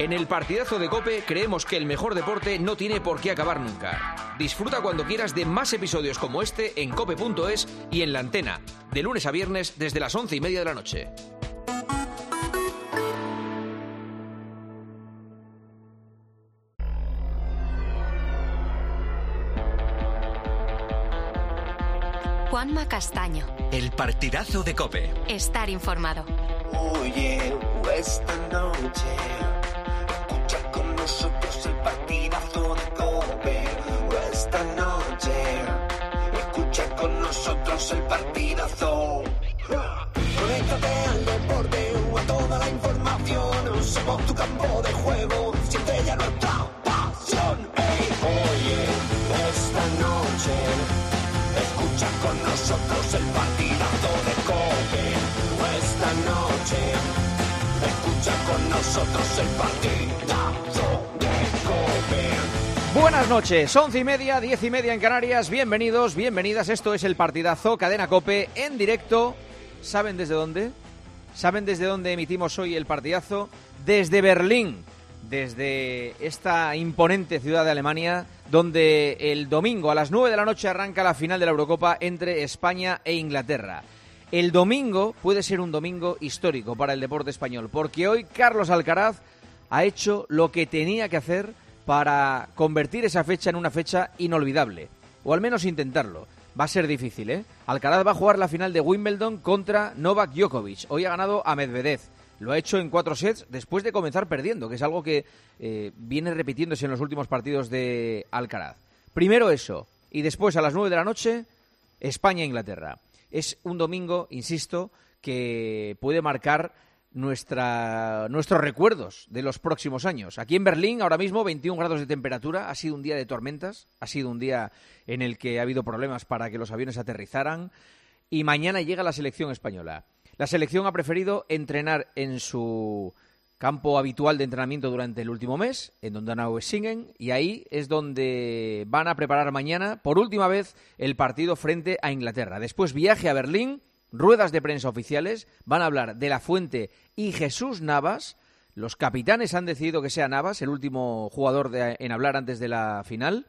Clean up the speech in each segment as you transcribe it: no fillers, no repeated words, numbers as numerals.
En el partidazo de COPE creemos que el mejor deporte no tiene por qué acabar nunca. Disfruta cuando quieras de más episodios como este en cope.es y en La Antena, de lunes a viernes desde las 11:30 de la noche. Juanma Castaño. El partidazo de COPE. Estar informado. Oye, esta noche escucha con nosotros el partidazo de COPE. Esta noche escucha con nosotros el partidazo. Conéctate al deporte o a toda la información. Somos tu campo de juego. Siente ya nuestra pasión. Hey, oye, esta noche escucha con nosotros el partidazo de COPE. Esta noche escucha con nosotros el partidazo de COPE. Buenas noches, 11:30, 10:30 en Canarias. Bienvenidos, bienvenidas. Esto es el partidazo Cadena COPE en directo. ¿Saben desde dónde? ¿Saben desde dónde emitimos hoy el partidazo? Desde Berlín, desde esta imponente ciudad de Alemania, donde el domingo a las 9 de la noche arranca la final de la Eurocopa entre España e Inglaterra. El domingo puede ser un domingo histórico para el deporte español, porque hoy Carlos Alcaraz ha hecho lo que tenía que hacer para convertir esa fecha en una fecha inolvidable, o al menos intentarlo. Va a ser difícil, ¿eh? Alcaraz va a jugar la final de Wimbledon contra Novak Djokovic. Hoy ha ganado a Medvedev. Lo ha hecho en 4 sets después de comenzar perdiendo, que es algo que viene repitiéndose en los últimos partidos de Alcaraz. Primero eso, y después a las 9 de la noche, España-Inglaterra. Es un domingo, insisto, que puede marcar nuestros recuerdos de los próximos años. Aquí en Berlín, ahora mismo, 21 grados de temperatura. Ha sido un día de tormentas, ha sido un día en el que ha habido problemas para que los aviones aterrizaran. Y mañana llega la selección española. La selección ha preferido entrenar en su campo habitual de entrenamiento durante el último mes, en Donaueschingen, y ahí es donde van a preparar mañana, por última vez, el partido frente a Inglaterra. Después viaje a Berlín, ruedas de prensa oficiales, van a hablar de La Fuente y Jesús Navas. Los capitanes han decidido que sea Navas, el último jugador en hablar antes de la final,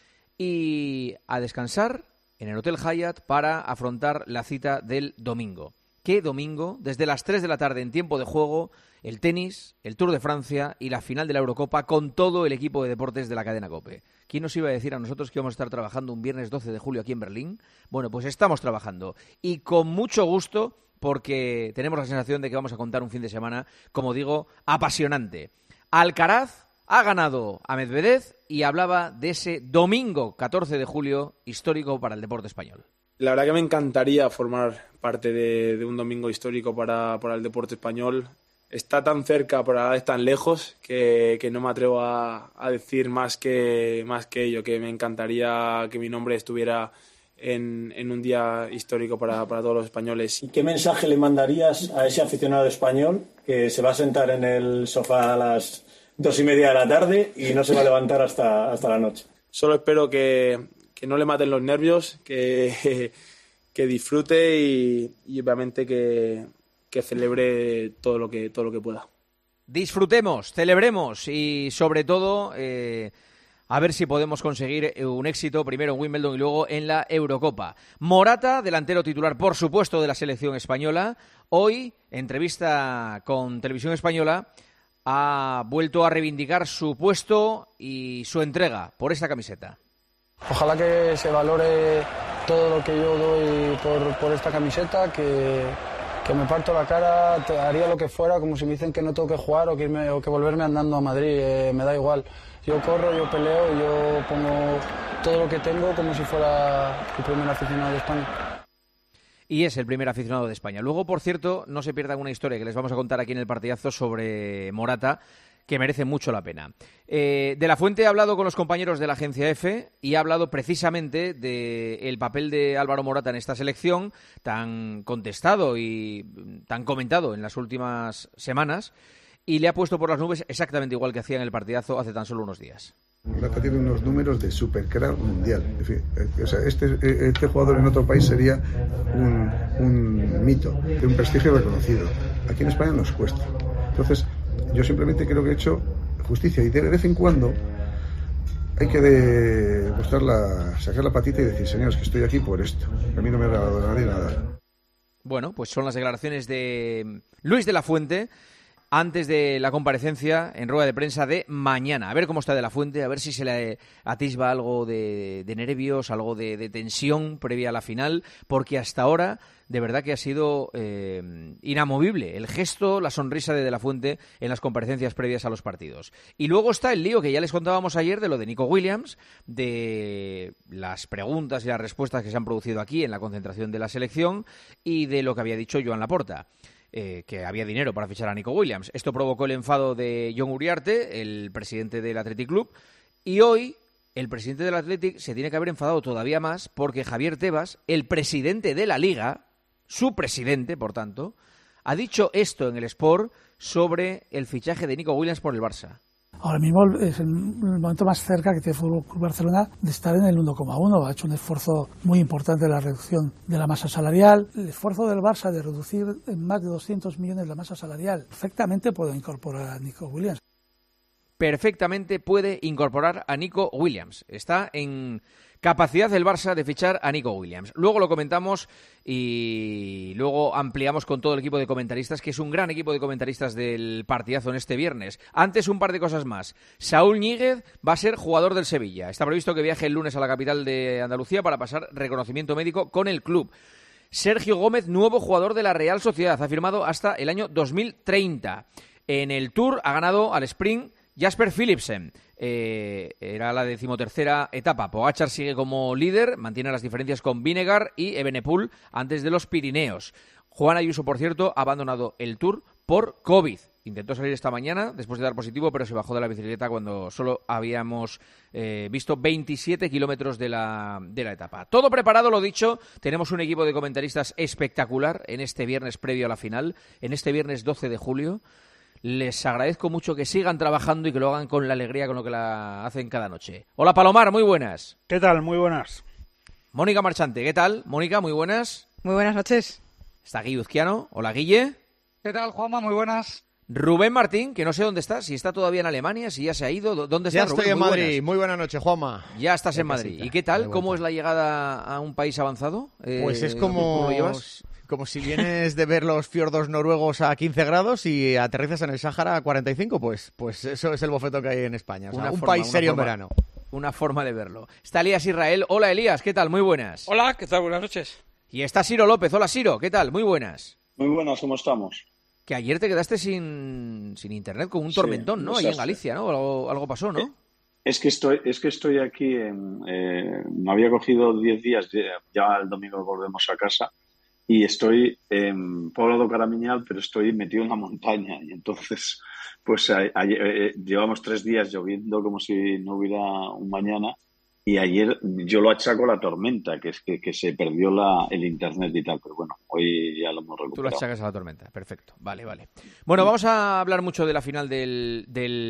y a descansar en el Hotel Hyatt para afrontar la cita del domingo. ¿Qué domingo? Desde las 3 de la tarde en tiempo de juego, el tenis, el Tour de Francia y la final de la Eurocopa con todo el equipo de deportes de la cadena COPE. ¿Quién nos iba a decir a nosotros que íbamos a estar trabajando un viernes 12 de julio aquí en Berlín? Bueno, pues estamos trabajando y con mucho gusto porque tenemos la sensación de que vamos a contar un fin de semana, como digo, apasionante. Alcaraz ha ganado a Medvedev y hablaba de ese domingo 14 de julio histórico para el deporte español. La verdad que me encantaría formar parte de un domingo histórico para el deporte español. Está tan cerca, pero a la vez tan lejos, que no me atrevo a decir más que ello, que me encantaría que mi nombre estuviera en un día histórico para todos los españoles. ¿Y qué mensaje le mandarías a ese aficionado español que se va a sentar en el sofá a las 2:30 de la tarde y no se va a levantar hasta la noche? Solo espero que no le maten los nervios, que disfrute y obviamente que celebre todo lo que pueda. Disfrutemos, celebremos y sobre todo a ver si podemos conseguir un éxito primero en Wimbledon y luego en la Eurocopa. Morata, delantero titular por supuesto de la selección española, hoy entrevista con Televisión Española ha vuelto a reivindicar su puesto y su entrega por esta camiseta. Ojalá que se valore todo lo que yo doy por esta camiseta, que me parto la cara, haría lo que fuera, como si me dicen que no tengo que jugar o que volverme andando a Madrid, me da igual. Yo corro, yo peleo, yo pongo todo lo que tengo como si fuera el primer aficionado de España. Y es el primer aficionado de España. Luego, por cierto, no se pierdan una historia que les vamos a contar aquí en el partidazo sobre Morata, que merece mucho la pena. De la Fuente ha hablado con los compañeros de la agencia EFE y ha hablado precisamente del papel de Álvaro Morata en esta selección, tan contestado y tan comentado en las últimas semanas, y le ha puesto por las nubes exactamente igual que hacía en el partidazo hace tan solo unos días. Morata tiene unos números de supercrack mundial. En fin, o sea, este jugador en otro país sería un mito, de un prestigio reconocido. Aquí en España nos cuesta. Entonces, Yo simplemente creo que he hecho justicia y de vez en cuando hay que sacar la patita y decir, señores, que estoy aquí por esto. A mí no me ha dado nadie nada. Bueno, pues son las declaraciones de Luis de la Fuente antes de la comparecencia en rueda de prensa de mañana. A ver cómo está de la Fuente, a ver si se le atisba algo de nervios, algo de tensión previa a la final, porque hasta ahora de verdad que ha sido inamovible el gesto, la sonrisa de la Fuente en las comparecencias previas a los partidos. Y luego está el lío que ya les contábamos ayer de lo de Nico Williams, de las preguntas y las respuestas que se han producido aquí en la concentración de la selección y de lo que había dicho Joan Laporta. Que había dinero para fichar a Nico Williams. Esto provocó el enfado de Jon Uriarte, el presidente del Athletic Club, y hoy el presidente del Athletic se tiene que haber enfadado todavía más porque Javier Tebas, el presidente de la Liga, su presidente, por tanto, ha dicho esto en el Sport sobre el fichaje de Nico Williams por el Barça. Ahora mismo es el momento más cerca que tiene el Fútbol Club Barcelona de estar en el 1,1. Ha hecho un esfuerzo muy importante en la reducción de la masa salarial. El esfuerzo del Barça de reducir en más de 200 millones la masa salarial perfectamente puede incorporar a Nico Williams. Perfectamente puede incorporar a Nico Williams. Está en capacidad del Barça de fichar a Nico Williams. Luego lo comentamos y luego ampliamos con todo el equipo de comentaristas, que es un gran equipo de comentaristas del partidazo en este viernes. Antes, un par de cosas más. Saúl Ñíguez va a ser jugador del Sevilla. Está previsto que viaje el lunes a la capital de Andalucía para pasar reconocimiento médico con el club. Sergio Gómez, nuevo jugador de la Real Sociedad. Ha firmado hasta el año 2030. En el Tour ha ganado al sprint Jasper Philipsen. Era la 13ª etapa. Pogačar sigue como líder, mantiene las diferencias con Vinegar y Evenepoel antes de los Pirineos. Juan Ayuso, por cierto, ha abandonado el Tour por COVID. Intentó salir esta mañana después de dar positivo, pero se bajó de la bicicleta cuando solo habíamos visto 27 kilómetros de la etapa. Todo preparado, lo dicho. Tenemos un equipo de comentaristas espectacular en este viernes previo a la final, en este viernes 12 de julio. Les agradezco mucho que sigan trabajando y que lo hagan con la alegría con lo que la hacen cada noche. Hola Palomar, muy buenas. ¿Qué tal? Muy buenas. Mónica Marchante, ¿qué tal? Mónica, muy buenas. Muy buenas noches. Está Guille Uzquiano. Hola Guille. ¿Qué tal, Juanma? Muy buenas. Rubén Martín, que no sé dónde está, si está todavía en Alemania, si ya se ha ido. ¿Dónde está Ya Rubén? estoy en muy Madrid. Buenas. Muy buenas noches, Juanma. Ya estás en Madrid. ¿Y qué tal? ¿Cómo es la llegada a un país avanzado? Pues es ¿cómo lo llevas? Como si vienes de ver los fiordos noruegos a 15 grados y aterrizas en el Sáhara a 45, pues eso es el bofeto que hay en España. O sea, un país serio en verano. Una forma de verlo. Está Elías Israel. Hola Elías, ¿qué tal? Muy buenas. Hola, ¿qué tal? Buenas noches. Y está Siro López. Hola Siro, ¿qué tal? Muy buenas. Muy buenas, ¿cómo estamos? Que ayer te quedaste sin internet con un tormentón, ¿no? Ahí en Galicia, ¿no? Algo pasó, ¿no? Es que estoy aquí, me había cogido 10 días, ya el domingo volvemos a casa y estoy en Poblado Caramiñal, pero estoy metido en la montaña y entonces pues llevamos 3 días lloviendo como si no hubiera un mañana y ayer yo lo achaco a la tormenta, que es que se perdió el internet y tal, pero bueno, hoy ya lo hemos recuperado. Tú lo achacas a la tormenta, perfecto, vale. Bueno, vamos a hablar mucho de la final del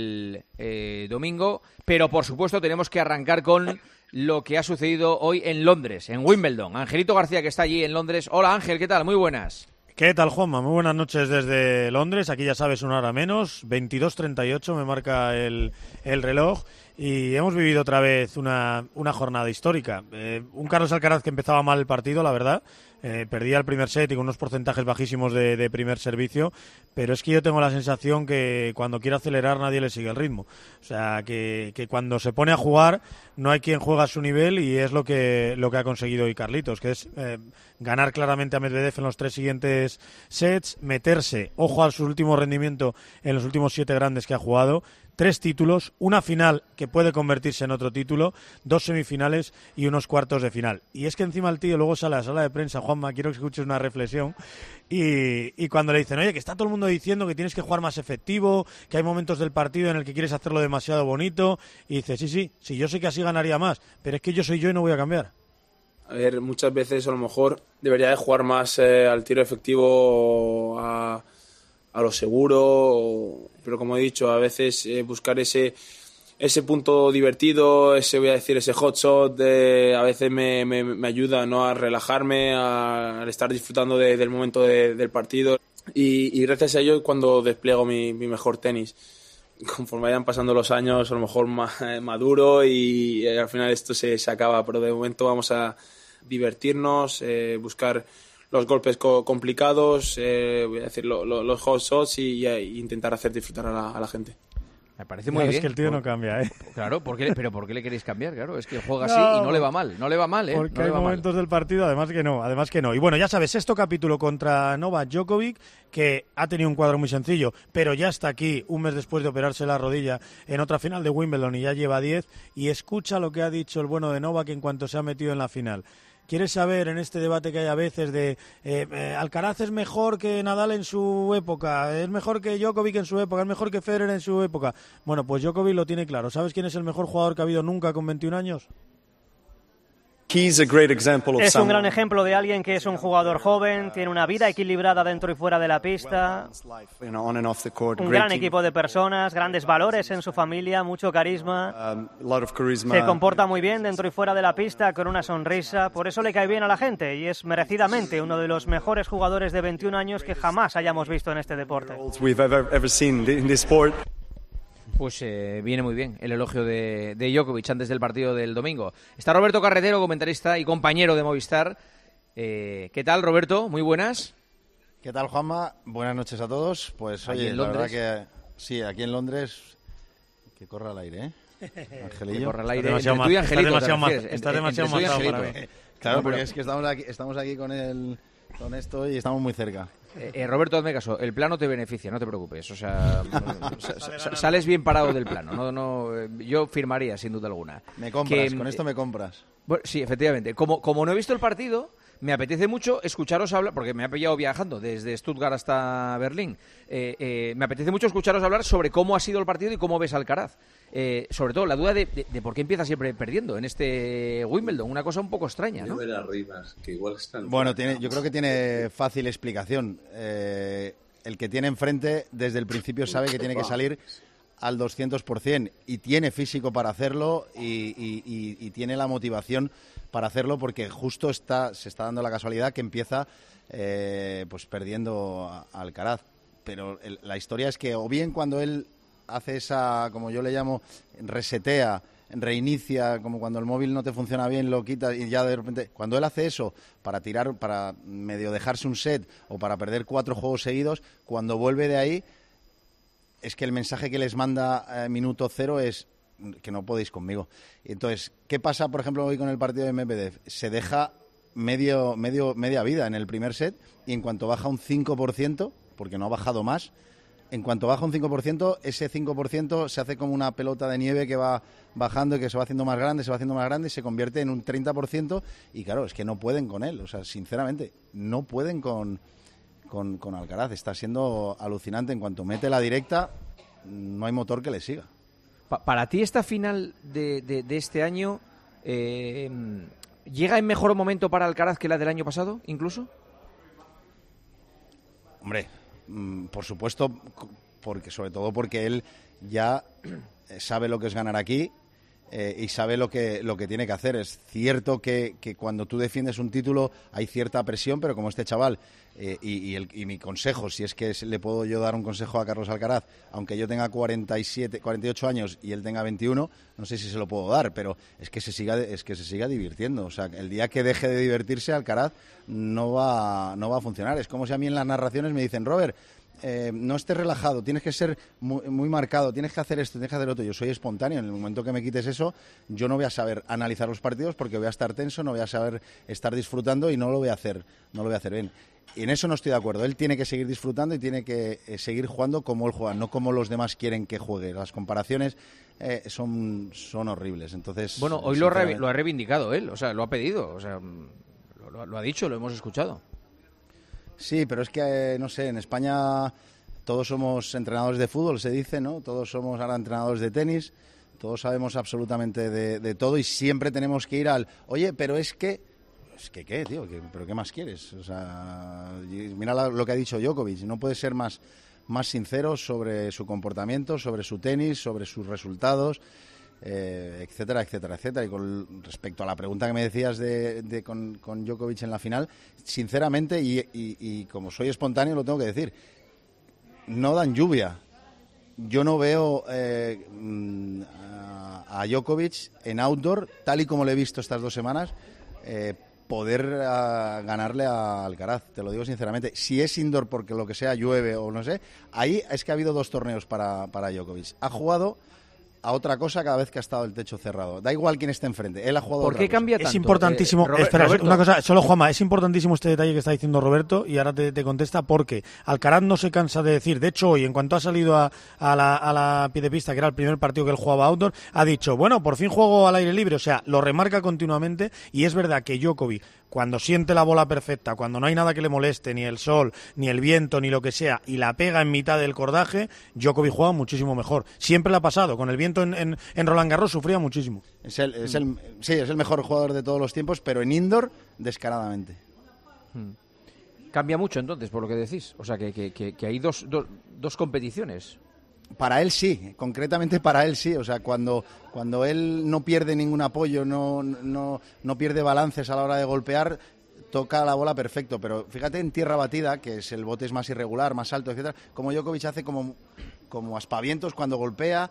domingo, pero por supuesto tenemos que arrancar con lo que ha sucedido hoy en Londres, en Wimbledon. Angelito García, que está allí en Londres. Hola Ángel, ¿qué tal? Muy buenas. ¿Qué tal, Juanma? Muy buenas noches desde Londres. Aquí ya sabes, una hora menos, 22:38 me marca el reloj. Y hemos vivido otra vez una jornada histórica. Un Carlos Alcaraz que empezaba mal el partido, la verdad. Perdía el primer set y con unos porcentajes bajísimos de primer servicio. Pero es que yo tengo la sensación que cuando quiere acelerar nadie le sigue el ritmo. O sea, que cuando se pone a jugar no hay quien juega a su nivel y es lo que ha conseguido hoy Carlitos, que es ganar claramente a Medvedev en los 3 siguientes sets, meterse, ojo a su último rendimiento en los últimos 7 grandes que ha jugado. 3 títulos, una final que puede convertirse en otro título, 2 semifinales y unos cuartos de final. Y es que encima el tío luego sale a la sala de prensa, Juanma, quiero que escuches una reflexión, y cuando le dicen, oye, que está todo el mundo diciendo que tienes que jugar más efectivo, que hay momentos del partido en el que quieres hacerlo demasiado bonito, y dice, sí, yo sé que así ganaría más, pero es que yo soy yo y no voy a cambiar. A ver, muchas veces a lo mejor debería de jugar más al tiro efectivo, a lo seguro, pero como he dicho, a veces buscar ese punto divertido, ese hot shot, a veces me ayuda, ¿no?, a relajarme, al estar disfrutando del momento del partido. y gracias a ello cuando despliego mi mejor tenis. Conforme vayan pasando los años, a lo mejor maduro y al final esto se acaba, pero de momento vamos a divertirnos, buscar los golpes complicados, voy a decir los hot shots y intentar hacer disfrutar a la gente. Me parece muy bien. Es que el tío no cambia, ¿eh? Claro, pero ¿por qué le queréis cambiar? Claro, es que juega así y no le va mal, ¿eh? Porque no hay momentos del partido, además que no. Y bueno, ya sabes, sexto capítulo contra Novak Djokovic, que ha tenido un cuadro muy sencillo, pero ya está aquí un mes después de operarse la rodilla en otra final de Wimbledon y ya lleva 10, y escucha lo que ha dicho el bueno de Novak en cuanto se ha metido en la final. ¿Quieres saber en este debate que hay a veces de Alcaraz es mejor que Nadal en su época, es mejor que Djokovic en su época, es mejor que Federer en su época? Bueno, pues Djokovic lo tiene claro. ¿Sabes quién es el mejor jugador que ha habido nunca con 21 años? Es un gran ejemplo de alguien que es un jugador joven, tiene una vida equilibrada dentro y fuera de la pista, un gran equipo de personas, grandes valores en su familia, mucho carisma, se comporta muy bien dentro y fuera de la pista, con una sonrisa, por eso le cae bien a la gente y es merecidamente uno de los mejores jugadores de 21 años que jamás hayamos visto en este deporte. Pues viene muy bien el elogio de Djokovic antes del partido del domingo. Está Roberto Carretero, comentarista y compañero de Movistar. ¿Qué tal, Roberto? Muy buenas. ¿Qué tal, Juanma? Buenas noches a todos. Pues oye, la verdad que sí, aquí en Londres, que corra al aire, ¿eh? Angelillo. Que corra al aire. Estás demasiado matado para mí. Claro, porque es que estamos aquí con esto y estamos muy cerca. Roberto, hazme caso, el plano te beneficia, no te preocupes. O sea, sales bien parado del plano. No, yo firmaría, sin duda alguna. Me compras, con esto me compras. Bueno, sí, efectivamente. Como no he visto el partido, me apetece mucho escucharos hablar, porque me ha pillado viajando desde Stuttgart hasta Berlín. Me apetece mucho escucharos hablar sobre cómo ha sido el partido y cómo ves a Alcaraz. Sobre todo la duda de por qué empieza siempre perdiendo en este Wimbledon, una cosa un poco extraña, ¿no? Bueno, yo creo que tiene fácil explicación. El que tiene enfrente desde el principio sabe que tiene que salir al 200% y tiene físico para hacerlo y tiene la motivación para hacerlo, porque justo se está dando la casualidad que empieza pues perdiendo a Alcaraz. Pero la historia es que o bien cuando él hace esa, como yo le llamo, resetea, reinicia, como cuando el móvil no te funciona bien, lo quitas y ya de repente, cuando él hace eso para tirar, para medio dejarse un set o para perder 4 juegos seguidos, cuando vuelve de ahí, es que el mensaje que les manda minuto 0 es que no podéis conmigo. Entonces, ¿qué pasa, por ejemplo, hoy con el partido de Medvedev? Se deja media vida en el primer set y en cuanto baja un 5%, porque no ha bajado más, en cuanto baja un 5%, ese 5% se hace como una pelota de nieve que va bajando y que se va haciendo más grande y se convierte en un 30%, y claro, es que no pueden con él, o sea, sinceramente, no pueden con Alcaraz, está siendo alucinante. En cuanto mete la directa, no hay motor que le siga. Para ti esta final de este año ¿llega en mejor momento para Alcaraz que la del año pasado, incluso? Hombre, por supuesto, sobre todo porque él ya sabe lo que es ganar aquí y sabe lo que tiene que hacer. Es cierto que cuando tú defiendes un título hay cierta presión, pero como este chaval, y mi consejo, si es que le puedo yo dar un consejo a Carlos Alcaraz, aunque yo tenga 48 años y él tenga 21, no sé si se lo puedo dar, pero es que se siga divirtiendo. O sea, el día que deje de divertirse, Alcaraz no va a funcionar. Es como si a mí en las narraciones me dicen, Robert, no estés relajado, tienes que ser muy marcado, tienes que hacer esto, tienes que hacer otro. Yo soy espontáneo, en el momento que me quites eso, yo no voy a saber analizar los partidos porque voy a estar tenso, no voy a saber estar disfrutando y no lo voy a hacer bien. Y en eso no estoy de acuerdo. Él tiene que seguir disfrutando y tiene que seguir jugando como él juega, no como los demás quieren que juegue. Las comparaciones son horribles. Entonces, bueno, hoy lo ha reivindicado él, o sea, lo ha pedido, o sea, lo ha dicho, lo hemos escuchado. Sí, pero es que, no sé, en España todos somos entrenadores de fútbol, se dice, ¿no? Todos somos ahora entrenadores de tenis, todos sabemos absolutamente de todo y siempre tenemos que ir oye, pero es que ¿qué, tío? ¿Pero qué más quieres? O sea, mira lo que ha dicho Djokovic, no puede ser más sincero sobre su comportamiento, sobre su tenis, sobre sus resultados. etcétera, etcétera, etcétera. Y con respecto a la pregunta que me decías con Djokovic en la final, sinceramente, y como soy espontáneo, lo tengo que decir, no dan lluvia. Yo no veo a Djokovic en outdoor, tal y como le he visto estas 2 semanas, poder ganarle a Alcaraz, te lo digo sinceramente. Si es indoor porque lo que sea llueve o no sé, ahí es que ha habido 2 torneos para Djokovic. Ha jugado a otra cosa cada vez que ha estado el techo cerrado. Da igual quién esté enfrente, él ha jugado a otra cosa. ¿Por qué cambia tanto? Es importantísimo, espera, una cosa, solo Juanma, es importantísimo este detalle que está diciendo Roberto, y ahora te contesta, porque Alcaraz no se cansa de decir, de hecho hoy, en cuanto ha salido a la pie de pista, que era el primer partido que él jugaba outdoor, ha dicho, bueno, por fin juego al aire libre, o sea, lo remarca continuamente, y es verdad que Djokovic, cuando siente la bola perfecta, cuando no hay nada que le moleste, ni el sol, ni el viento, ni lo que sea, y la pega en mitad del cordaje, Djokovic juega muchísimo mejor. Siempre le ha pasado, con el viento en Roland Garros sufría muchísimo. Es el mejor jugador de todos los tiempos, pero en indoor, descaradamente. Cambia mucho entonces, por lo que decís. O sea, que hay dos competiciones. Para él sí, concretamente para él sí. O sea, cuando él no pierde ningún apoyo, no pierde balances a la hora de golpear, toca la bola perfecto. Pero fíjate en tierra batida, que es el bote es más irregular, más alto, etcétera, como Djokovic hace como aspavientos cuando golpea,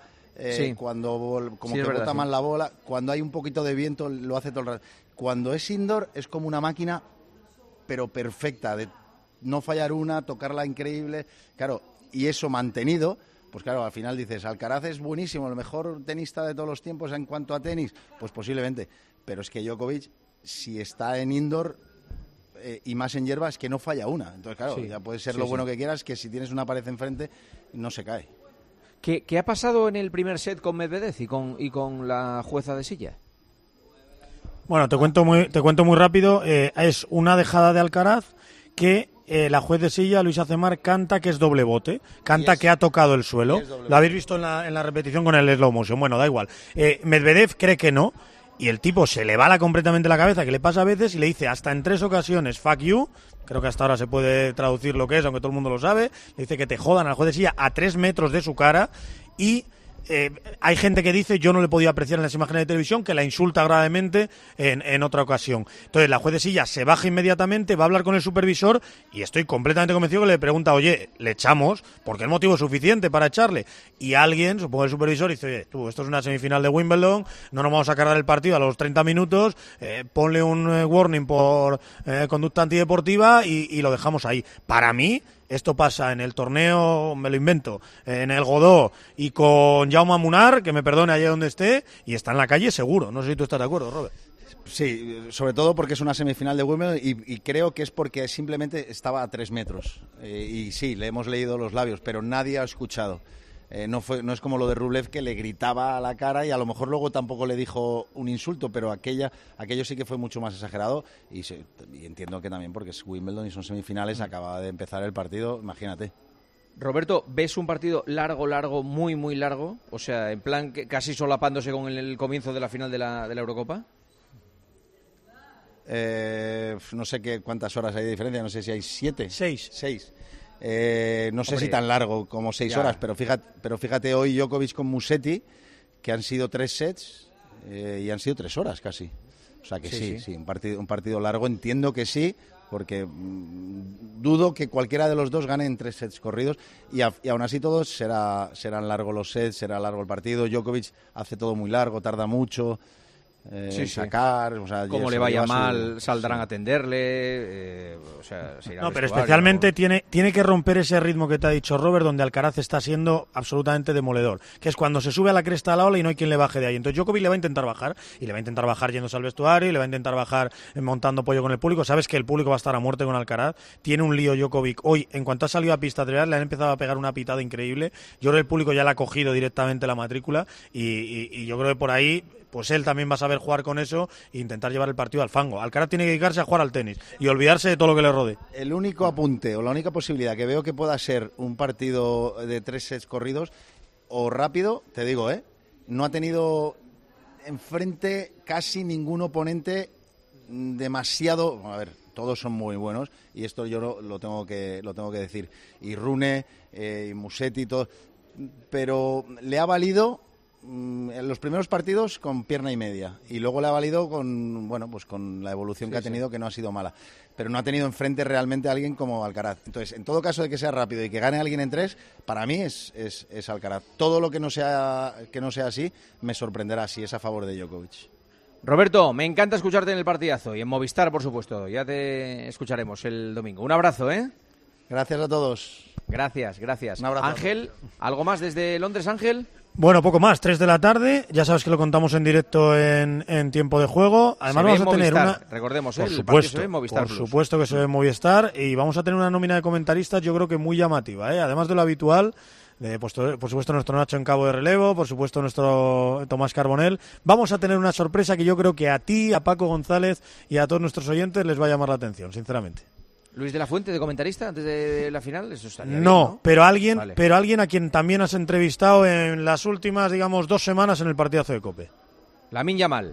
cuando que bota mal la bola, cuando hay un poquito de viento lo hace todo el rato. Cuando es indoor es como una máquina, pero perfecta, de no fallar una, tocarla increíble, claro, y eso mantenido. Pues claro, al final dices, Alcaraz es buenísimo, el mejor tenista de todos los tiempos en cuanto a tenis, pues posiblemente, pero es que Djokovic, si está en indoor y más en hierba, es que no falla una. Entonces claro, ya puede ser lo bueno que quieras, que si tienes una pared enfrente, no se cae. ¿Qué ha pasado en el primer set con Medvedev y con la jueza de silla? Bueno, te cuento muy rápido, es una dejada de Alcaraz que... la juez de silla, Luisa Cemar, canta que es doble bote, canta que ha tocado el suelo. Lo habéis visto en la repetición con el slow motion. Bueno, da igual. Medvedev cree que no, y el tipo se le va completamente la cabeza, que le pasa a veces, y le dice hasta en 3 ocasiones, fuck you. Creo que hasta ahora se puede traducir lo que es, aunque todo el mundo lo sabe. Le dice que te jodan al juez de silla a 3 metros de su cara, y... hay gente que dice, yo no le podía apreciar en las imágenes de televisión, que la insulta gravemente en otra ocasión. Entonces la juez de silla se baja inmediatamente, va a hablar con el supervisor, y estoy completamente convencido que le pregunta, oye, ¿le echamos? Porque es motivo suficiente para echarle. Y alguien, supongo el supervisor, dice, oye, tú, esto es una semifinal de Wimbledon, no nos vamos a cargar el partido a los 30 minutos, ponle un warning por conducta antideportiva y lo dejamos ahí. Para mí... esto pasa en el torneo, me lo invento, en el Godó y con Jaume Munar, que me perdone allá donde esté, y está en la calle seguro. No sé si tú estás de acuerdo, Robert. Sí, sobre todo porque es una semifinal de Wimbledon y creo que es porque simplemente estaba a 3 metros. Y sí, le hemos leído los labios, pero nadie ha escuchado. No es como lo de Rublev, que le gritaba a la cara y a lo mejor luego tampoco le dijo un insulto, pero aquello sí que fue mucho más exagerado y entiendo que también porque es Wimbledon y son semifinales, acaba de empezar el partido, imagínate. Roberto, ¿ves un partido largo, muy, muy largo? O sea, en plan casi solapándose con el comienzo de la final de la Eurocopa. No sé cuántas horas hay de diferencia, no sé si hay 7. 6. No sé si tan largo como 6 horas, pero fíjate hoy Djokovic con Musetti, que han sido 3 sets y han sido 3 horas casi. O sea que sí, un partido largo, entiendo que sí, porque dudo que cualquiera de los dos gane en 3 sets corridos y aún así todos serán largos los sets, será largo el partido. Djokovic hace todo muy largo, tarda mucho. Sacar, o sea, como le vaya mal, saldrán a atenderle, o sea, se irá al pero vestuario. especialmente tiene que romper ese ritmo que te ha dicho Robert, donde Alcaraz está siendo absolutamente demoledor, que es cuando se sube a la cresta de la ola y no hay quien le baje de ahí. Entonces Djokovic le va a intentar bajar, y le va a intentar bajar yéndose al vestuario, y le va a intentar bajar montando pollo con el público. Sabes que el público va a estar a muerte con Alcaraz. Tiene un lío Djokovic. Hoy, en cuanto ha salido a pista, le han empezado a pegar una pitada increíble. Yo creo que el público ya le ha cogido directamente la matrícula, y yo creo que por ahí pues él también va a saber jugar con eso e intentar llevar el partido al fango. Alcaraz tiene que dedicarse a jugar al tenis y olvidarse de todo lo que le rodee. El único apunte o la única posibilidad que veo que pueda ser un partido de 3 sets corridos o rápido, te digo, no ha tenido enfrente casi ningún oponente demasiado... A ver, todos son muy buenos y esto yo lo tengo que decir. Y Rune, y Musetti, todo... Pero le ha valido en los primeros partidos con pierna y media y luego le ha valido con la evolución que ha tenido, que no ha sido mala, pero no ha tenido enfrente realmente a alguien como Alcaraz. Entonces, en todo caso de que sea rápido y que gane alguien en 3, para mí es Alcaraz. Todo lo que no sea así me sorprenderá si es a favor de Djokovic. Roberto, me encanta escucharte en el partidazo y en Movistar, por supuesto. Ya te escucharemos el domingo. Un abrazo, ¿eh? Gracias a todos. Gracias. Un abrazo. Ángel, ¿algo más desde Londres, Ángel? Bueno, poco más, 3 de la tarde, ya sabes que lo contamos en directo en tiempo de juego. Además vamos a tener recordemos, por el supuesto, partido se ve en Movistar por Plus. supuesto que se ve en Movistar, y vamos a tener una nómina de comentaristas, yo creo que muy llamativa, además de lo habitual. Por supuesto nuestro Nacho en cabo de relevo, por supuesto nuestro Tomás Carbonell. Vamos a tener una sorpresa que yo creo que a ti, a Paco González y a todos nuestros oyentes les va a llamar la atención, sinceramente. Luis de la Fuente, de comentarista, antes de la final, eso estaría bien, No, ¿no? pero alguien a quien también has entrevistado en las últimas, 2 semanas en el partidazo de COPE. Lamine Yamal.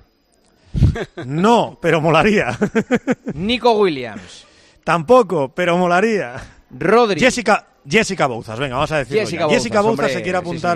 No, pero molaría. Nico Williams. Tampoco, pero molaría. Rodri. Jessica Bouzas, venga, vamos a decirlo. Jessica Bouzas se quiere apuntar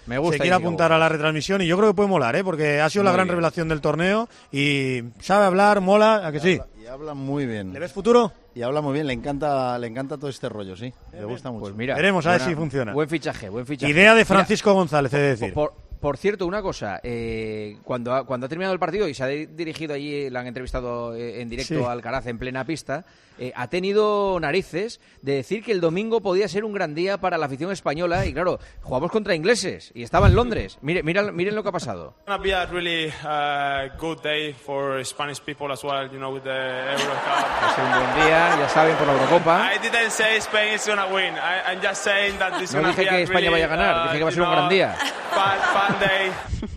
a la retransmisión y yo creo que puede molar, porque ha sido la gran revelación del torneo y sabe hablar, mola, ¿a que sí? Y habla muy bien. ¿Le ves futuro? Y habla muy bien, le encanta todo este rollo, sí. Le gusta mucho. Pues mira, veremos a ver si funciona. Buen fichaje. Idea de Francisco González, he de decir. Por cierto, una cosa, cuando ha terminado el partido y se ha dirigido allí, le han entrevistado en directo a Alcaraz en plena pista, ha tenido narices de decir que el domingo podía ser un gran día para la afición española y claro, jugamos contra ingleses y estaba en Londres. Miren lo que ha pasado. It's gonna be a really good day for Spanish people as well, with the Euro Cup. Va a ser un buen día, ya saben, por la Eurocopa. I didn't say Spain is gonna win. I'm just saying that this is No gonna dije be que España vaya a ganar, dije que va a ser un gran día. Fun day.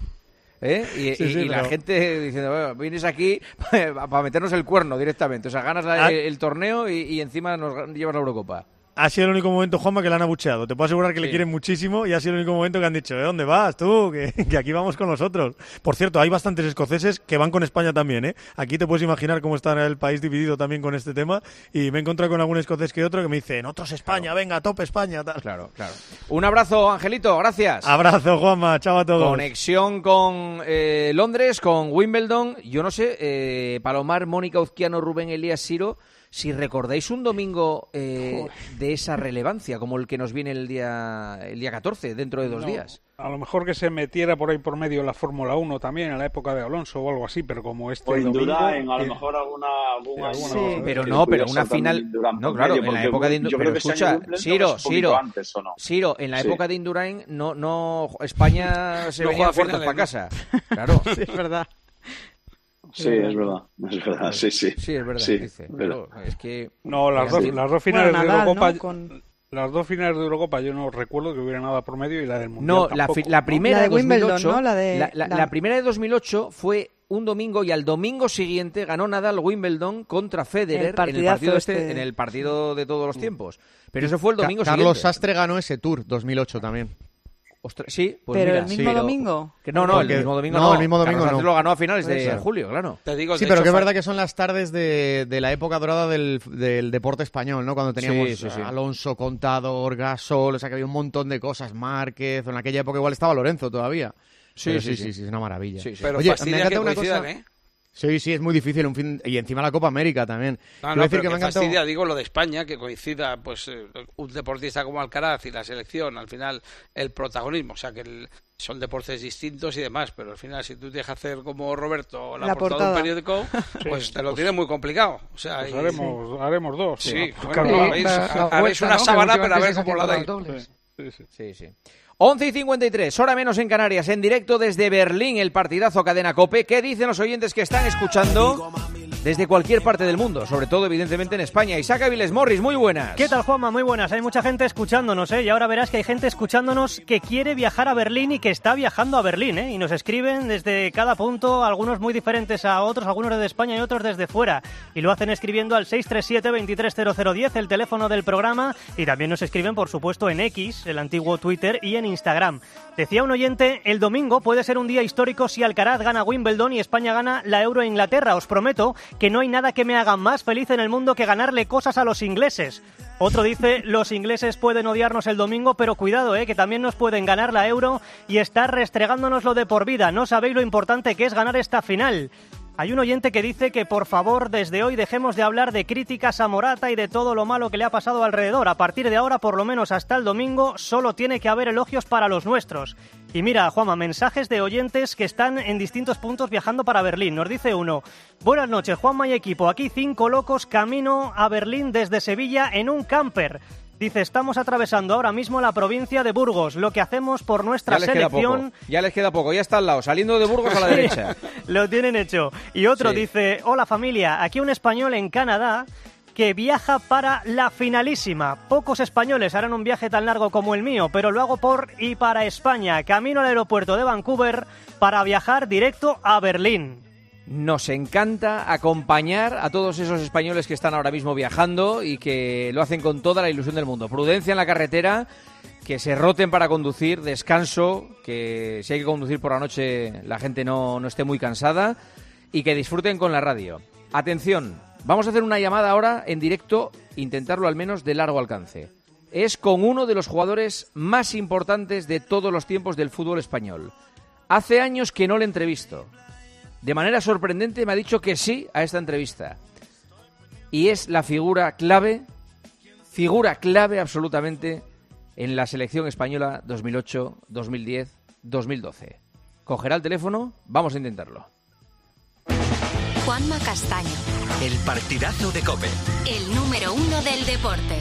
Y la gente diciendo, bueno, vienes aquí para meternos el cuerno directamente. O sea, ganas el torneo y encima nos llevas la Eurocopa. Ha sido el único momento, Juanma, que le han abucheado. Te puedo asegurar que le quieren muchísimo y ha sido el único momento que han dicho, ¿dónde vas tú? Que aquí vamos con nosotros. Por cierto, hay bastantes escoceses que van con España también, Aquí te puedes imaginar cómo está el país dividido también con este tema y me he encontrado con algún escocés que otro que me dice, nosotros España, venga, top España, tal. Claro. Un abrazo, Angelito, gracias. Abrazo, Juanma, chao a todos. Conexión con Londres, con Wimbledon. Yo no sé, Palomar, Mónica Uzquiano, Rubén Elías Siro, si recordáis un domingo de esa relevancia, como el que nos viene el día 14, dentro de 2 días. A lo mejor que se metiera por ahí por medio la Fórmula 1 también, en la época de Alonso o algo así, pero como o domingo... Indurain, a lo mejor alguna sí, pero una final... No, claro, en la época de Indurain... Pero escucha, Siro, en la época de Indurain no España se venía fuertes para casa. Claro. Sí, es verdad. Sí, es verdad, sí. Sí, es verdad, sí, dice. Pero... es que... No, las dos finales de Eurocopa... ¿no? Las 2 finales de Eurocopa yo no recuerdo que hubiera nada por medio y la del Mundial tampoco. La primera de 2008, ¿no? La primera de 2008 fue un domingo y al domingo siguiente ganó Nadal Wimbledon contra Federer en el partido de todos los tiempos. Pero eso fue el domingo siguiente. Carlos Sastre ganó ese Tour 2008 también. Sí, pues ¿Pero mira, el mismo domingo? No, el mismo domingo no. El mismo domingo no. Lo ganó a finales de julio, claro. Te digo, sí, pero que es verdad que son las tardes de la época dorada del deporte español, ¿no? Cuando teníamos Alonso, Contador, Gasol, o sea que había un montón de cosas, Márquez, en aquella época igual estaba Lorenzo todavía. Sí, es una maravilla. Sí. Pero oye, fastidia que coincidan, Sí, es muy difícil y encima la Copa América también. Pero que fastidia, digo, lo de España, que coincida pues un deportista como Alcaraz y la selección, al final el protagonismo, o sea que son deportes distintos y demás, pero al final si tú dejas hacer como Roberto la portada de un periódico, pues te lo tienes muy complicado. O sea, pues haremos 2. Sí, haréis una sábana, pero a ver cómo la dais. Sí. 11:53, hora menos en Canarias, en directo desde Berlín, el partidazo Cadena COPE. ¿Qué dicen los oyentes que están escuchando desde cualquier parte del mundo? Sobre todo, evidentemente, en España. Isaac Aviles Morris, muy buenas. ¿Qué tal, Juanma? Muy buenas. Hay mucha gente escuchándonos, y ahora verás que hay gente escuchándonos que quiere viajar a Berlín y que está viajando a Berlín, y nos escriben desde cada punto, algunos muy diferentes a otros, algunos desde España y otros desde fuera. Y lo hacen escribiendo al 637-230010, el teléfono del programa, y también nos escriben, por supuesto, en X, el antiguo Twitter, y en Instagram. Decía un oyente, el domingo puede ser un día histórico si Alcaraz gana Wimbledon y España gana la Euro Inglaterra. Os prometo que no hay nada que me haga más feliz en el mundo que ganarle cosas a los ingleses. Otro dice, los ingleses pueden odiarnos el domingo, pero cuidado, que también nos pueden ganar la Euro y estar restregándonos lo de por vida. No sabéis lo importante que es ganar esta final. Hay un oyente que dice que por favor desde hoy dejemos de hablar de críticas a Morata y de todo lo malo que le ha pasado alrededor. A partir de ahora, por lo menos hasta el domingo, solo tiene que haber elogios para los nuestros. Y mira, Juanma, mensajes de oyentes que están en distintos puntos viajando para Berlín. Nos dice uno: buenas noches, Juanma y equipo, aquí 5 locos camino a Berlín desde Sevilla en un camper. Dice, estamos atravesando ahora mismo la provincia de Burgos, lo que hacemos por nuestra selección... Ya les queda poco, ya está al lado, saliendo de Burgos a la derecha. Lo tienen hecho. Y otro dice, hola familia, aquí un español en Canadá que viaja para la finalísima. Pocos españoles harán un viaje tan largo como el mío, pero lo hago por y para España. Camino al aeropuerto de Vancouver para viajar directo a Berlín. Nos encanta acompañar a todos esos españoles que están ahora mismo viajando y que lo hacen con toda la ilusión del mundo. Prudencia en la carretera, que se roten para conducir, descanso, que si hay que conducir por la noche la gente no esté muy cansada y que disfruten con la radio. Atención, vamos a hacer una llamada ahora en directo, intentarlo al menos de largo alcance. Es con uno de los jugadores más importantes de todos los tiempos del fútbol español. Hace años que no le entrevisto. De manera sorprendente me ha dicho que sí a esta entrevista. Y es la figura clave absolutamente en la selección española 2008, 2010, 2012. ¿Cogerá el teléfono? Vamos a intentarlo. Juanma Castaño. El partidazo de COPE. El número 1 del deporte.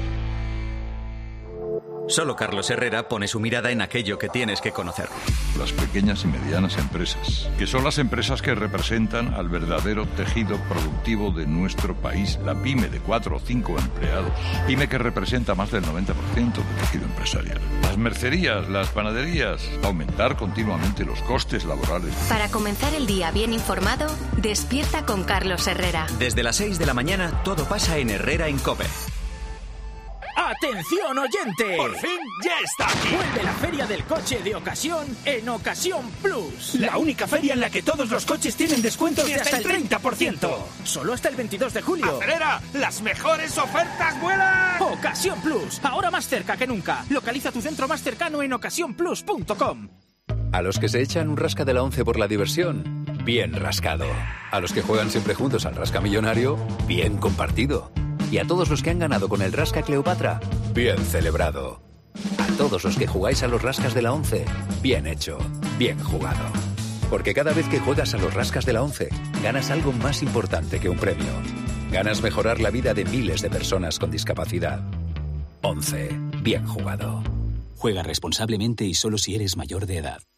Solo Carlos Herrera pone su mirada en aquello que tienes que conocer. Las pequeñas y medianas empresas, que son las empresas que representan al verdadero tejido productivo de nuestro país, la pyme de 4 o 5 empleados, pyme que representa más del 90% del tejido empresarial. Las mercerías, las panaderías, aumentar continuamente los costes laborales. Para comenzar el día bien informado, despierta con Carlos Herrera. Desde las 6 de la mañana, todo pasa en Herrera en COPE. ¡Atención, oyente! ¡Por fin ya está aquí! Vuelve la Feria del Coche de Ocasión en Ocasión Plus. La única feria en la que todos los coches tienen descuentos de hasta el 30%. Solo hasta el 22 de julio. ¡Acelera! ¡Las mejores ofertas vuelan! Ocasión Plus, ahora más cerca que nunca. Localiza tu centro más cercano en ocasiónplus.com. A los que se echan un rasca de la 11 por la diversión, bien rascado. A los que juegan siempre juntos al rasca millonario, bien compartido. Y a todos los que han ganado con el Rasca Cleopatra, bien celebrado. A todos los que jugáis a los rascas de la 11, bien hecho, bien jugado. Porque cada vez que juegas a los rascas de la 11, ganas algo más importante que un premio. Ganas mejorar la vida de miles de personas con discapacidad. 11, bien jugado. Juega responsablemente y solo si eres mayor de edad.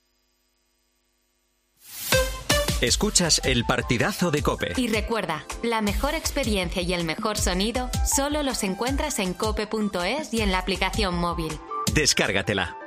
Escuchas el partidazo de COPE. Y recuerda, la mejor experiencia y el mejor sonido solo los encuentras en cope.es y en la aplicación móvil. Descárgatela.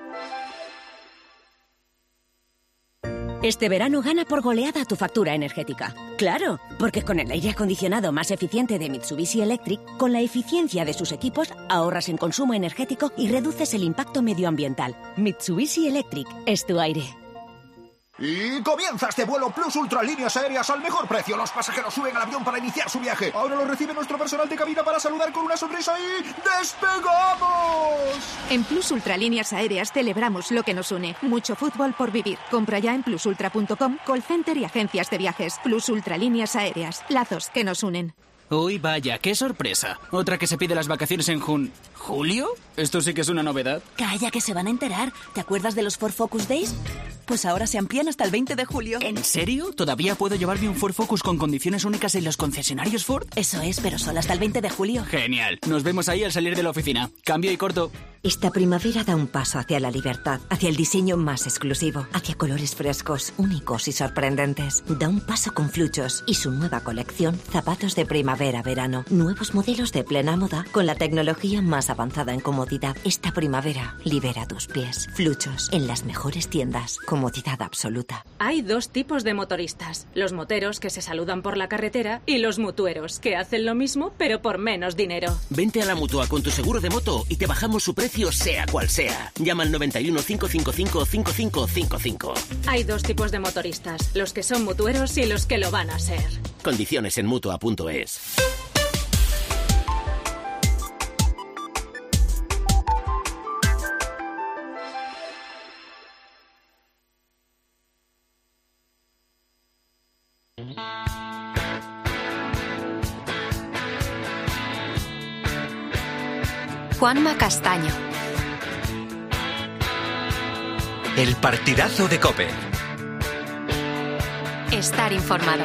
Este verano gana por goleada tu factura energética. ¡Claro! Porque con el aire acondicionado más eficiente de Mitsubishi Electric, con la eficiencia de sus equipos, ahorras en consumo energético y reduces el impacto medioambiental. Mitsubishi Electric es tu aire. Y comienza este vuelo Plus Ultralíneas Aéreas al mejor precio. Los pasajeros suben al avión para iniciar su viaje. Ahora lo recibe nuestro personal de cabina para saludar con una sonrisa y ¡despegamos! En Plus Ultralíneas Aéreas celebramos lo que nos une. Mucho fútbol por vivir. Compra ya en plusultra.com, call center y agencias de viajes. Plus Ultralíneas Aéreas. Lazos que nos unen. Uy, vaya, qué sorpresa. Otra que se pide las vacaciones en ¿Julio? Esto sí que es una novedad. Calla, que se van a enterar. ¿Te acuerdas de los Ford Focus Days? Pues ahora se amplían hasta el 20 de julio. ¿En serio? ¿Todavía puedo llevarme un Ford Focus con condiciones únicas en los concesionarios Ford? Eso es, pero solo hasta el 20 de julio. Genial. Nos vemos ahí al salir de la oficina. Cambio y corto. Esta primavera da un paso hacia la libertad, hacia el diseño más exclusivo, hacia colores frescos, únicos y sorprendentes. Da un paso con Fluchos y su nueva colección, zapatos de primavera-verano. Nuevos modelos de plena moda con la tecnología más avanzada en comodidad. Esta primavera libera tus pies. Fluchos, en las mejores tiendas. Comodidad absoluta. Hay dos tipos de motoristas. Los moteros que se saludan por la carretera y los mutueros que hacen lo mismo pero por menos dinero. Vente a la Mutua con tu seguro de moto y te bajamos su precio sea cual sea. Llama al 91 555 5555. Hay dos tipos de motoristas, los que son mutueros y los que lo van a ser. Condiciones en Mutua.es. Juanma Castaño. El partidazo de COPE. Estar informado.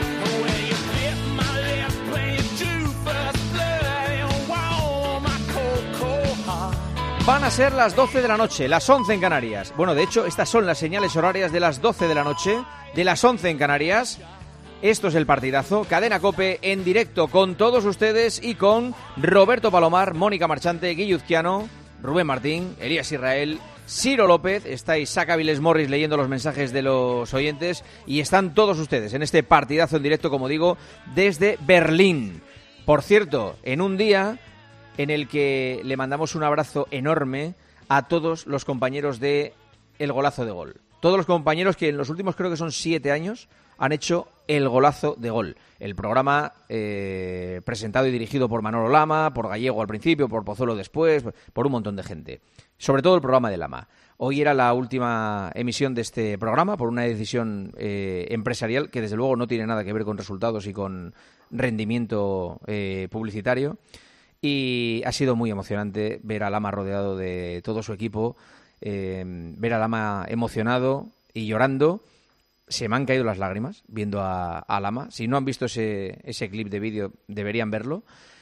Van a ser las 12 de la noche, las 11 en Canarias. Bueno, de hecho, estas son las señales horarias de las 12 de la noche, de las 11 en Canarias. Esto es el partidazo, Cadena COPE en directo con todos ustedes y con Roberto Palomar, Mónica Marchante, Guillo Uzquiano, Rubén Martín, Elías Israel, Ciro López. Estáis Saca Viles Morris leyendo los mensajes de los oyentes y están todos ustedes en este partidazo en directo, como digo, desde Berlín. Por cierto, en un día en el que le mandamos un abrazo enorme a todos los compañeros de El Golazo de Gol. Todos los compañeros que en los últimos, creo que son 7 años, han hecho El Golazo de Gol. El programa presentado y dirigido por Manolo Lama, por Gallego al principio, por Pozuelo después, por un montón de gente. Sobre todo el programa de Lama. Hoy era la última emisión de este programa por una decisión empresarial que desde luego no tiene nada que ver con resultados y con rendimiento publicitario. Y ha sido muy emocionante ver a Lama rodeado de todo su equipo, ver a Lama emocionado y llorando. Se me han caído las lágrimas viendo a Lama. Si no han visto ese clip de vídeo, deberían verlo.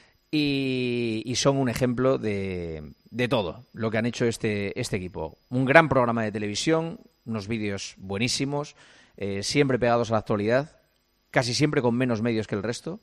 Y son un ejemplo de todo lo que han hecho este equipo. Un gran programa de televisión, unos vídeos buenísimos, siempre pegados a la actualidad, casi siempre con menos medios que el resto,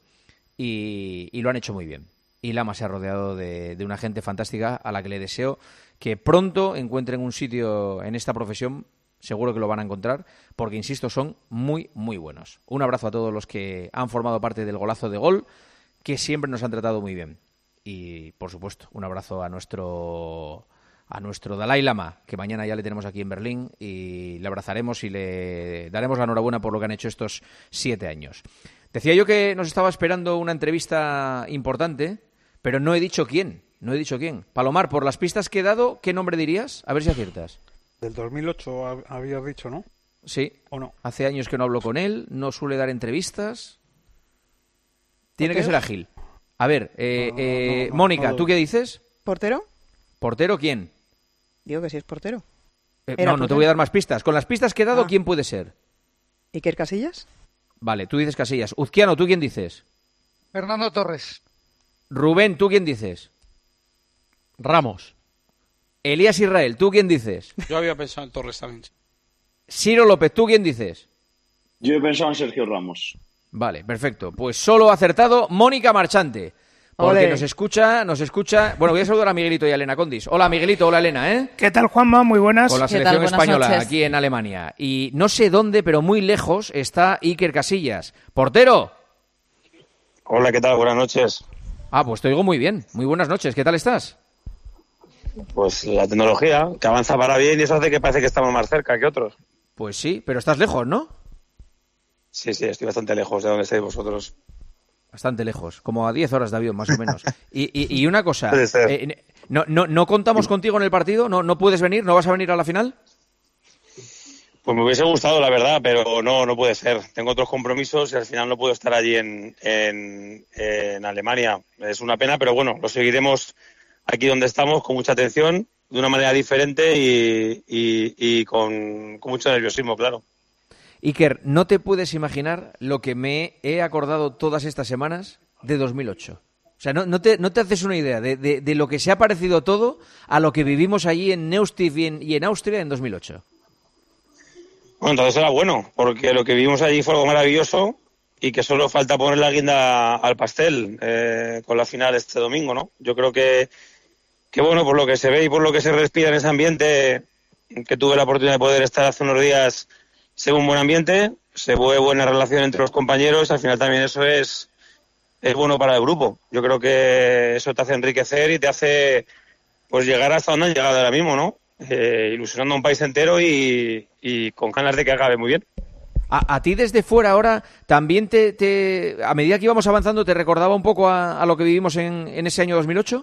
y lo han hecho muy bien. Y Lama se ha rodeado de una gente fantástica a la que le deseo que pronto encuentren un sitio en esta profesión. Seguro que lo van a encontrar, porque, insisto, son muy, muy buenos. Un abrazo a todos los que han formado parte del Golazo de Gol, que siempre nos han tratado muy bien. Y, por supuesto, un abrazo a nuestro Dalai Lama, que mañana ya le tenemos aquí en Berlín, y le abrazaremos y le daremos la enhorabuena por lo que han hecho estos 7 años. Decía yo que nos estaba esperando una entrevista importante, pero no he dicho quién. Palomar, por las pistas que he dado, ¿qué nombre dirías? A ver si aciertas. Del 2008 habías dicho, ¿no? Sí. ¿O no? Hace años que no hablo con él, no suele dar entrevistas. Tiene que ser ágil. A ver, no, Mónica, ¿tú qué dices? ¿Portero? ¿Portero quién? Digo que sí es portero. No te voy a dar más pistas. Con las pistas que he dado, ¿quién puede ser? ¿Iker Casillas? Vale, tú dices Casillas. Uzquiano, ¿tú quién dices? Fernando Torres. Rubén, ¿tú quién dices? Ramos. Elías Israel, ¿tú quién dices? Yo había pensado en Torres también. Ciro López, ¿tú quién dices? Yo he pensado en Sergio Ramos. Vale, perfecto. Pues solo ha acertado Mónica Marchante. Porque nos escucha. Bueno, voy a saludar a Miguelito y a Elena Condis. Hola, Miguelito, hola, Elena, ¿eh? ¿Qué tal, Juanma? Muy buenas. Con la selección española aquí en Alemania. Y no sé dónde, pero muy lejos está Iker Casillas. ¡Portero! Hola, ¿qué tal? Buenas noches. Ah, pues te oigo muy bien. Muy buenas noches. ¿Qué tal estás? Pues la tecnología, que avanza para bien y eso hace que parece que estamos más cerca que otros. Pues sí, pero estás lejos, ¿no? Sí, estoy bastante lejos de donde estáis vosotros. Bastante lejos, como a 10 horas de avión, más o menos. Y una cosa, ¿no contamos contigo en el partido? ¿No puedes venir? ¿No vas a venir a la final? Pues me hubiese gustado, la verdad, pero no puede ser. Tengo otros compromisos y al final no puedo estar allí en Alemania. Es una pena, pero bueno, lo seguiremos aquí donde estamos con mucha atención, de una manera diferente y con mucho nerviosismo, claro. Iker, no te puedes imaginar lo que me he acordado todas estas semanas de 2008. O sea, no te haces una idea de lo que se ha parecido todo a lo que vivimos allí en Neustift y en Austria en 2008. Bueno, entonces era bueno, porque lo que vivimos allí fue algo maravilloso y que solo falta poner la guinda al pastel con la final este domingo, ¿no? Yo creo que bueno, por lo que se ve y por lo que se respira en ese ambiente, que tuve la oportunidad de poder estar hace unos días, se ve un buen ambiente, se ve buena relación entre los compañeros, al final también eso es bueno para el grupo. Yo creo que eso te hace enriquecer y te hace pues llegar hasta donde han llegado ahora mismo, ¿no? Ilusionando a un país entero y con ganas de que acabe muy bien. A ti desde fuera ahora también a medida que íbamos avanzando, ¿te recordaba un poco a lo que vivimos en ese año 2008?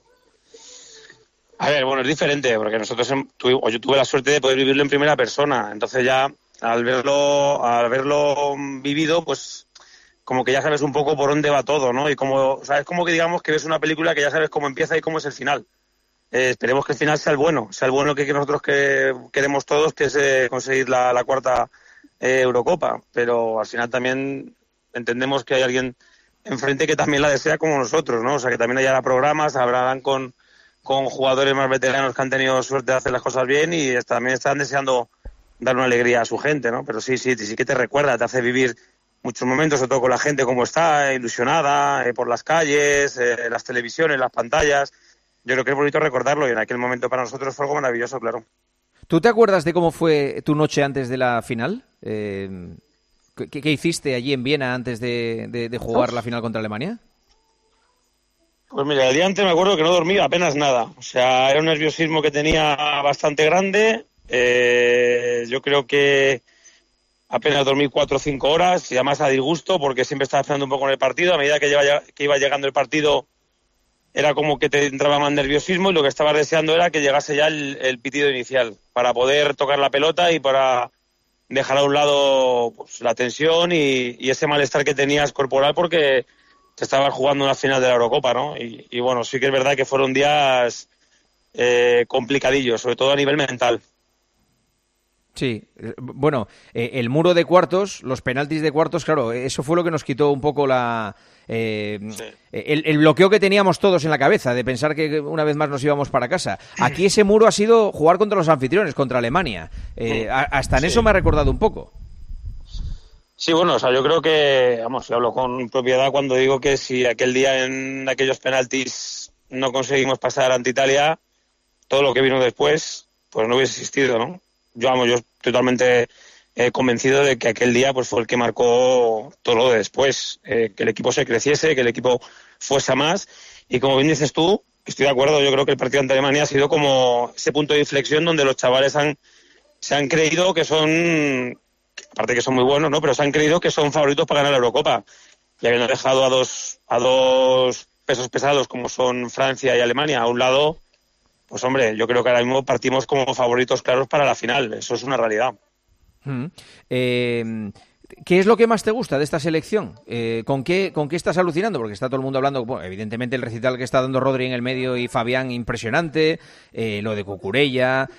A ver, bueno, es diferente, porque yo tuve la suerte de poder vivirlo en primera persona, entonces ya al verlo vivido, pues como que ya sabes un poco por dónde va todo, ¿no? Y como, o sea, es como que digamos que ves una película que ya sabes cómo empieza y cómo es el final. esperemos que el final sea el bueno que nosotros queremos todos, que es conseguir la cuarta Eurocopa, pero al final también entendemos que hay alguien enfrente que también la desea como nosotros, ¿no? O sea, que también haya programas, hablarán con jugadores más veteranos que han tenido suerte de hacer las cosas bien y también están deseando dar una alegría a su gente, ¿no? Pero sí que te recuerda, te hace vivir muchos momentos, sobre todo con la gente como está, ilusionada, por las calles, las televisiones, las pantallas. Yo creo que es bonito recordarlo y en aquel momento para nosotros fue algo maravilloso, claro. ¿Tú te acuerdas de cómo fue tu noche antes de la final? ¿Qué hiciste allí en Viena antes de jugar la final contra Alemania? Pues mira, el día antes me acuerdo que no dormí apenas nada. O sea, era un nerviosismo que tenía bastante grande. Yo creo que apenas dormí 4 o 5 horas y además a disgusto porque siempre estaba esperando un poco en el partido. A medida que iba llegando el partido era como que te entraba más nerviosismo y lo que estaba deseando era que llegase ya el pitido inicial para poder tocar la pelota y para dejar a un lado pues, la tensión y ese malestar que tenías corporal porque te estabas jugando una final de la Eurocopa, ¿no? Y bueno, sí que es verdad que fueron días complicadillos, sobre todo a nivel mental. Sí, bueno, el muro de cuartos, los penaltis de cuartos, claro, eso fue lo que nos quitó un poco el bloqueo que teníamos todos en la cabeza de pensar que una vez más nos íbamos para casa. Aquí ese muro ha sido jugar contra los anfitriones, contra Alemania. Hasta en eso me ha recordado un poco. Sí, bueno, o sea, yo creo que, vamos, yo hablo con propiedad cuando digo que si aquel día en aquellos penaltis no conseguimos pasar ante Italia, todo lo que vino después, pues no hubiese existido, ¿no? Yo estoy totalmente convencido de que aquel día pues fue el que marcó todo lo de después, que el equipo se creciese, que el equipo fuese a más, y como bien dices tú, estoy de acuerdo, yo creo que el partido ante Alemania ha sido como ese punto de inflexión donde los chavales se han creído que son, aparte que son muy buenos, ¿no? Pero se han creído que son favoritos para ganar la Eurocopa, y habiendo dejado a dos pesos pesados como son Francia y Alemania a un lado, pues hombre, yo creo que ahora mismo partimos como favoritos claros para la final, eso es una realidad. ¿Qué es lo que más te gusta de esta selección? ¿Con qué estás alucinando? Porque está todo el mundo hablando, bueno, evidentemente el recital que está dando Rodri en el medio y Fabián, impresionante, lo de Cucurella,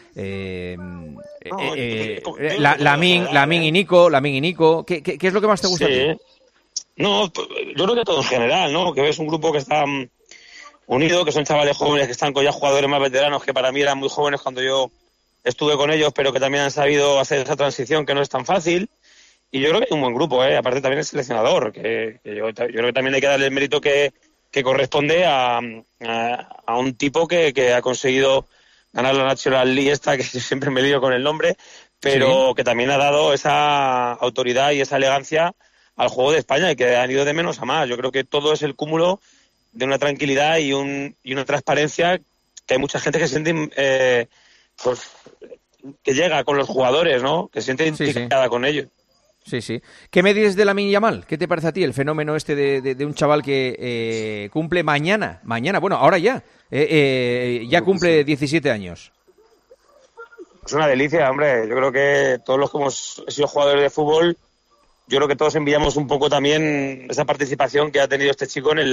Lamine y Nico, ¿qué es lo que más te gusta a ti? No, yo creo que todo en general, ¿no? Que ves un grupo que está unido, que son chavales jóvenes que están con ya jugadores más veteranos que para mí eran muy jóvenes cuando yo estuve con ellos, pero que también han sabido hacer esa transición que no es tan fácil. Y yo creo que hay un buen grupo, aparte también el seleccionador, que yo creo que también hay que darle el mérito que corresponde a un tipo que ha conseguido ganar la National League esta, que siempre me lío con el nombre, pero que también ha dado esa autoridad y esa elegancia al juego de España y que han ido de menos a más. Yo creo que todo es el cúmulo de una tranquilidad y una transparencia que hay mucha gente que siente pues que llega con los jugadores, ¿no? Que se siente identificada con ellos. Sí, sí. ¿Qué me dices de Lamine Yamal? ¿Qué te parece a ti el fenómeno este de un chaval que cumple mañana, bueno, ahora ya cumple 17 años? Es una delicia, hombre. Yo creo que todos los que hemos sido jugadores de fútbol, yo creo que todos envidiamos un poco también esa participación que ha tenido este chico en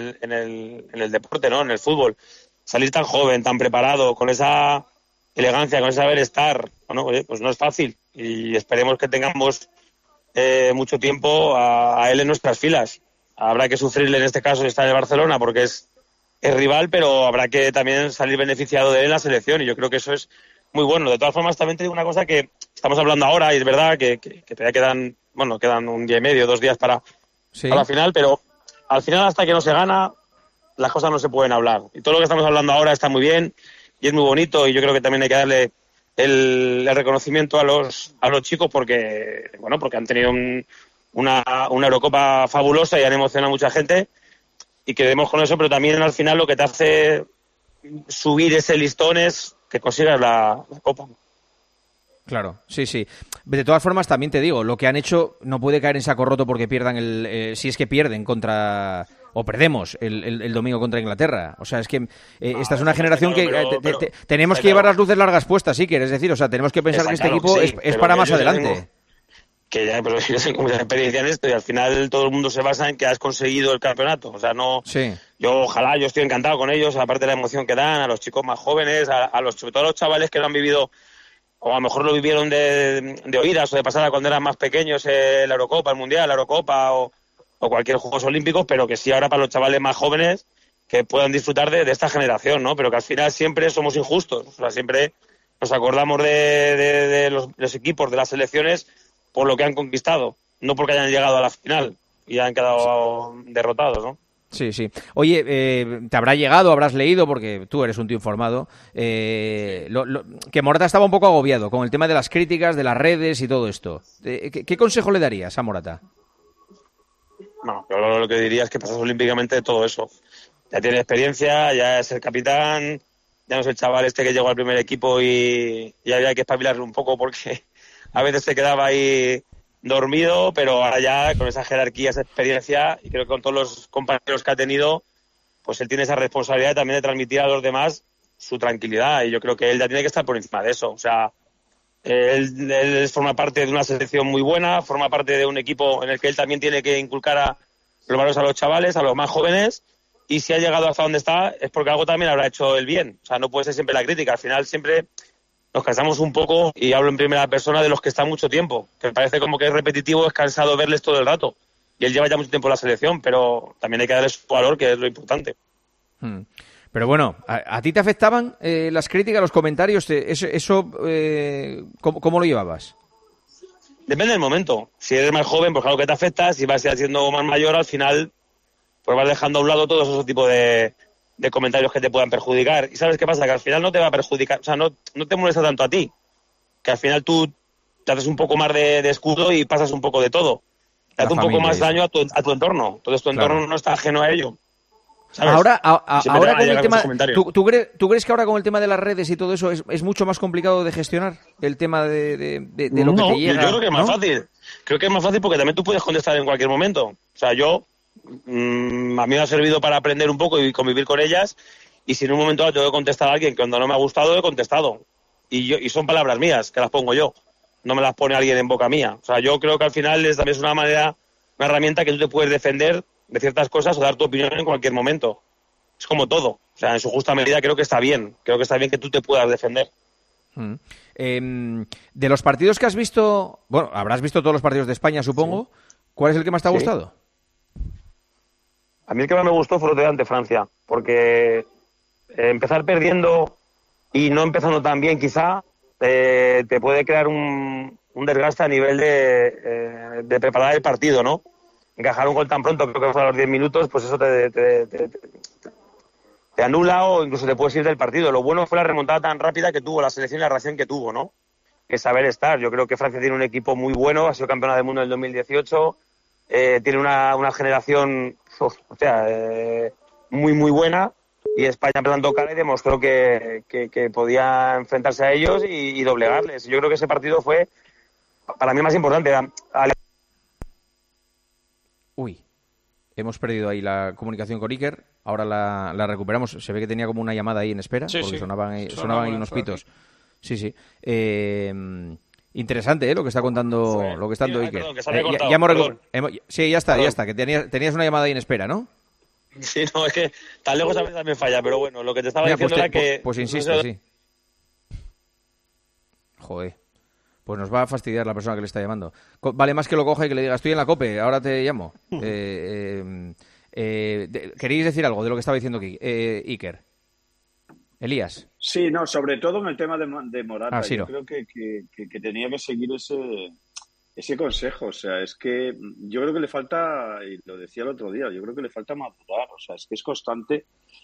el deporte, ¿no? En el fútbol. Salir tan joven, tan preparado, con esa elegancia, con ese saber estar, bueno, pues no es fácil. Y esperemos que tengamos mucho tiempo a él en nuestras filas. Habrá que sufrirle en este caso si está en el Barcelona porque es rival, pero habrá que también salir beneficiado de él en la selección y yo creo que eso es muy bueno. De todas formas, también te digo una cosa que estamos hablando ahora y es verdad que todavía quedan un día y medio, 2 días para la final, pero al final hasta que no se gana las cosas no se pueden hablar. Y todo lo que estamos hablando ahora está muy bien y es muy bonito y yo creo que también hay que darle el reconocimiento a los chicos porque han tenido una Eurocopa fabulosa y han emocionado a mucha gente y quedemos con eso, pero también al final lo que te hace subir ese listón es que consigas la Copa. Claro, sí. De todas formas, también te digo, lo que han hecho no puede caer en saco roto porque pierdan si es que pierden contra... o perdemos el domingo contra Inglaterra. O sea, es que esta es una generación que tenemos que llevar las luces largas puestas, sí, quieres decir. O sea, tenemos que pensar que este equipo es para más adelante. Pero yo tengo mucha experiencia en esto y al final todo el mundo se basa en que has conseguido el campeonato. O sea, no yo estoy encantado con ellos, aparte de la emoción que dan, a los chicos más jóvenes, sobre todo a los chavales que lo han vivido, o a lo mejor lo vivieron de oídas o de pasada cuando eran más pequeños, la Eurocopa, el Mundial, la Eurocopa o cualquier Juegos Olímpicos, pero que sí ahora para los chavales más jóvenes que puedan disfrutar de esta generación, ¿no? Pero que al final siempre somos injustos, o sea, siempre nos acordamos de los equipos, de las selecciones, por lo que han conquistado, no porque hayan llegado a la final y hayan quedado derrotados, ¿no? Sí, sí. Oye, te habrá llegado, habrás leído, porque tú eres un tío informado, que Morata estaba un poco agobiado con el tema de las críticas, de las redes y todo esto. ¿Qué consejo le darías a Morata? Bueno, yo lo que diría es que pasas olímpicamente de todo eso. Ya tiene experiencia, ya es el capitán, ya no es el chaval este que llegó al primer equipo y había que espabilarle un poco porque a veces se quedaba ahí dormido, pero ahora ya con esa jerarquía, esa experiencia, y creo que con todos los compañeros que ha tenido, pues él tiene esa responsabilidad también de transmitir a los demás su tranquilidad, y yo creo que él ya tiene que estar por encima de eso. O sea, él forma parte de una selección muy buena, forma parte de un equipo en el que él también tiene que inculcar los valores a los chavales, a los más jóvenes, y si ha llegado hasta donde está es porque algo también habrá hecho el bien. O sea, no puede ser siempre la crítica. Al final siempre nos cansamos un poco, y hablo en primera persona de los que están mucho tiempo, que parece como que es repetitivo, es cansado verles todo el rato. Y él lleva ya mucho tiempo en la selección, pero también hay que darle su valor, que es lo importante. Pero bueno, ¿a ti te afectaban las críticas, los comentarios? ¿Cómo lo llevabas? Depende del momento. Si eres más joven, pues claro que te afecta. Si vas siendo más mayor, al final pues vas dejando a un lado todos esos tipos de comentarios que te puedan perjudicar. ¿Y sabes qué pasa? Que al final no te va a perjudicar, o sea, no te molesta tanto a ti. Que al final tú te haces un poco más de escudo y pasas un poco de todo. Te hace un poco más daño a tu entorno. Entonces tu entorno no está ajeno a ello. ¿Sabes? Ahora con el tema, ¿tú crees que ahora con el tema de las redes y todo eso es mucho más complicado de gestionar el tema de lo que te llega? Yo creo que es más fácil. Creo que es más fácil porque también tú puedes contestar en cualquier momento. O sea, a mí me ha servido para aprender un poco y convivir con ellas, y si en un momento tengo que contestar a alguien que cuando no me ha gustado, he contestado. Y son palabras mías, que las pongo yo. No me las pone alguien en boca mía. O sea, yo creo que al final también es una herramienta que tú te puedes defender de ciertas cosas o dar tu opinión en cualquier momento. Es como todo. O sea, en su justa medida creo que está bien. Creo que está bien que tú te puedas defender. De los partidos que has visto, bueno, habrás visto todos los partidos de España, supongo. Sí. ¿Cuál es el que más te ha gustado? A mí el que más me gustó fue el de ante Francia, porque empezar perdiendo y no empezando tan bien quizá te puede crear un desgaste a nivel de preparar el partido, ¿no? Encajar un gol tan pronto, creo que fue a los 10 minutos, pues eso te anula o incluso te puedes ir del partido. Lo bueno fue la remontada tan rápida que tuvo la selección y la reacción que tuvo, ¿no? Que saber estar. Yo creo que Francia tiene un equipo muy bueno, ha sido campeona del mundo en el 2018, tiene una generación muy, muy buena, y España plantó cara y demostró que podía enfrentarse a ellos y doblegarles. Yo creo que ese partido fue, para mí, más importante. Uy, hemos perdido ahí la comunicación con Iker. Ahora la recuperamos. Se ve que tenía como una llamada ahí en espera, porque sí. Sonaban ahí unos pitos. Sí. Interesante, lo que está contando, lo que está dando Iker. Sí, ya está, que tenías una llamada ahí en espera, ¿no? Sí, no, es que tan lejos a veces me falla, pero bueno, lo que te estaba diciendo era que... Pues insisto, sí. Joder. Pues nos va a fastidiar la persona que le está llamando. Vale más que lo coja y que le diga, estoy en la COPE, ahora te llamo. ¿Queréis decir algo de lo que estaba diciendo aquí, Iker? Elías. Sí, no, sobre todo en el tema de Morata. Sí, yo creo que tenía que seguir ese consejo. O sea, es que yo creo que le falta, y lo decía el otro día, yo creo que le falta madurar. O sea, es que es constante,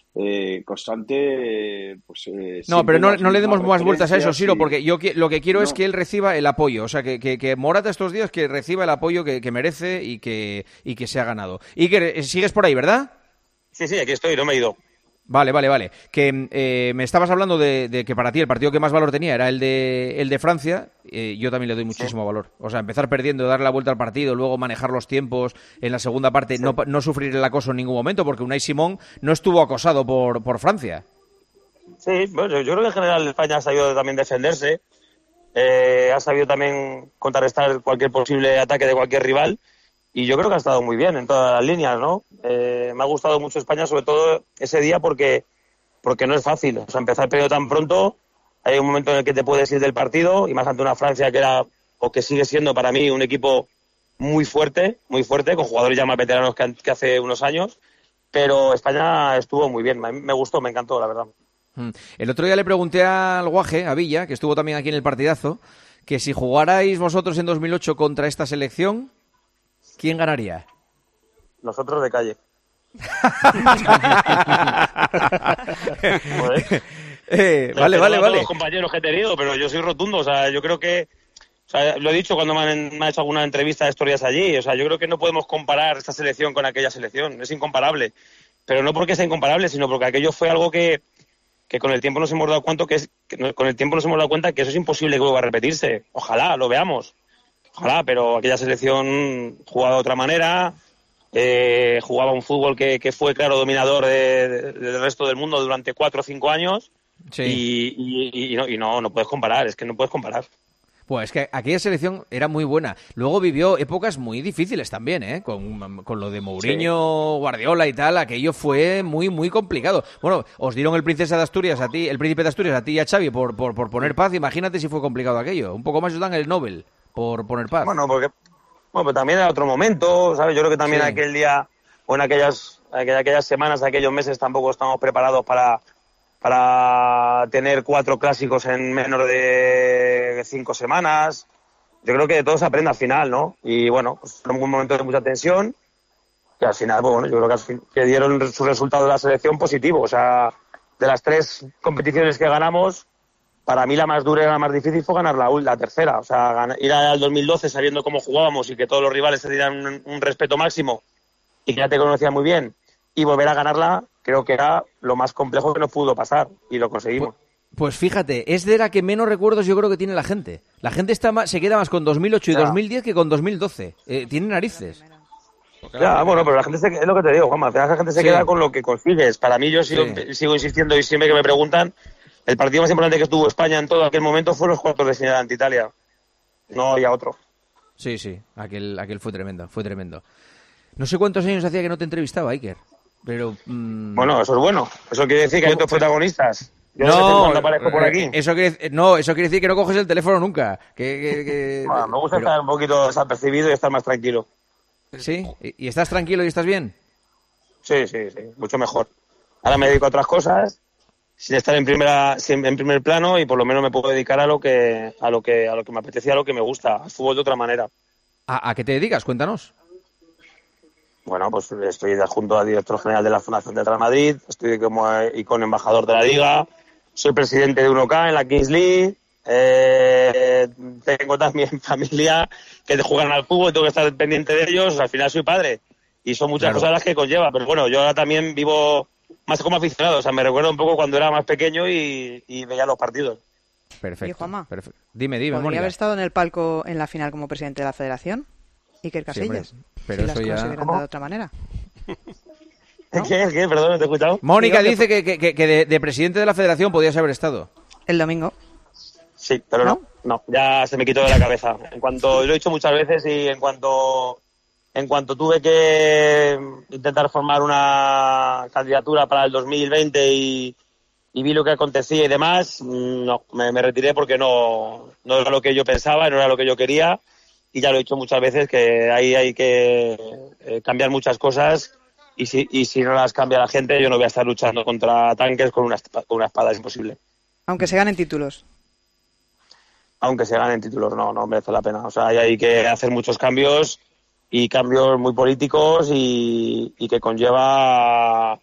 pues... no, pero no le demos más vueltas a eso, Siro, porque yo lo que quiero es que él reciba el apoyo. O sea, que Morata estos días que reciba el apoyo que merece y que se ha ganado. Iker, sigues por ahí, ¿verdad? Sí, aquí estoy, no me he ido. Vale. Que me estabas hablando de que para ti el partido que más valor tenía era el de Francia. Yo también le doy muchísimo valor. O sea, empezar perdiendo, darle la vuelta al partido, luego manejar los tiempos en la segunda parte, no sufrir el acoso en ningún momento, porque Unai Simón no estuvo acosado por Francia. Sí, bueno, yo creo que en general España ha sabido también defenderse, ha sabido también contrarrestar cualquier posible ataque de cualquier rival. y yo creo que ha estado muy bien en todas las líneas, ¿no? Me ha gustado mucho España, sobre todo ese día, porque no es fácil. O sea, empezar el periodo tan pronto, hay un momento en el que te puedes ir del partido, y más ante una Francia que era, o que sigue siendo para mí, un equipo muy fuerte, con jugadores ya más veteranos que hace unos años, pero España estuvo muy bien, me gustó, me encantó, la verdad. El otro día le pregunté al Guaje, a Villa, que estuvo también aquí en el partidazo, que si jugarais vosotros en 2008 contra esta selección, ¿quién ganaría? Nosotros de calle. Vale. Los compañeros que he tenido, pero yo soy rotundo, o sea, yo creo que, o sea, lo he dicho cuando me ha hecho alguna entrevista de estos días allí, o sea, yo creo que no podemos comparar esta selección con aquella selección, es incomparable, pero no porque sea incomparable, sino porque aquello fue algo que con el tiempo nos hemos dado cuenta que eso es imposible que vuelva a repetirse. Ojalá lo veamos, pero aquella selección jugaba de otra manera, jugaba un fútbol que fue claro dominador del resto del mundo durante 4 o 5 años. Sí. Y no puedes comparar, es que no puedes comparar. Pues es que aquella selección era muy buena. Luego vivió épocas muy difíciles también, ¿eh? Con lo de Mourinho, Guardiola y tal, aquello fue muy, muy complicado. Bueno, os dieron el Príncipe de Asturias a ti y a Xavi por poner paz. Imagínate si fue complicado aquello. Un poco más os dan el Nobel por poner paz. Bueno, pues también era otro momento, ¿sabes? Yo creo que también aquel día, o en aquellas semanas, aquellos meses, tampoco estamos preparados para tener 4 clásicos en menos de 5 semanas. Yo creo que de todo se aprende al final, ¿no? Y bueno, pues fue un momento de mucha tensión, que al final, bueno, yo creo que dieron su resultado de la selección positivo. O sea, de las 3 competiciones que ganamos, para mí la más dura y la más difícil fue ganar la tercera. O sea, ir al 2012 sabiendo cómo jugábamos y que todos los rivales te dieran un respeto máximo y que ya te conocían muy bien, y volver a ganarla, creo que era lo más complejo que nos pudo pasar, y lo conseguimos. Pues fíjate, es de la que menos recuerdos yo creo que tiene la gente. La gente se queda más con 2008 y 2010 que con 2012. Tiene narices. Ya, bueno, pero la gente es lo que te digo, Juanma, la gente se queda con lo que consigues. Para mí, yo sigo insistiendo, y siempre que me preguntan, el partido más importante que tuvo España en todo aquel momento fue los cuartos de final ante Italia. No había otro. Sí, aquel fue tremendo. No sé cuántos años hacía que no te entrevistaba, Iker. Pero bueno, eso es bueno. Eso quiere decir que hay otros protagonistas. Yo no aparezco por aquí. Eso quiere decir que no coges el teléfono nunca. Bueno, me gusta estar un poquito desapercibido y estar más tranquilo. ¿Sí? ¿Y estás tranquilo y estás bien? Sí, mucho mejor. Ahora me dedico a otras cosas, sin estar en primer plano, y por lo menos me puedo dedicar a lo que me apetece, a lo que me gusta, al fútbol de otra manera. ¿A qué te dedicas? Cuéntanos. Bueno, pues estoy adjunto al director general de la Fundación del Real Madrid, estoy como icono embajador de la Liga, soy presidente de 1K en la Kings League, tengo también familia que juegan al fútbol y tengo que estar pendiente de ellos, al final soy padre, y son muchas cosas las que conlleva, pero bueno, yo ahora también vivo más como aficionado, o sea, me recuerdo un poco cuando era más pequeño y veía los partidos. Perfecto. Juanma, dime, ¿podría Mónica haber estado en el palco en la final como presidente de la Federación? Iker Casillas. Sí, pero si las cosas se hubieran dado de otra manera. ¿No? ¿Qué? Perdón, no te he escuchado. Mónica dice que de presidente de la Federación podías haber estado. El domingo. Sí, pero no, ya se me quitó de la cabeza. Lo he dicho muchas veces, y en cuanto tuve que intentar formar una candidatura para el 2020 y vi lo que acontecía y demás, no, me retiré porque no era lo que yo pensaba, no era lo que yo quería. Y ya lo he dicho muchas veces, que ahí hay que cambiar muchas cosas, y si no las cambia la gente, yo no voy a estar luchando contra tanques con una espada, es imposible. Aunque se ganen títulos. Aunque se ganen títulos, no merece la pena. O sea, ahí hay que hacer muchos cambios, y cambios muy políticos, y que conlleva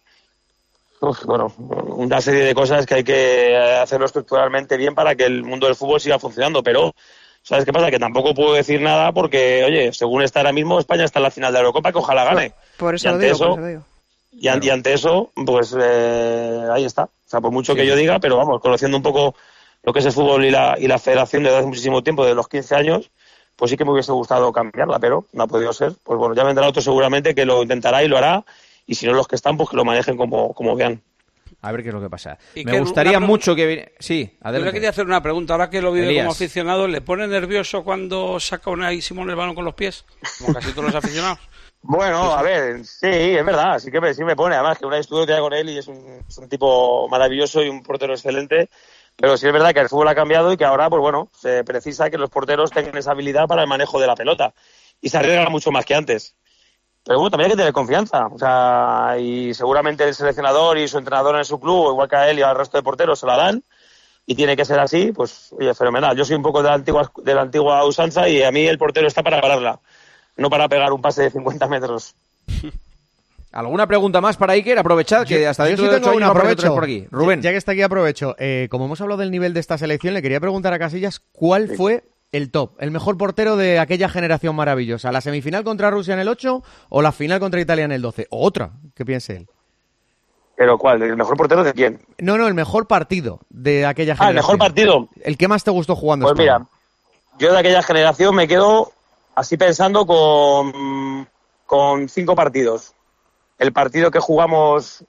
una serie de cosas que hay que hacerlo estructuralmente bien para que el mundo del fútbol siga funcionando, pero ¿sabes qué pasa? Que tampoco puedo decir nada porque, oye, según está ahora mismo, España está en la final de la Eurocopa, que ojalá gane. Por eso lo digo. Y ante eso, pues ahí está. O sea, por mucho que yo diga, pero vamos, conociendo un poco lo que es el fútbol y la federación desde hace muchísimo tiempo, de los 15 años, pues sí que me hubiese gustado cambiarla, pero no ha podido ser. Pues bueno, ya vendrá otro seguramente que lo intentará y lo hará, y si no los que están, pues que lo manejen como vean. A ver qué es lo que pasa. Y Me gustaría mucho que... Sí, Yo adelante. le quería hacer una pregunta. Ahora que lo vive Elías. como aficionado, ¿le pone nervioso cuando saca Unai Simón el balón con los pies? Como casi todos los aficionados. Bueno, a ver, sí, es verdad, sí me pone. Además, que una vez estuve con él y es un tipo maravilloso y un portero excelente. Pero sí es verdad que el fútbol ha cambiado y que ahora, pues bueno, se precisa que los porteros tengan esa habilidad para el manejo de la pelota. Y se arriesga mucho más que antes. Pero bueno, también hay que tener confianza. O sea, y seguramente el seleccionador y su entrenador en su club, igual que a él y al resto de porteros, se la dan. Y tiene que ser así, pues, oye, fenomenal. Yo soy un poco de la antigua usanza y a mí el portero está para pararla, no para pegar un pase de 50 metros. ¿Alguna pregunta más para Iker? Aprovechad que hasta dentro de 8 años aprovecho por aquí. Rubén. Ya que está aquí, aprovecho. Como hemos hablado del nivel de esta selección, le quería preguntar a Casillas cuál fue el top, el mejor portero de aquella generación maravillosa. ¿La semifinal contra Rusia en el 8 o la final contra Italia en el 12? O otra, que piense él. ¿Pero cuál? ¿El mejor portero de quién? No, el mejor partido de aquella generación. El mejor partido. ¿El que más te gustó jugando? Pues mira, yo de aquella generación me quedo así pensando con 5 partidos. El partido que jugamos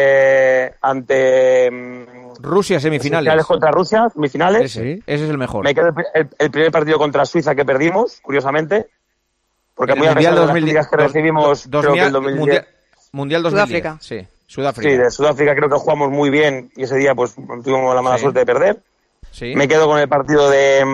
ante Rusia, semifinales contra Rusia, semifinales. Ese es el mejor. Me quedo el primer partido contra Suiza que perdimos, curiosamente. Porque muy a pesar de las críticas que recibimos, creo que el 2010... Mundial 2010. Sudáfrica. Sí, Sudáfrica. Sí, de Sudáfrica creo que jugamos muy bien y ese día pues tuvimos la mala suerte de perder. Sí. Me quedo con el partido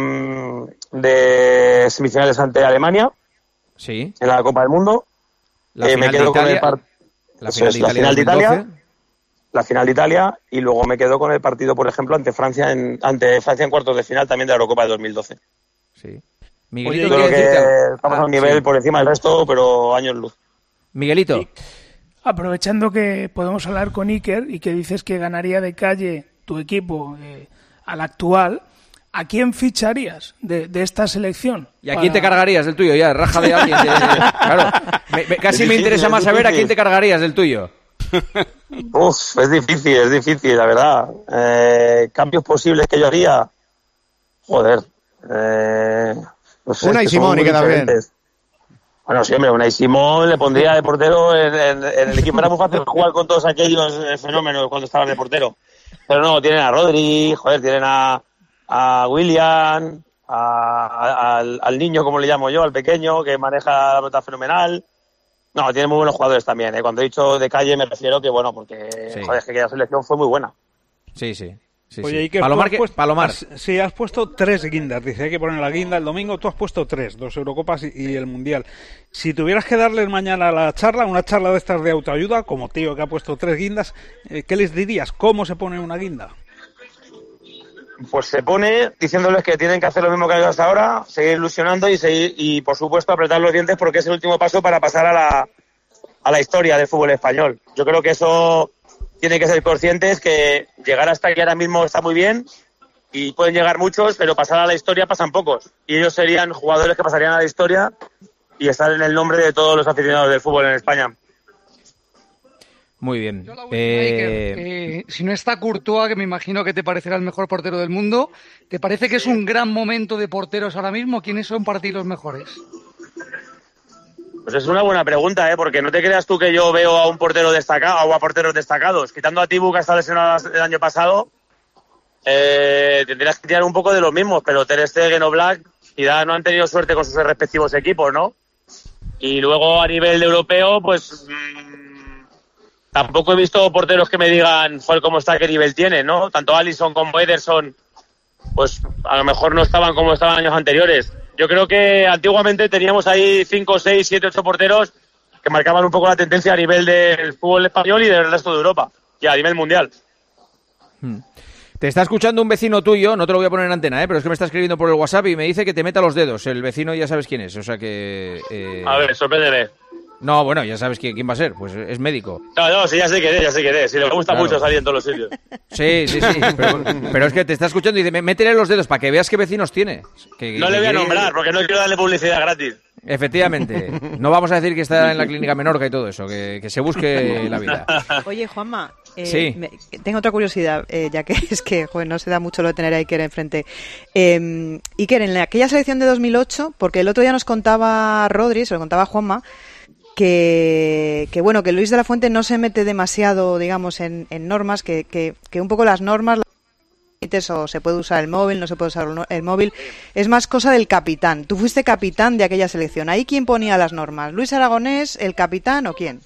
de semifinales ante Alemania. Sí. En la Copa del Mundo. Me quedo con el la final de Italia. La final de Italia y luego me quedo con el partido, por ejemplo, ante Francia en cuartos de final también de la Eurocopa de 2012. Sí. Miguelito, yo creo que estamos a un nivel por encima del resto, pero años luz. Miguelito. Sí. Aprovechando que podemos hablar con Iker y que dices que ganaría de calle tu equipo al actual, ¿a quién ficharías de esta selección? ¿Y a quién te cargarías del tuyo? Ya, raja de alguien. Claro. Casi me interesa más saber a quién te cargarías del tuyo. Uf, es difícil, la verdad. Cambios posibles que yo haría. Joder. No sé, Unai Simón y queda bien. Bueno, sí, hombre, Unai Simón le pondría de portero en el equipo. Era muy fácil jugar con todos aquellos fenómenos cuando estaban de portero. Pero no, tienen a Rodri, tienen a William, al niño, como le llamo yo, al pequeño, que maneja la pelota fenomenal. No, tiene muy buenos jugadores también. Cuando he dicho de calle me refiero que, bueno, porque es que aquella selección fue muy buena. Sí. Oye, Iker, Palomar. Sí, has puesto 3 guindas. Dice, hay que poner la guinda el domingo. Tú has puesto 3, 2 Eurocopas y el Mundial. Si tuvieras que darles mañana una charla de estas de autoayuda, como tío que ha puesto 3 guindas, ¿qué les dirías? ¿Cómo se pone una guinda? Pues se pone diciéndoles que tienen que hacer lo mismo que han hecho hasta ahora, seguir ilusionando y por supuesto apretar los dientes porque es el último paso para pasar a la historia del fútbol español. Yo creo que eso tiene que ser conscientes, que llegar hasta aquí ahora mismo está muy bien y pueden llegar muchos, pero pasar a la historia pasan pocos. Y ellos serían jugadores que pasarían a la historia y estar en el nombre de todos los aficionados del fútbol en España. Muy bien. Si no está Courtois, que me imagino que te parecerá el mejor portero del mundo, ¿te parece que es un gran momento de porteros ahora mismo? ¿Quiénes son para ti los mejores? Pues es una buena pregunta, porque no te creas tú que yo veo a un portero destacado o a porteros destacados. Quitando a Tibu, que está lesionado el año pasado, tendrías que tirar un poco de los mismos, pero Ter Stegen o Black ya no han tenido suerte con sus respectivos equipos, ¿no? Y luego a nivel de europeo, pues tampoco he visto porteros que me digan, joder, cómo está, qué nivel tiene, ¿no? Tanto Alisson como Ederson, pues a lo mejor no estaban como estaban años anteriores. Yo creo que antiguamente teníamos ahí 5, 6, 7, 8 porteros que marcaban un poco la tendencia a nivel del fútbol español y del resto de Europa, y a nivel mundial. Te está escuchando un vecino tuyo, no te lo voy a poner en antena, pero es que me está escribiendo por el WhatsApp y me dice que te meta los dedos. El vecino ya sabes quién es, o sea que... A ver, sorpréndeme. No, bueno, ya sabes quién va a ser, pues es médico. No, sí, ya sé quién es, si le gusta mucho salir en todos los sitios. Sí, pero es que te está escuchando y dice, métele los dedos para que veas qué vecinos tiene. No le voy a nombrar, porque no quiero darle publicidad gratis. Efectivamente, no vamos a decir que está en la clínica Menorca y todo eso, que se busque la vida. Oye, Juanma, sí. Tengo otra curiosidad, ya que es que no se da mucho lo de tener a Iker enfrente. Iker, en aquella selección de 2008, porque el otro día nos contaba Rodri, se lo contaba Juanma, que bueno, que Luis de la Fuente no se mete demasiado, digamos, en normas, que un poco las normas, o se puede usar el móvil, no se puede usar el móvil, es más cosa del capitán. Tú fuiste capitán de aquella selección. ¿Ahí quién ponía las normas? ¿Luis Aragonés, el capitán o quién?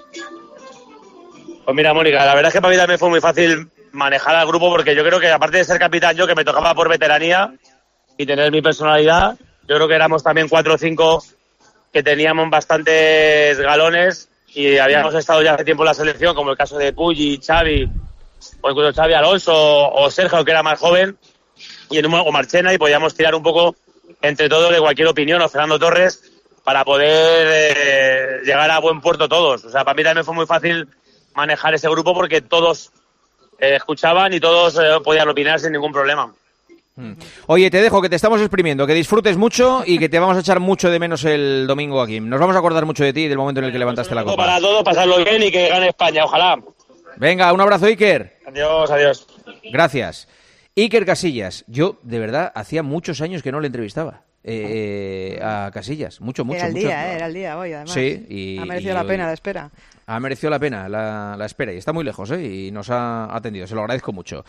Pues mira, Mónica, la verdad es que para mí también fue muy fácil manejar al grupo, porque yo creo que aparte de ser capitán yo, que me tocaba por veteranía y tener mi personalidad, yo creo que éramos también 4 o 5 que teníamos bastantes galones y habíamos estado ya hace tiempo en la selección, como el caso de Pulli, Xavi, o incluso Xavi Alonso o Sergio, que era más joven, o Marchena, y podíamos tirar un poco entre todos de cualquier opinión, o Fernando Torres, para poder llegar a buen puerto todos. O sea, para mí también fue muy fácil manejar ese grupo porque todos escuchaban y todos podían opinar sin ningún problema. Oye, te dejo, que te estamos exprimiendo, que disfrutes mucho y que te vamos a echar mucho de menos el domingo aquí. Nos vamos a acordar mucho de ti y del momento en el que levantaste la copa. Para todos, pasarlo bien y que gane España, ojalá. Venga, un abrazo, Iker. Adiós, adiós. Gracias. Iker Casillas, yo de verdad hacía muchos años que no le entrevistaba a Casillas, mucho. Era el día hoy, además. Sí, ha merecido la pena la espera. Ha merecido la pena la espera y está muy lejos, y nos ha atendido, se lo agradezco mucho.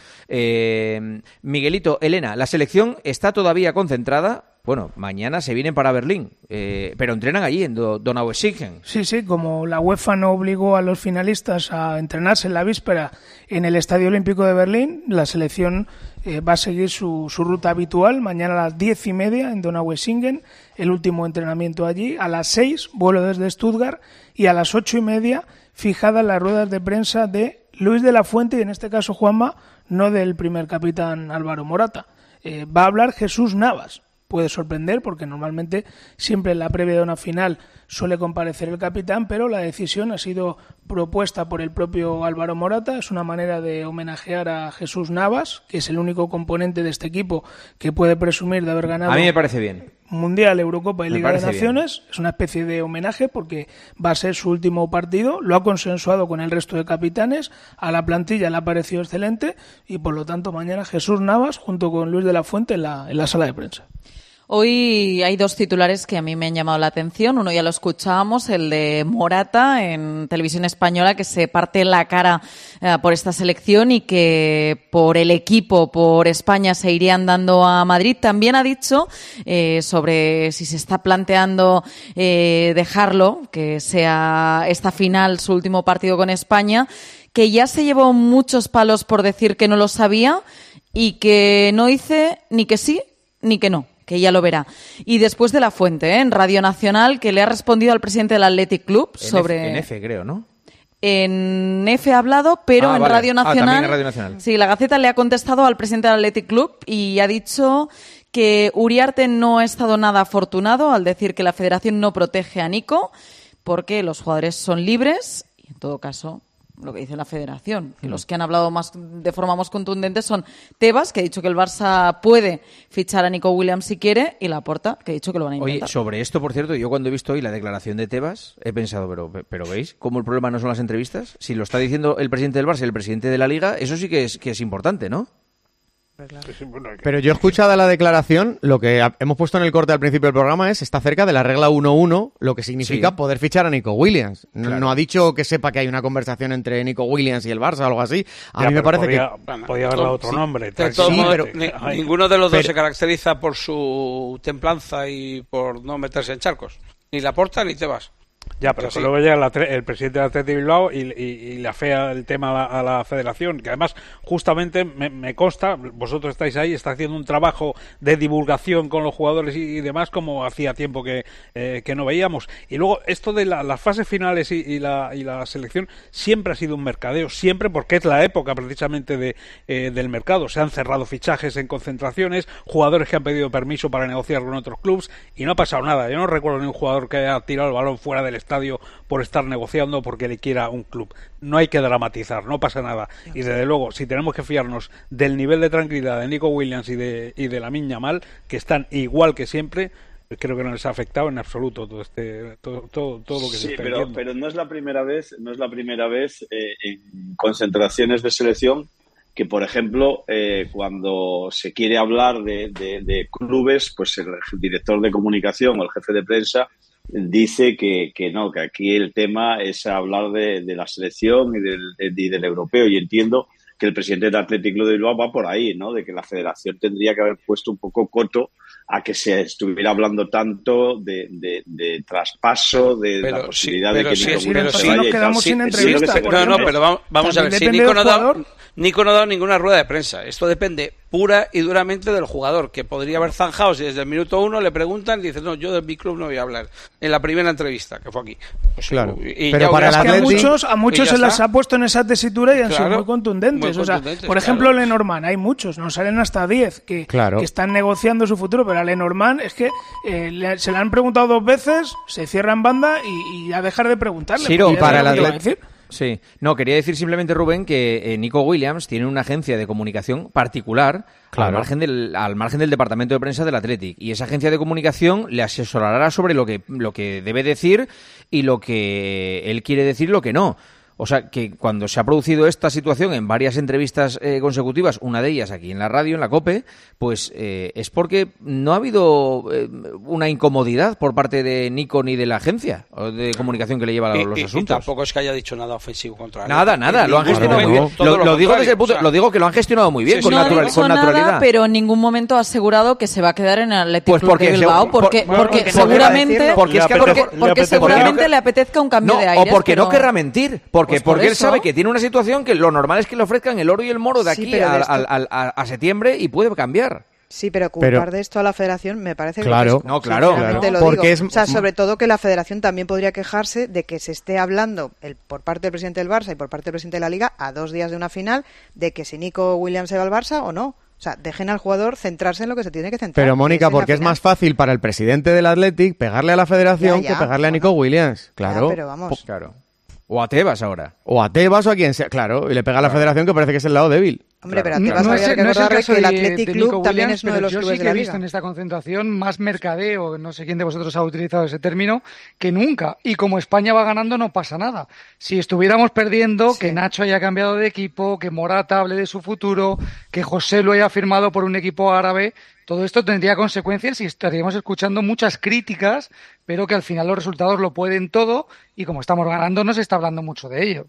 Miguelito, Elena, la selección está todavía concentrada. Bueno, mañana se vienen para Berlín, pero entrenan allí en Donaueschingen. Sí, como la UEFA no obligó a los finalistas a entrenarse en la víspera en el Estadio Olímpico de Berlín, la selección va a seguir su ruta habitual. Mañana a las 10:30 en Donaueschingen, el último entrenamiento allí. A las 6, vuelo desde Stuttgart, y a las 8:30, fijadas las ruedas de prensa de Luis de la Fuente, y en este caso, Juanma, no del primer capitán Álvaro Morata. Va a hablar Jesús Navas. Puede sorprender porque normalmente siempre en la previa de una final suele comparecer el capitán, pero la decisión ha sido propuesta por el propio Álvaro Morata. Es una manera de homenajear a Jesús Navas, que es el único componente de este equipo que puede presumir de haber ganado. A mí me parece bien. Mundial, Eurocopa y Liga de Naciones. Bien. Es una especie de homenaje porque va a ser su último partido. Lo ha consensuado con el resto de capitanes. A la plantilla le ha parecido excelente y por lo tanto mañana Jesús Navas junto con Luis de la Fuente en la sala de prensa. Hoy hay 2 titulares que a mí me han llamado la atención. Uno ya lo escuchábamos, el de Morata en Televisión Española, que se parte la cara por esta selección y que por el equipo, por España, se irían dando a Madrid. También ha dicho sobre si se está planteando dejarlo, que sea esta final su último partido con España, que ya se llevó muchos palos por decir que no lo sabía y que no dice ni que sí ni que no, que ya lo verá. Y después de la Fuente, en Radio Nacional, que le ha respondido al presidente del Athletic Club sobre... En F, creo, ¿no? En F ha hablado, pero en vale. Radio Nacional... También en Radio Nacional. Sí, la Gaceta le ha contestado al presidente del Athletic Club y ha dicho que Uriarte no ha estado nada afortunado al decir que la federación no protege a Nico porque los jugadores son libres y, en todo caso, lo que dice la federación, que los que han hablado más de forma más contundente son Tebas, que ha dicho que el Barça puede fichar a Nico Williams si quiere, y Laporta, que ha dicho que lo van a intentar. Oye, sobre esto, por cierto, yo cuando he visto hoy la declaración de Tebas, he pensado, pero ¿veis cómo el problema no son las entrevistas? Si lo está diciendo el presidente del Barça y el presidente de la Liga, eso sí que es importante, ¿no? Pero yo he escuchado la declaración, lo que hemos puesto en el corte al principio del programa está cerca de la regla 1-1, lo que significa poder fichar a Nico Williams. Claro. No ha dicho que sepa que hay una conversación entre Nico Williams y el Barça o algo así. A mí me parece podía haber dado otro nombre. De todos modos, ninguno de los dos se caracteriza por su templanza y por no meterse en charcos. Ni Laporta ni Tebas. Ya, pero luego llega el presidente del Athletic Bilbao y le afea el tema a la federación, que además justamente me consta, vosotros estáis ahí, está haciendo un trabajo de divulgación con los jugadores y demás, como hacía tiempo que no veíamos. Y luego esto de las fases finales y la selección siempre ha sido un mercadeo, siempre, porque es la época precisamente del mercado. Se han cerrado fichajes en concentraciones, jugadores que han pedido permiso para negociar con otros clubes y no ha pasado nada. Yo no recuerdo ni un jugador que haya tirado el balón fuera del estadio por estar negociando porque le quiera un club. No hay que dramatizar, no pasa nada. Y desde luego, si tenemos que fiarnos del nivel de tranquilidad de Nico Williams y de Lamine Yamal, que están igual que siempre, creo que no les ha afectado en absoluto todo lo que se está viendo. Pero no es la primera vez en concentraciones de selección que, por ejemplo, cuando se quiere hablar de clubes, pues el director de comunicación o el jefe de prensa dice que no, que aquí el tema es hablar de la selección y del europeo. Y entiendo que el presidente del Athletic Club de Bilbao va por ahí, ¿no? De que la federación tendría que haber puesto un poco coto a que se estuviera hablando tanto de traspaso, de la posibilidad de que nos quedamos sin entrevista. Pero vamos a ver, si Nico no ha dado ninguna rueda de prensa. Esto depende pura y duramente del jugador, que podría haber zanjado si desde el minuto 1 le preguntan y dice, no, yo de mi club no voy a hablar. En la primera entrevista, que fue aquí. Pues, claro. Pero para a muchos se las ha puesto en esa tesitura y han sido muy contundentes. Por ejemplo, Lenormand, hay muchos, nos salen hasta 10 que están negociando su futuro, pero a Lenormand es que se le han preguntado 2 veces, se cierra en banda y a dejar de preguntarle. Ciro, y para el Athletic. Sí, no, quería decir simplemente, Rubén, que Nico Williams tiene una agencia de comunicación particular al margen del departamento de prensa del Athletic, y esa agencia de comunicación le asesorará sobre lo que debe decir y lo que él quiere decir y lo que no. O sea, que cuando se ha producido esta situación en varias entrevistas consecutivas, una de ellas aquí en la radio, en la COPE, pues es porque no ha habido una incomodidad por parte de Nico ni de la agencia de comunicación que le lleva los asuntos. Y tampoco es que haya dicho nada ofensivo contra él. Nada, lo han gestionado muy bien. Lo digo desde el punto, lo digo que lo han gestionado muy bien, con naturalidad. Nada, pero en ningún momento ha asegurado que se va a quedar en el Athletic Club de Bilbao, porque seguramente le apetezca un cambio de aires. O porque no querrá mentir. Porque él sabe que tiene una situación que lo normal es que le ofrezcan el oro y el moro de aquí a septiembre y puede cambiar. Sí, pero culpar de esto a la federación me parece claro, que no, claro. Porque o sea, sobre todo que la federación también podría quejarse de que se esté hablando por parte del presidente del Barça y por parte del presidente de la Liga a 2 días de una final de que si Nico Williams se va al Barça o no. O sea, dejen al jugador centrarse en lo que se tiene que centrar. Pero, Mónica, porque es más fácil para el presidente del Athletic pegarle a la federación que pegarle a Nico Williams. Claro. Pero vamos. Claro. O a Tebas ahora. O a Tebas o a quien sea, claro. Y le pega a la federación, que parece que es el lado débil. Hombre, pero a Tebas había que recordarle que el Athletic Club también es uno de los clubes de la Liga. Yo sí que he visto en esta concentración más mercadeo, no sé quién de vosotros ha utilizado ese término, que nunca. Y como España va ganando, no pasa nada. Si estuviéramos perdiendo, que Nacho haya cambiado de equipo, que Morata hable de su futuro, que José lo haya firmado por un equipo árabe, todo esto tendría consecuencias y estaríamos escuchando muchas críticas, pero que al final los resultados lo pueden todo y como estamos ganando no se está hablando mucho de ello.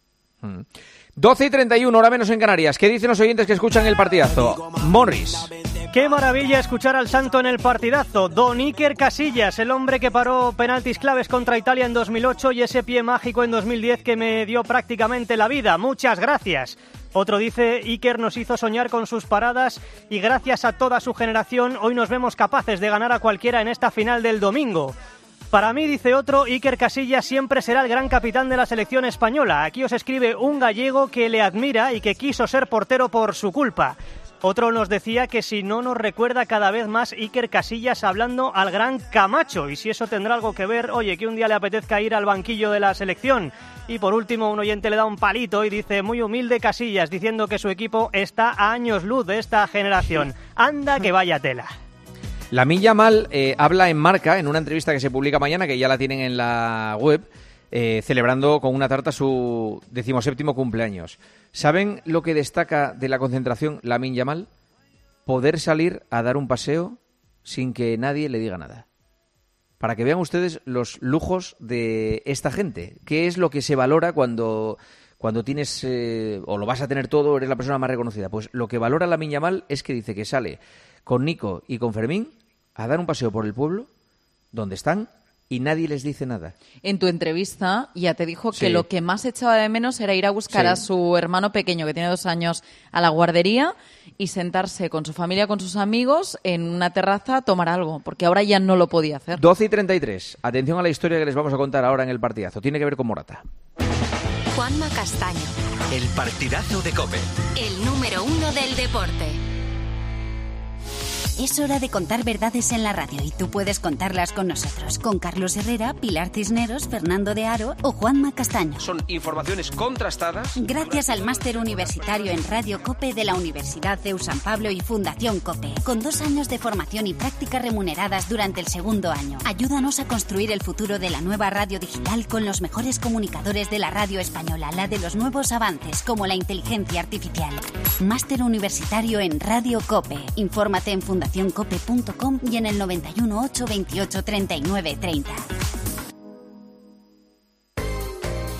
12:31, hora menos en Canarias. ¿Qué dicen los oyentes que escuchan el partidazo? Morris. Qué maravilla escuchar al santo en el partidazo. Don Iker Casillas, el hombre que paró penaltis claves contra Italia en 2008 y ese pie mágico en 2010 que me dio prácticamente la vida. Muchas gracias. Otro dice, Iker nos hizo soñar con sus paradas y gracias a toda su generación hoy nos vemos capaces de ganar a cualquiera en esta final del domingo. Para mí, dice otro, Iker Casillas siempre será el gran capitán de la selección española. Aquí os escribe un gallego que le admira y que quiso ser portero por su culpa. Otro nos decía que si no nos recuerda cada vez más Iker Casillas hablando al gran Camacho, y si eso tendrá algo que ver, oye, que un día le apetezca ir al banquillo de la selección. Y por último, un oyente le da un palito y dice, muy humilde Casillas, diciendo que su equipo está a años luz de esta generación. Anda que vaya tela. Lamine Yamal habla en Marca, en una entrevista que se publica mañana, que ya la tienen en la web, celebrando con una tarta su 17º cumpleaños. ¿Saben lo que destaca de la concentración Lamine Yamal? Poder salir a dar un paseo sin que nadie le diga nada. Para que vean ustedes los lujos de esta gente. ¿Qué es lo que se valora cuando tienes, o lo vas a tener todo, eres la persona más reconocida? Pues lo que valora Lamine Yamal es que dice que sale con Nico y con Fermín a dar un paseo por el pueblo, donde están, y nadie les dice nada. En tu entrevista ya te dijo que lo que más echaba de menos era ir a buscar a su hermano pequeño, que tiene 2 años, a la guardería y sentarse con su familia, con sus amigos, en una terraza a tomar algo, porque ahora ya no lo podía hacer. 12:33. Atención a la historia que les vamos a contar ahora en el partidazo. Tiene que ver con Morata. Juanma Castaño. El partidazo de COPE. El número 1 del deporte. Es hora de contar verdades en la radio y tú puedes contarlas con nosotros, con Carlos Herrera, Pilar Cisneros, Fernando de Aro o Juanma Castaño. Son informaciones contrastadas. Gracias al máster universitario en Radio COPE de la Universidad CEU San Pablo y Fundación COPE, con 2 años de formación y prácticas remuneradas durante el 2º año. Ayúdanos a construir el futuro de la nueva radio digital con los mejores comunicadores de la radio española, la de los nuevos avances como la inteligencia artificial. Máster universitario en Radio COPE. Infórmate en fundacioncope.com y en el 91 8 28 39 30.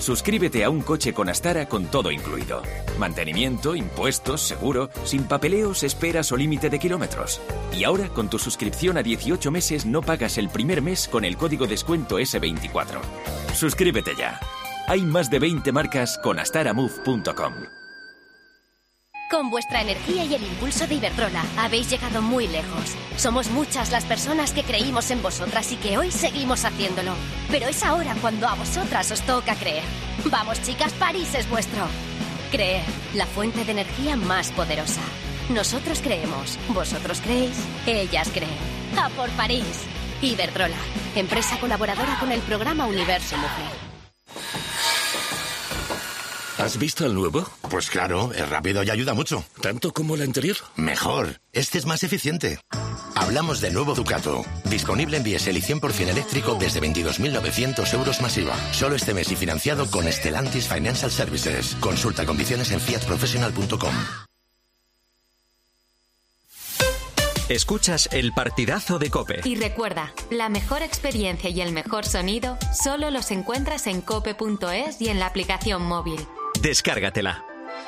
Suscríbete a un coche con Astara con todo incluido. Mantenimiento, impuestos, seguro, sin papeleos, esperas o límite de kilómetros. Y ahora, con tu suscripción a 18 meses, no pagas el primer mes con el código descuento S24. Suscríbete ya. Hay más de 20 marcas con astaramove.com. Con vuestra energía y el impulso de Iberdrola habéis llegado muy lejos. Somos muchas las personas que creímos en vosotras y que hoy seguimos haciéndolo. Pero es ahora cuando a vosotras os toca creer. Vamos, chicas, París es vuestro. Creer, la fuente de energía más poderosa. Nosotros creemos, vosotros creéis, ellas creen. ¡A por París! Iberdrola, empresa colaboradora con el programa Universo Mujer. ¿Has visto el nuevo? Pues claro, es rápido y ayuda mucho. ¿Tanto como el anterior? Mejor. Este es más eficiente. Hablamos del nuevo Ducato. Disponible en diésel y 100% eléctrico desde 22.900 euros masiva. Solo este mes y financiado con Stellantis Financial Services. Consulta condiciones en fiatprofessional.com. Escuchas el partidazo de COPE. Y recuerda, la mejor experiencia y el mejor sonido solo los encuentras en cope.es y en la aplicación móvil. Descárgatela.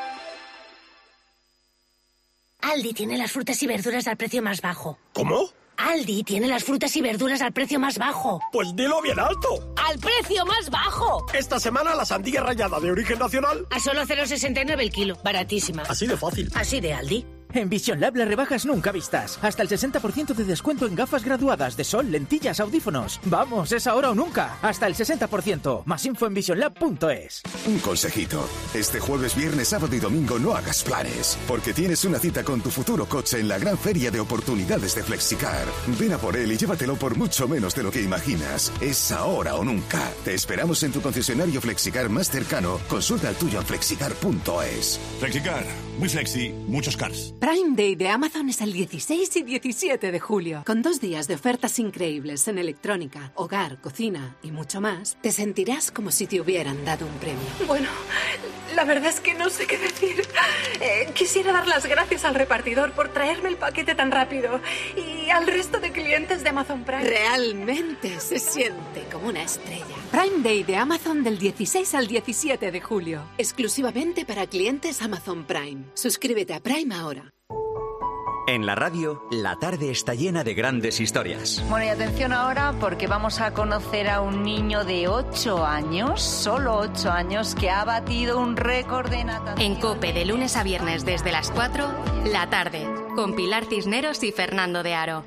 Aldi tiene las frutas y verduras al precio más bajo. ¿Cómo? Aldi tiene las frutas y verduras al precio más bajo. Pues dilo bien alto. ¡Al precio más bajo! Esta semana la sandía rallada de origen nacional A solo 0,69 el kilo. Baratísima. Así de fácil. Así de Aldi. En Vision Lab las rebajas nunca vistas. Hasta el 60% de descuento en gafas graduadas de sol, lentillas, audífonos. Vamos, es ahora o nunca. Hasta el 60%. Más info en visionlab.es. Un consejito. Este jueves, viernes, sábado y domingo no hagas planes, porque tienes una cita con tu futuro coche en la gran feria de oportunidades de Flexicar. Ven a por él y llévatelo por mucho menos de lo que imaginas. Es ahora o nunca. Te esperamos en tu concesionario Flexicar más cercano. Consulta el tuyo en flexicar.es. Flexicar. Muy flexi, muchos cars. Prime Day de Amazon es el 16 y 17 de julio. Con 2 días de ofertas increíbles en electrónica, hogar, cocina y mucho más, te sentirás como si te hubieran dado un premio. Bueno, la verdad es que no sé qué decir. Quisiera dar las gracias al repartidor por traerme el paquete tan rápido y al resto de clientes de Amazon Prime. Realmente se siente como una estrella. Prime Day de Amazon del 16 al 17 de julio. Exclusivamente para clientes Amazon Prime. Suscríbete a Prime ahora. En la radio, la tarde está llena de grandes historias. Bueno, y atención ahora porque vamos a conocer a un niño de 8 años, solo 8 años, que ha batido un récord de natación. En COPE, de lunes a viernes desde las 4, la tarde, con Pilar Cisneros y Fernando de Aro.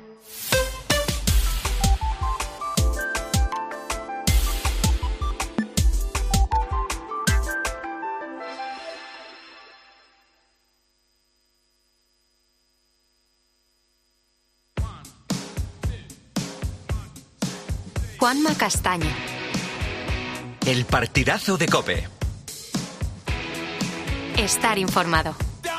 Juanma Castaño. El partidazo de COPE. Estar informado.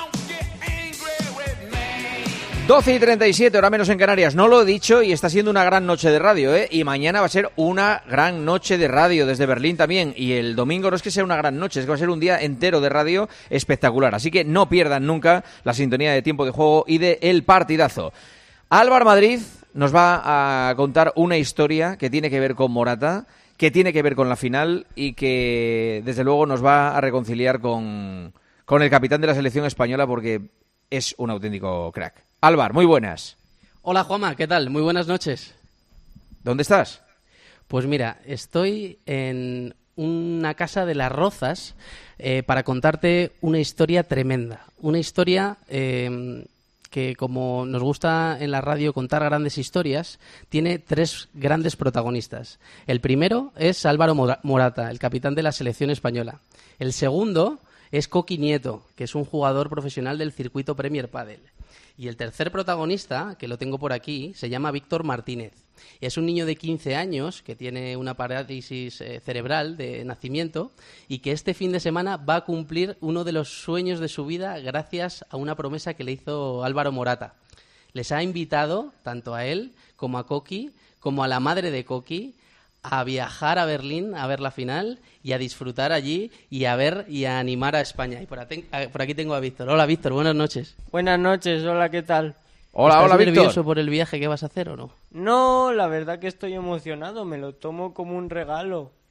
12:37, hora menos en Canarias. No lo he dicho y está siendo una gran noche de radio, ¿eh? Y mañana va a ser una gran noche de radio desde Berlín también. Y el domingo no es que sea una gran noche, es que va a ser un día entero de radio espectacular. Así que no pierdan nunca la sintonía de Tiempo de Juego y de El Partidazo. Álvaro Madrid nos va a contar una historia que tiene que ver con Morata, que tiene que ver con la final y que desde luego nos va a reconciliar con el capitán de la selección española porque es un auténtico crack. Álvaro, muy buenas. Hola Juanma, ¿qué tal? Muy buenas noches. ¿Dónde estás? Pues mira, estoy en una casa de Las Rozas para contarte una historia tremenda. Una historia que, como nos gusta en la radio contar grandes historias, tiene 3 grandes protagonistas. El primero es Álvaro Morata, el capitán de la selección española. El segundo es Coqui Nieto, que es un jugador profesional del circuito Premier Padel. Y el tercer protagonista, que lo tengo por aquí, se llama Víctor Martínez. Es un niño de 15 años que tiene una parálisis cerebral de nacimiento y que este fin de semana va a cumplir uno de los sueños de su vida gracias a una promesa que le hizo Álvaro Morata. Les ha invitado, tanto a él como a Coqui, como a la madre de Coqui, a viajar a Berlín a ver la final y a disfrutar allí y a ver y a animar a España. Y por aquí tengo a Víctor. Hola Víctor, buenas noches. Buenas noches, hola, ¿qué tal? Hola, Víctor. Víctor. ¿Estás nervioso por el viaje que vas a hacer o no? No, la verdad que estoy emocionado, me lo tomo como un regalo.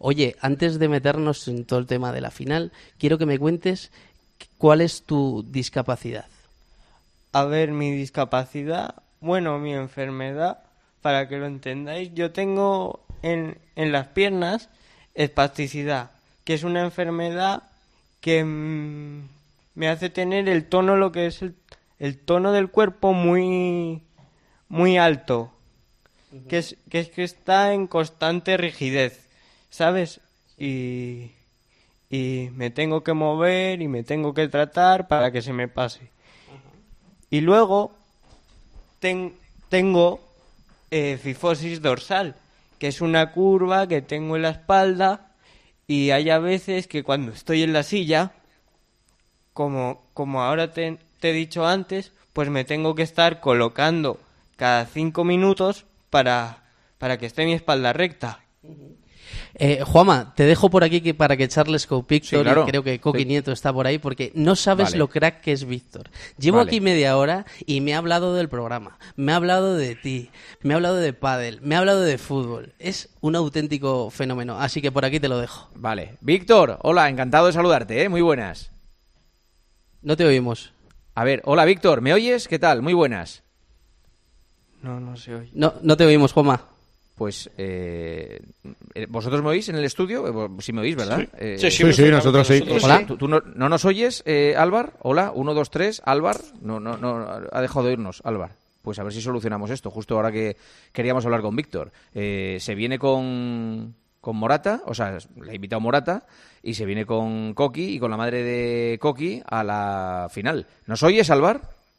Oye, antes de meternos en todo el tema de la final, quiero que me cuentes cuál es tu discapacidad. A ver, mi discapacidad, bueno, mi enfermedad, para que lo entendáis, yo tengo en las piernas espasticidad, que es una enfermedad que me hace tener el tono, lo que es el tono del cuerpo muy, muy alto, que está en constante rigidez, ¿sabes? Y me tengo que mover y me tengo que tratar para que se me pase. Y luego tengo fifosis dorsal, que es una curva que tengo en la espalda, y hay a veces que cuando estoy en la silla, como ahora te he dicho antes, pues me tengo que estar colocando cada 5 minutos para que esté mi espalda recta. Juanma, te dejo por aquí para que charles con Víctor, sí, claro. Y creo que Coqui Nieto está por ahí, porque no sabes lo crack que es Víctor. Llevo aquí media hora y me ha hablado del programa, me ha hablado de ti, me ha hablado de pádel, me ha hablado de fútbol. Es un auténtico fenómeno, así que por aquí te lo dejo. Vale. Víctor, hola, encantado de saludarte, muy buenas. No te oímos. A ver, hola Víctor, ¿me oyes? ¿Qué tal? Muy buenas. No se oye. No te oímos, Juanma. Pues, ¿vosotros me oís en el estudio? Sí me oís, ¿verdad? Sí, nosotros sí. Hola. ¿Tú no nos oyes, Álvar? Hola, 1, 2, 3, Álvar. No, ha dejado de oírnos, Álvar. Pues a ver si solucionamos esto, justo ahora que queríamos hablar con Víctor. Se viene con Morata, o sea, le ha invitado Morata, y se viene con Coqui y con la madre de Coqui a la final. ¿Nos oyes, Álvar?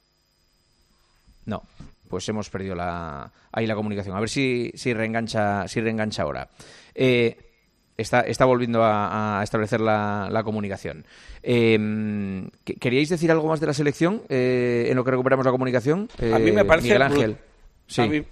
No. Pues hemos perdido ahí la comunicación. A ver si reengancha ahora. Está volviendo a establecer la comunicación. ¿Queríais decir algo más de la selección en lo que recuperamos la comunicación? A mí me parece... Miguel Ángel. Sí.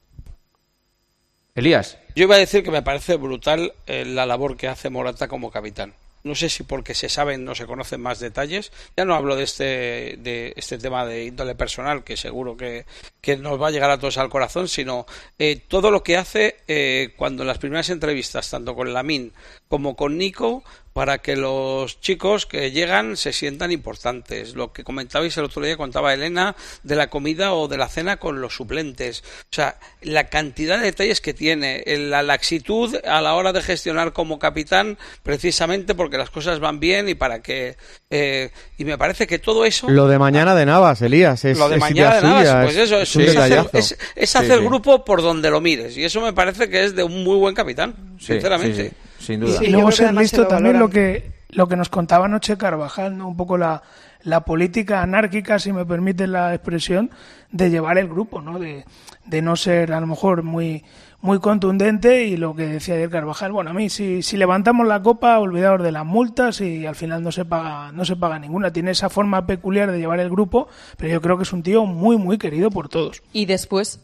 Elías. Yo iba a decir que me parece brutal la labor que hace Morata como capitán. No sé si porque se conocen más detalles. Ya no hablo de este tema de índole personal, que seguro que nos va a llegar a todos al corazón, sino todo lo que hace cuando en las primeras entrevistas, tanto con Lamine como con Nico, para que los chicos que llegan se sientan importantes. Lo que comentabais el otro día, contaba Elena, de la comida o de la cena con los suplentes. O sea, la cantidad de detalles que tiene, la laxitud a la hora de gestionar como capitán, precisamente porque las cosas van bien y para que... y me parece que todo eso... Lo de mañana de Navas, Elías. Lo de mañana de Navas, pues eso, es hacer grupo por donde lo mires. Y eso me parece que es de un muy buen capitán, sinceramente. Sí. Sin duda. Y luego se ha visto también lo que nos contaba anoche Carvajal, ¿no? Un poco la política anárquica, si me permite la expresión, de llevar el grupo, ¿no? De no ser a lo mejor muy contundente, y lo que decía ayer Carvajal, bueno, a mí si levantamos la copa, olvidaos de las multas y al final no se paga ninguna. Tiene esa forma peculiar de llevar el grupo, pero yo creo que es un tío muy, muy querido por todos. Y después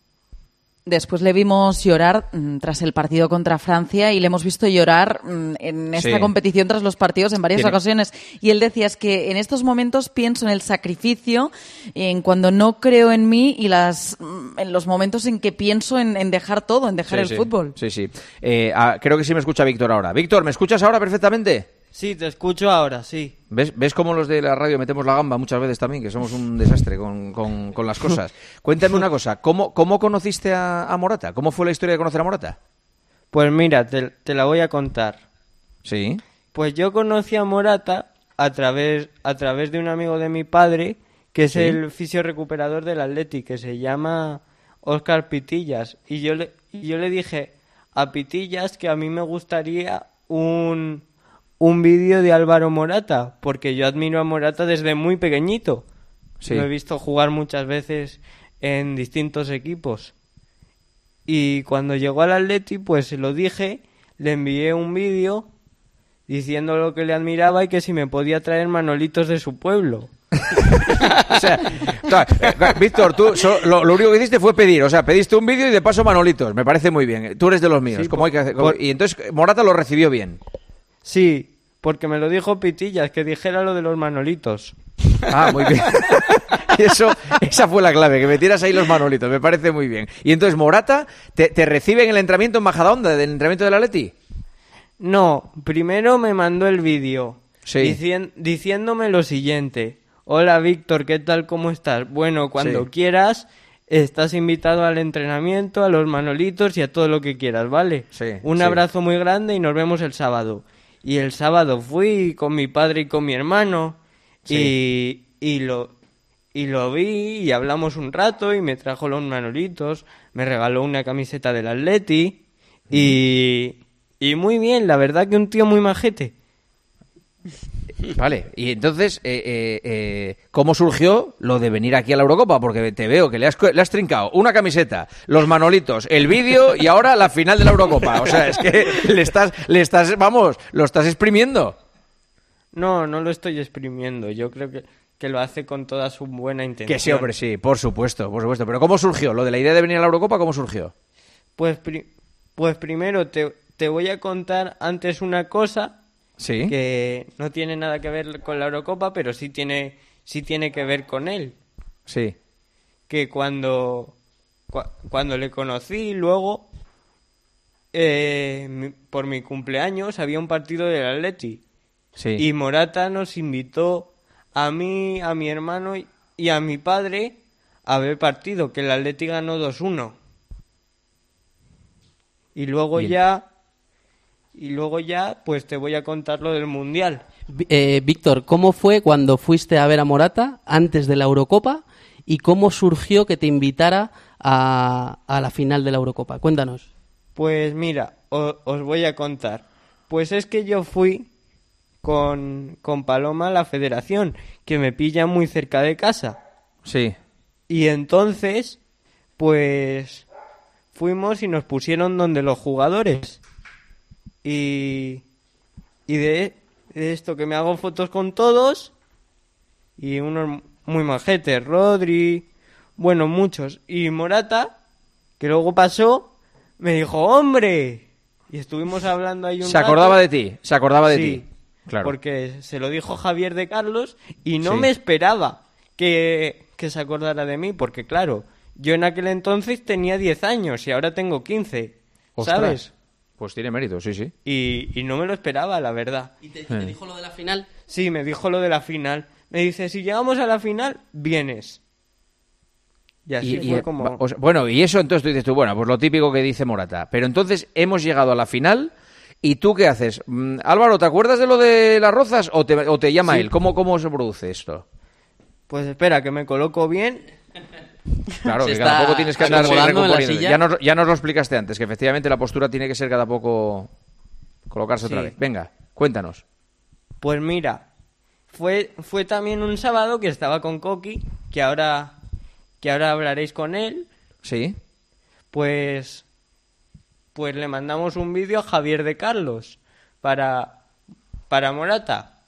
le vimos llorar tras el partido contra Francia, y le hemos visto llorar en esta competición tras los partidos en varias ocasiones. Y él decía, es que en estos momentos pienso en el sacrificio, en cuando no creo en mí, y en los momentos en que pienso en dejar todo, en dejar el fútbol. Sí. Creo que sí me escucha Víctor ahora. Víctor, ¿me escuchas ahora perfectamente? Sí, te escucho ahora, sí. ¿Ves cómo los de la radio metemos la gamba muchas veces también? Que somos un desastre con las cosas. Cuéntame una cosa, ¿cómo conociste a Morata? ¿Cómo fue la historia de conocer a Morata? Pues mira, te la voy a contar. ¿Sí? Pues yo conocí a Morata a través de un amigo de mi padre, que es el fisiorecuperador del Athletic, que se llama Óscar Pitillas. Y yo le dije a Pitillas que a mí me gustaría un vídeo de Álvaro Morata, porque yo admiro a Morata desde muy pequeñito. Sí. Lo he visto jugar muchas veces en distintos equipos. Y cuando llegó al Atleti, pues se lo dije, le envié un vídeo diciendo lo que le admiraba y que si me podía traer manolitos de su pueblo. O sea, Víctor, tú lo único que hiciste fue pedir, o sea, pediste un vídeo y de paso manolitos. Me parece muy bien. Tú eres de los míos. Hay que hacer, y entonces Morata lo recibió bien. Sí, porque me lo dijo Pitillas, que dijera lo de los manolitos. Ah, muy bien. Esa fue la clave, que metieras ahí los manolitos, me parece muy bien. Y entonces Morata te recibe en el entrenamiento en Majadahonda, del entrenamiento del Atleti. No, primero me mandó el vídeo Sí. diciéndome lo siguiente. Hola Víctor, ¿qué tal? ¿Cómo estás? Bueno, cuando Sí. quieras, estás invitado al entrenamiento, a los Manolitos y a todo lo que quieras, ¿vale? Sí, Un sí. abrazo muy grande y nos vemos el sábado. Y el sábado fui con mi padre y con mi hermano y lo vi y hablamos un rato y me trajo los Manolitos, me regaló una camiseta del Atleti y muy bien, la verdad que un tío muy majete. Vale, y entonces, ¿cómo surgió lo de venir aquí a la Eurocopa? Porque te veo que le has trincado una camiseta, los Manolitos, el vídeo y ahora la final de la Eurocopa. O sea, es que le estás, vamos, lo estás exprimiendo. No lo estoy exprimiendo, yo creo que lo hace con toda su buena intención. Que sí, hombre, sí, por supuesto. Pero ¿cómo surgió? Lo de la idea de venir a la Eurocopa, ¿cómo surgió? Pues primero te voy a contar antes una cosa que no tiene nada que ver con la Eurocopa, pero sí tiene que ver con él. Sí. Que cuando le conocí, luego, por mi cumpleaños, había un partido del Atleti. Sí. Y Morata nos invitó a mí, a mi hermano y a mi padre a ver partido, que el Atleti ganó 2-1. Y luego ya, pues te voy a contar lo del Mundial. Víctor, ¿cómo fue cuando fuiste a ver a Morata antes de la Eurocopa y cómo surgió que te invitara a la final de la Eurocopa? Cuéntanos. Pues mira, os voy a contar. Pues es que yo fui con Paloma a la federación, que me pilla muy cerca de casa. Sí. Y entonces, pues fuimos y nos pusieron donde los jugadores. Y de esto que me hago fotos con todos y unos muy majetes, Rodri, bueno, muchos. Y Morata, que luego pasó, me dijo, ¡hombre! Y estuvimos hablando ahí un rato. Se acordaba de ti. Claro. Porque se lo dijo Javier de Carlos y no me esperaba que se acordara de mí, porque claro, yo en aquel entonces tenía 10 años y ahora tengo 15, Ostras. ¿sabes? Pues tiene mérito, sí. Y no me lo esperaba, la verdad. ¿Y te dijo lo de la final? Sí, me dijo lo de la final. Me dice, si llegamos a la final, vienes. Y así fue como... Bueno, y eso entonces tú dices tú, bueno, pues lo típico que dice Morata. Pero entonces hemos llegado a la final y ¿tú qué haces? Álvaro, ¿te acuerdas de lo de las Rozas o te llama él? ¿Cómo se produce esto? Pues espera, que me coloco bien. Claro, que cada poco tienes que andar recomponiendo. Ya nos lo explicaste antes, que efectivamente la postura tiene que ser cada poco colocarse otra vez. Venga, cuéntanos. Pues mira, fue también un sábado que estaba con Coqui, que ahora hablaréis con él. Sí. Pues le mandamos un vídeo a Javier de Carlos para Morata,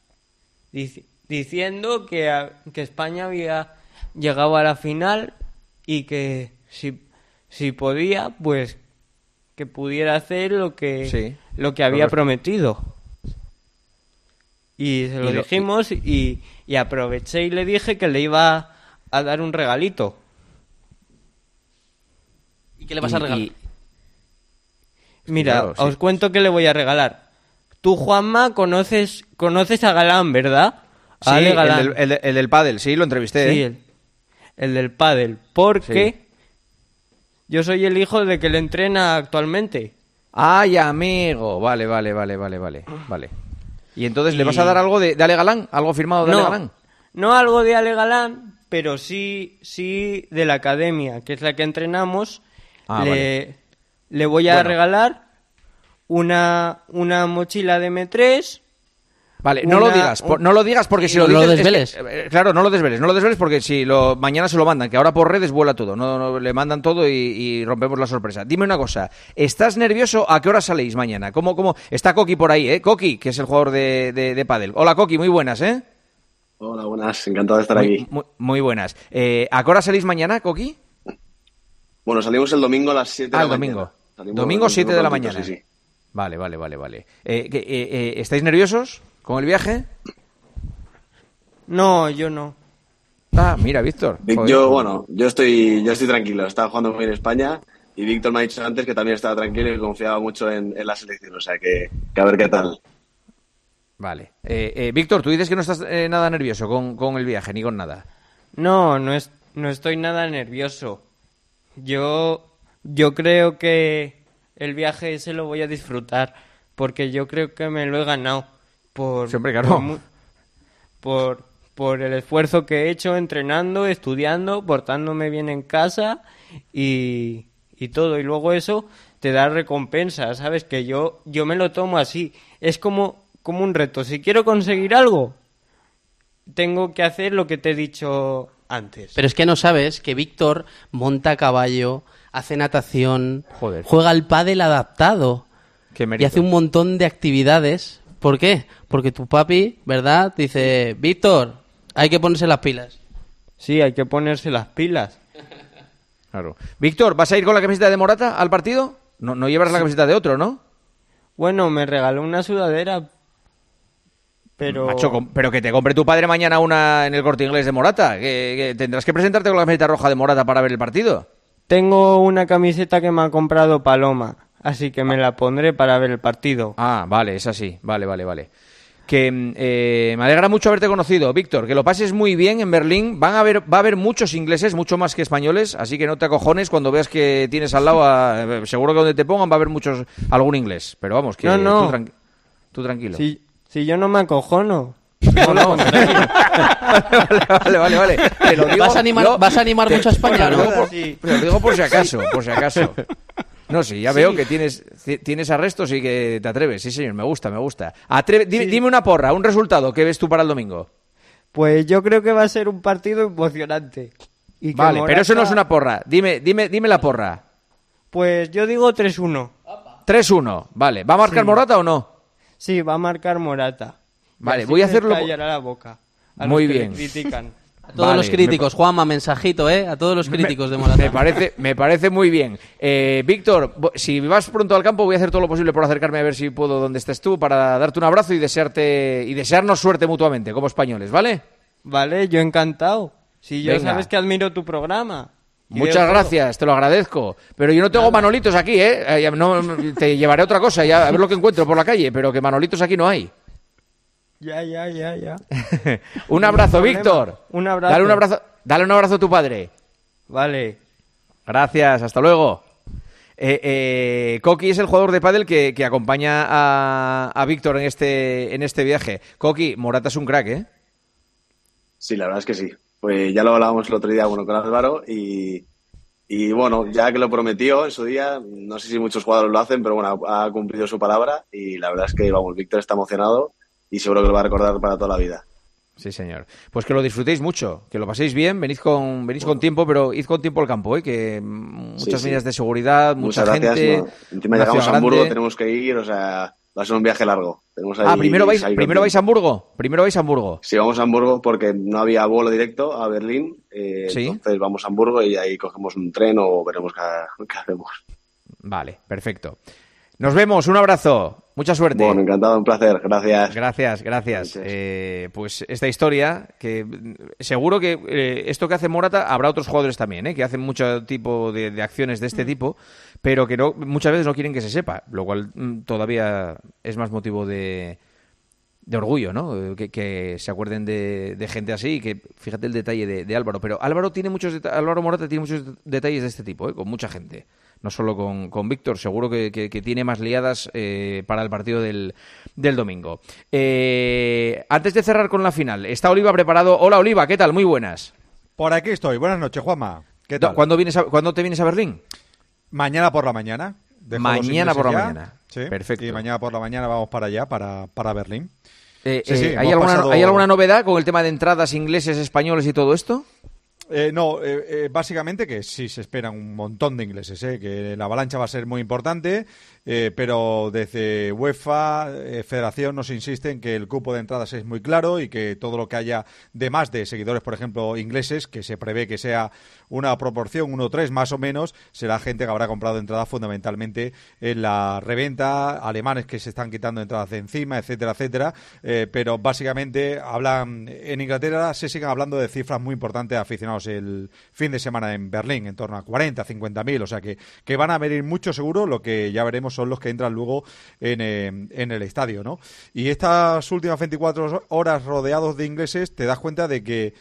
diciendo que España había llegado a la final y que si podía, pues que pudiera hacer lo que había prometido. Y se lo dijimos y aproveché y le dije que le iba a dar un regalito. ¿Y qué le vas a regalar? Mira, os cuento que le voy a regalar. Tú, Juanma, conoces a Galán, ¿verdad? Sí, Ale Galán. El del pádel, sí, lo entrevisté. Sí, el del pádel. Porque yo soy el hijo de que le entrena actualmente. ¡Ay, amigo! Vale. ¿Y entonces le vas a dar algo de Ale Galán? ¿Algo firmado de Ale Galán? No algo de Ale Galán, pero sí de la academia, que es la que entrenamos. Le voy a regalar una mochila de M3. Vale, no lo digas porque si lo dices... No lo desveles. Claro, no lo desveles porque si mañana se lo mandan, que ahora por redes vuela todo, no le mandan todo y rompemos la sorpresa. Dime una cosa, ¿estás nervioso? ¿A qué hora saléis mañana? ¿Cómo? Está Coqui por ahí, Coqui, que es el jugador de pádel. Hola, Coqui, muy buenas, Hola, buenas, encantado de estar aquí. Muy buenas. ¿A qué hora salís mañana, Coqui? Bueno, salimos el domingo a las 7 de la mañana. Domingo 7 de la mañana. Sí. Vale. ¿Estáis nerviosos con el viaje? No, yo no. Ah, mira, Víctor. Yo estoy tranquilo. Estaba jugando muy bien en España Víctor me ha dicho antes que también estaba tranquilo y confiaba mucho en la selección, o sea que a ver qué tal. Vale. Víctor, tú dices que no estás nada nervioso con el viaje, ni con nada. No estoy nada nervioso. Yo creo que el viaje ese lo voy a disfrutar, porque yo creo que me lo he ganado Siempre, claro. por el esfuerzo que he hecho entrenando, estudiando, portándome bien en casa y todo. Y luego eso te da recompensa, ¿sabes? Que yo me lo tomo así. Es como un reto. Si quiero conseguir algo, tengo que hacer lo que te he dicho antes. Pero es que no sabes que Víctor monta a caballo, hace natación, juega al pádel adaptado y hace un montón de actividades. ¿Por qué? Porque tu papi, ¿verdad? Dice, Víctor, hay que ponerse las pilas. Sí, hay que ponerse las pilas. Claro. Víctor, ¿vas a ir con la camiseta de Morata al partido? No llevarás la camiseta de otro, ¿no? Bueno, me regaló una sudadera, pero... Macho, pero que te compre tu padre mañana una en el Corte Inglés de Morata. Que tendrás que presentarte con la camiseta roja de Morata para ver el partido. Tengo una camiseta que me ha comprado Paloma, así que me la pondré para ver el partido. Ah, vale, es así. Vale. Que me alegra mucho haberte conocido, Víctor. Que lo pases muy bien en Berlín. Va a haber muchos ingleses, mucho más que españoles, así que no te acojones cuando veas que tienes al lado, seguro que donde te pongan va a haber algún inglés. Pero vamos, que no. Tú tranquilo. Si yo no me acojono. No. Vale. Pero digo, ¿Vas a animar mucho a España, no? Pero lo digo por si acaso. No, sí, ya veo que tienes arrestos y que te atreves. Sí, señor, me gusta. Dime una porra, un resultado. ¿Qué ves tú para el domingo? Pues yo creo que va a ser un partido emocionante. Y vale, Morata... pero eso no es una porra. Dime la porra. Pues yo digo 3-1. 3-1, vale. ¿Va a marcar Morata o no? Sí, va a marcar Morata. Vale, voy a hacerlo... callará la boca. Muy bien. Critican. A todos los críticos, Juanma, mensajito, a todos los críticos de Morata. Me parece muy bien. Víctor, si vas pronto al campo, voy a hacer todo lo posible por acercarme a ver si puedo donde estés tú para darte un abrazo y desearnos suerte mutuamente como españoles, ¿vale? Vale, yo encantado. Si yo Venga. Sabes que admiro tu programa. Muchas gracias, te lo agradezco. Pero yo no tengo manolitos aquí, No, te llevaré otra cosa, a ver lo que encuentro por la calle, pero que manolitos aquí no hay. Ya. Un abrazo, Víctor. Un abrazo. Dale un abrazo a tu padre. Vale. Gracias, hasta luego. Coqui es el jugador de pádel que acompaña a Víctor en este viaje. Coqui, Morata es un crack, ¿eh? Sí, la verdad es que sí. Pues ya lo hablábamos el otro día con Álvaro y bueno, ya que lo prometió en su día, no sé si muchos jugadores lo hacen, pero bueno, ha cumplido su palabra y la verdad es que, Víctor está emocionado y seguro que lo va a recordar para toda la vida. Sí, señor. Pues que lo disfrutéis mucho, que lo paséis bien, venís con tiempo, pero id con tiempo al campo, que muchas medidas de seguridad, mucha gente. No. Encima llegamos a Hamburgo, tenemos que ir, o sea, va a ser un viaje largo. ¿Primero vais a Hamburgo? Sí, vamos a Hamburgo porque no había vuelo directo a Berlín, ¿Sí? Entonces vamos a Hamburgo y ahí cogemos un tren o veremos qué hacemos. Vale, perfecto. Nos vemos, un abrazo. Mucha suerte. Bueno, encantado, un placer. Gracias. Pues esta historia, que seguro que esto que hace Morata, habrá otros jugadores también, que hacen mucho tipo de acciones de este tipo, pero que muchas veces no quieren que se sepa, lo cual todavía es más motivo de orgullo, ¿no? Que se acuerden de gente así, que fíjate el detalle de Álvaro. Pero Álvaro Morata tiene muchos detalles de este tipo, con mucha gente. No solo con Víctor, seguro que tiene más liadas para el partido del domingo. Antes de cerrar con la final, está Oliva preparado. Hola, Oliva, ¿qué tal? Muy buenas. Por aquí estoy. Buenas noches, Juanma. ¿Qué tal? ¿Cuándo te vienes a Berlín? Mañana por la mañana. Mañana por la mañana. Sí, perfecto. Y mañana por la mañana vamos para allá, para Berlín. ¿Hay alguna novedad con el tema de entradas ingleses, españoles y todo esto? Básicamente que sí se esperan un montón de ingleses, que la avalancha va a ser muy importante, pero desde UEFA, Federación, nos insiste en que el cupo de entradas es muy claro y que todo lo que haya de más de seguidores, por ejemplo, ingleses, que se prevé que sea una proporción 1-3 más o menos, será gente que habrá comprado entradas fundamentalmente en la reventa, alemanes que se están quitando entradas de encima, etcétera, etcétera, pero básicamente en Inglaterra se siguen hablando de cifras muy importantes de aficionados apuntados el fin de semana en Berlín, en torno a 40, 50.000, o sea que van a venir mucho seguro. Lo que ya veremos son los que entran luego en el estadio, ¿no? Y estas últimas 24 horas rodeados de ingleses, te das cuenta de que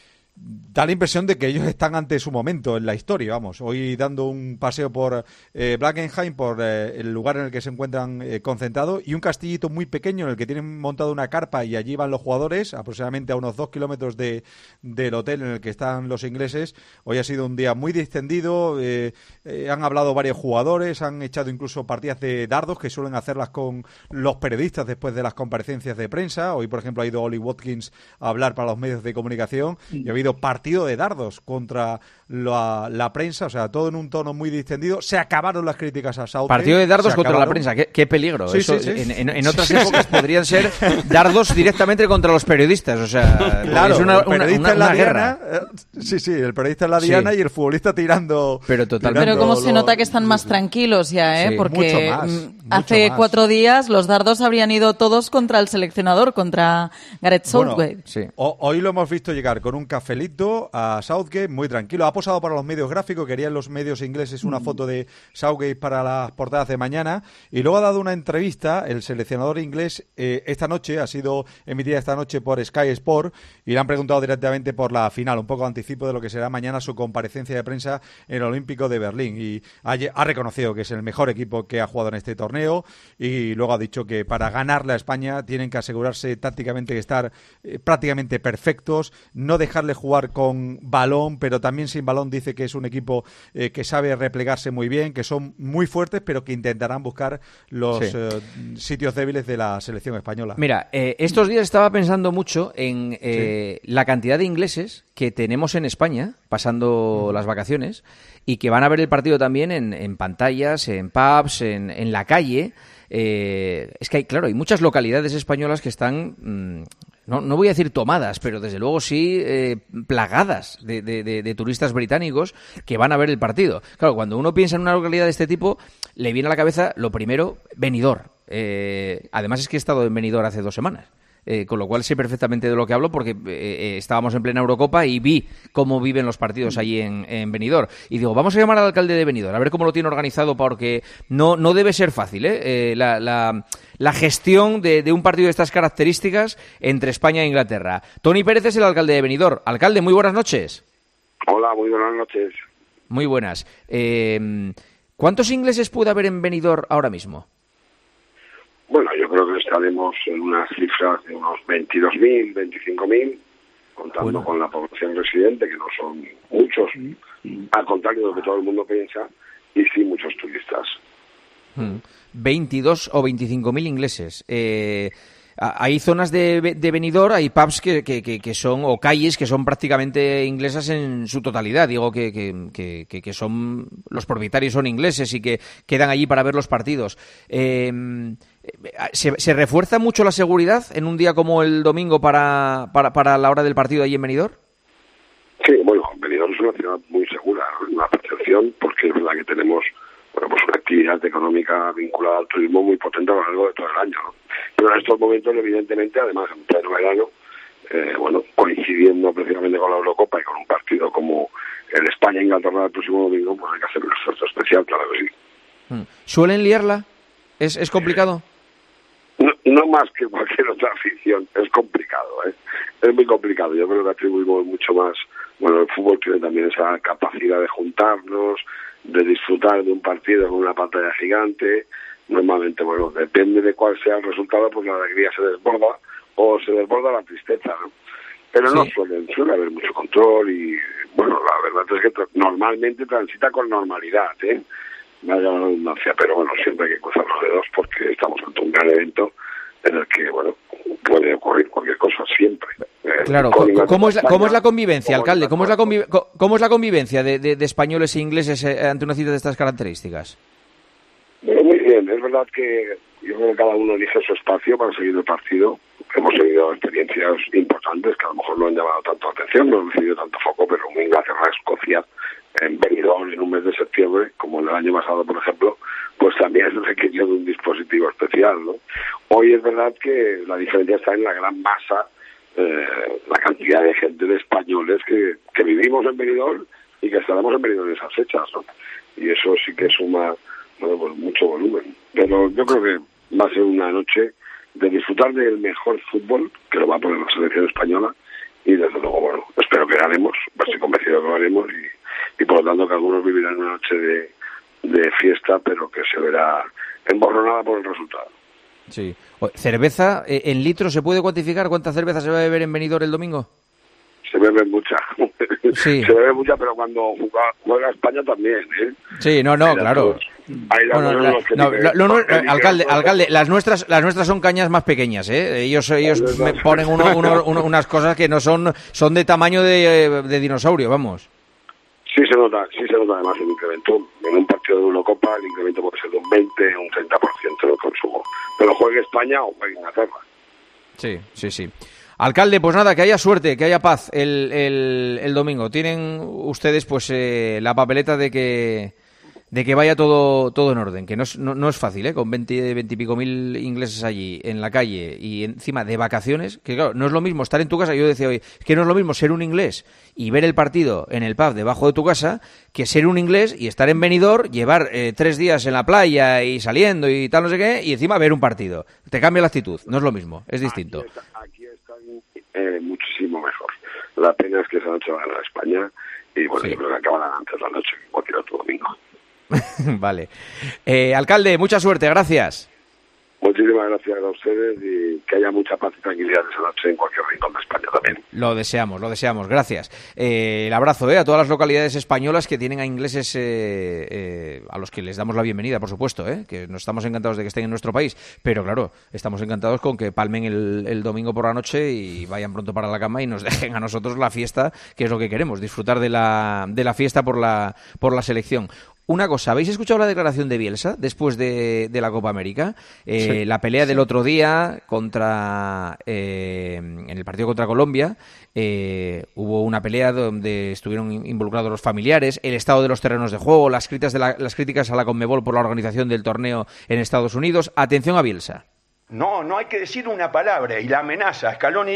da la impresión de que ellos están ante su momento en la historia, vamos. Hoy dando un paseo por Blankenheim, por el lugar en el que se encuentran concentrados, y un castillito muy pequeño en el que tienen montado una carpa y allí van los jugadores, aproximadamente a unos 2 kilómetros del hotel en el que están los ingleses. Hoy ha sido un día muy distendido, han hablado varios jugadores, han echado incluso partidas de dardos que suelen hacerlas con los periodistas después de las comparecencias de prensa. Hoy, por ejemplo, ha ido Ollie Watkins a hablar para los medios de comunicación y ha habido partido de dardos contra la prensa, o sea, todo en un tono muy distendido. Se acabaron las críticas a Southgate. Partido de dardos contra la prensa, qué peligro. Sí, eso, sí. En otras épocas podrían ser dardos directamente contra los periodistas, o sea, claro, es una guerra. El periodista en la diana y el futbolista tirando. Pero totalmente. Pero cómo se nota que están más tranquilos ya, Sí, porque hace mucho más. 4 días los dardos habrían ido todos contra el seleccionador, contra Gareth Southgate. Hoy lo hemos visto llegar con un cafelito a Southgate, muy tranquilo. Ha posado para los medios gráficos, querían los medios ingleses una foto de Southgate para las portadas de mañana, y luego ha dado una entrevista el seleccionador inglés esta noche, ha sido emitida esta noche por Sky Sport, y le han preguntado directamente por la final, un poco anticipo de lo que será mañana su comparecencia de prensa en el Olímpico de Berlín, y ha reconocido que es el mejor equipo que ha jugado en este torneo, y luego ha dicho que para ganarle a España tienen que asegurarse tácticamente de estar prácticamente perfectos, no dejarle jugar con balón, pero también sin balón. Dice que es un equipo que sabe replegarse muy bien, que son muy fuertes, pero que intentarán buscar los sitios débiles de la selección española. Mira, estos días estaba pensando mucho en la cantidad de ingleses que tenemos en España pasando las vacaciones y que van a ver el partido también en pantallas, en pubs, en la calle. Es que hay muchas localidades españolas que están, no voy a decir tomadas, pero desde luego sí plagadas de turistas británicos que van a ver el partido. Claro, cuando uno piensa en una localidad de este tipo, le viene a la cabeza lo primero, Benidorm. Además es que he estado en Benidorm hace 2 semanas. Con lo cual sé perfectamente de lo que hablo porque estábamos en plena Eurocopa y vi cómo viven los partidos allí en Benidorm. Y digo, vamos a llamar al alcalde de Benidorm a ver cómo lo tiene organizado, porque no debe ser fácil la gestión de un partido de estas características entre España e Inglaterra. Tony Pérez es el alcalde de Benidorm. Alcalde, muy buenas noches. Hola, muy buenas noches. Muy buenas. ¿Cuántos ingleses puede haber en Benidorm ahora mismo? Bueno, yo creo que estaremos en unas cifras de unos 22.000, 25.000, contando con la población residente, que no son muchos, al contrario de lo que todo el mundo piensa, y sí muchos turistas. 22 o 25.000 ingleses. Hay zonas de Benidorm, hay pubs que son, o calles que son prácticamente inglesas en su totalidad. Digo que son, los propietarios son ingleses y que quedan allí para ver los partidos. ¿Se refuerza mucho la seguridad en un día como el domingo para la hora del partido allí en Benidorm? Sí, bueno, Benidorm es una ciudad muy segura, ¿no? Es una percepción, porque es verdad que tenemos una actividad económica vinculada al turismo muy potente a lo largo de todo el año, ¿no? Pero en estos momentos, evidentemente, además en pleno verano, coincidiendo precisamente con la Eurocopa y con un partido como el España-Inglaterra el próximo domingo, pues hay que hacer un esfuerzo especial, claro que sí. ¿Suelen liarla? ¿Es complicado? No más que cualquier otra afición, es complicado, es muy complicado. Yo creo que atribuimos mucho más, el fútbol tiene también esa capacidad de juntarnos, de disfrutar de un partido con una pantalla gigante. Normalmente, depende de cuál sea el resultado, pues la alegría se desborda o se desborda la tristeza, ¿no? Pero no suele haber mucho control y, la verdad es que normalmente transita con normalidad, vaya la redundancia, pero siempre hay que cruzar los dedos porque estamos ante un gran evento en el que, puede ocurrir cualquier cosa siempre. Claro, ¿cómo es la convivencia, alcalde? ¿Cómo es la convivencia de españoles e ingleses ante una cita de estas características? Muy bien, es verdad que yo creo que cada uno elige su espacio para seguir el partido. Hemos tenido experiencias importantes que a lo mejor no han llamado tanto la atención, no han recibido tanto foco, pero en Inglaterra, Escocia, en Benidorm en un mes de septiembre, como el año pasado, por ejemplo, pues también requirió de un dispositivo especial, ¿no? Hoy es verdad que la diferencia está en la gran masa la cantidad de gente, de españoles que vivimos en Benidorm y que estaremos en Benidorm en esas fechas, ¿no? Y eso sí que suma pues mucho volumen. Pero yo creo que va a ser una noche de disfrutar del mejor fútbol, que lo va a poner la selección española, y desde luego, bueno, espero que ganemos, estoy convencido que lo haremos, y por lo tanto que algunos vivirán una noche de fiesta, pero que se verá emborronada por el resultado. Sí. ¿Cerveza en litros se puede cuantificar? ¿Cuánta cerveza se va a beber en Benidorm el domingo? Se bebe mucha. Sí. Se bebe mucha, pero cuando juega España también, ¿eh? Sí, no, claro. Alcalde, las nuestras son cañas más pequeñas, ¿eh? Ellos me ponen unas cosas que no son de tamaño de dinosaurio, vamos. Sí se nota además el incremento. En un partido de Eurocopa el incremento puede ser de un 20 o un 30% del consumo. Pero juegue España o juegue Inglaterra. Sí. Alcalde, pues nada, que haya suerte, que haya paz el domingo. Tienen ustedes pues la papeleta de que vaya todo en orden, que no es fácil, ¿eh? Con 20 y pico mil ingleses allí, en la calle, y encima de vacaciones, que claro, no es lo mismo estar en tu casa. Yo decía hoy, que no es lo mismo ser un inglés y ver el partido en el pub debajo de tu casa, que ser un inglés y estar en Benidorm, llevar 3 días en la playa y saliendo y tal, no sé qué, y encima ver un partido. Te cambia la actitud, no es lo mismo, es distinto. Aquí están muchísimo mejor. La pena es que esa noche va a ganar España, y bueno, yo creo que acabarán antes la noche que cualquier otro domingo. Vale. Alcalde, mucha suerte, gracias. Muchísimas gracias a ustedes, y que haya mucha paz y tranquilidad esa noche en cualquier rincón de España también. Lo deseamos, gracias. El abrazo a todas las localidades españolas que tienen a ingleses, a los que les damos la bienvenida, por supuesto, que no estamos encantados de que estén en nuestro país, pero claro, estamos encantados con que palmen el domingo por la noche y vayan pronto para la cama y nos dejen a nosotros la fiesta, que es lo que queremos, disfrutar de la fiesta por la selección. Una cosa, ¿habéis escuchado la declaración de Bielsa después de la Copa América? Sí. La pelea del otro día en el partido contra Colombia, hubo una pelea donde estuvieron involucrados los familiares, el estado de los terrenos de juego, las críticas a la Conmebol por la organización del torneo en Estados Unidos. Atención a Bielsa. No hay que decir una palabra, y la amenaza. A Scaloni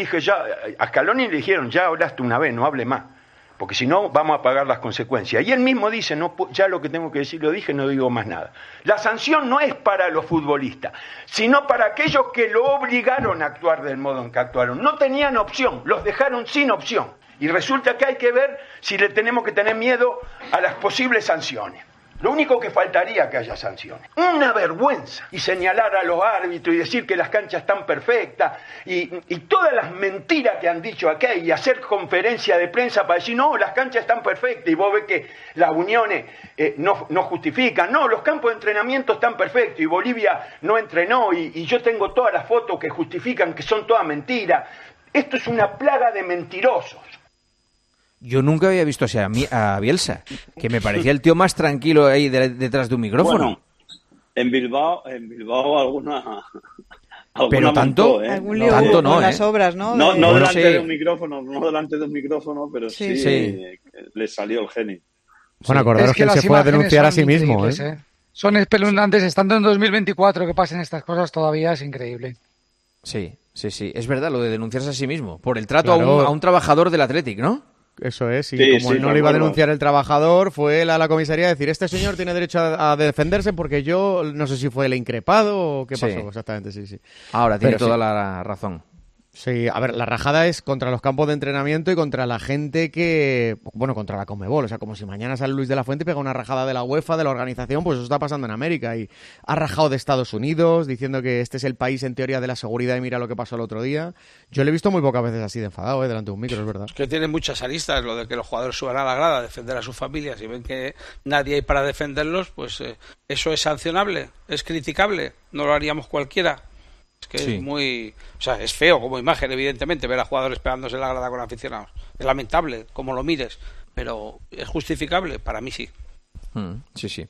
le dijeron, ya hablaste una vez, no hable más, porque si no vamos a pagar las consecuencias. Y él mismo dice, ya lo que tengo que decir lo dije, no digo más nada. La sanción no es para los futbolistas, sino para aquellos que lo obligaron a actuar del modo en que actuaron. No tenían opción, los dejaron sin opción. Y resulta que hay que ver si le tenemos que tener miedo a las posibles sanciones. Lo único que faltaría es que haya sanciones. Una vergüenza. Y señalar a los árbitros y decir que las canchas están perfectas y todas las mentiras que han dicho acá, y hacer conferencia de prensa para decir, no, las canchas están perfectas, y vos ves que las uniones no justifican. No, los campos de entrenamiento están perfectos y Bolivia no entrenó, y yo tengo todas las fotos que justifican que son todas mentiras. Esto es una plaga de mentirosos. Yo nunca había visto así a Bielsa, que me parecía el tío más tranquilo ahí detrás de un micrófono. Bueno, en Bilbao alguna pero tanto, montó, algún lío tanto no, las obras, ¿no? No delante de un micrófono, pero sí. Le salió el genio. Bueno, acordaros que él se fue a denunciar a sí mismo, ¿eh? Son espeluznantes, estando en 2024 que pasen estas cosas todavía es increíble. Sí, es verdad lo de denunciarse a sí mismo, por el trato a un trabajador del Athletic, ¿no? Eso es, y como no lo iba a denunciar el trabajador, fue él a la comisaría a decir, este señor tiene derecho a defenderse porque yo no sé si fue el increpado o qué pasó exactamente, sí. Ahora tiene toda la razón. Sí, a ver, la rajada es contra los campos de entrenamiento y contra la gente contra la Conmebol, o sea, como si mañana sale Luis de la Fuente y pega una rajada de la UEFA, de la organización, pues eso está pasando en América, y ha rajado de Estados Unidos, diciendo que este es el país en teoría de la seguridad y mira lo que pasó el otro día. Yo le he visto muy pocas veces así de enfadado, delante de un micro, es verdad. Es que tiene muchas aristas, lo de que los jugadores suban a la grada a defender a sus familias y ven que nadie hay para defenderlos, pues eso es sancionable, es criticable, no lo haríamos cualquiera. Es que es muy... O sea, es feo como imagen, evidentemente, ver a jugadores pegándose en la grada con aficionados. Es lamentable, como lo mires, pero ¿es justificable? Para mí sí. Sí.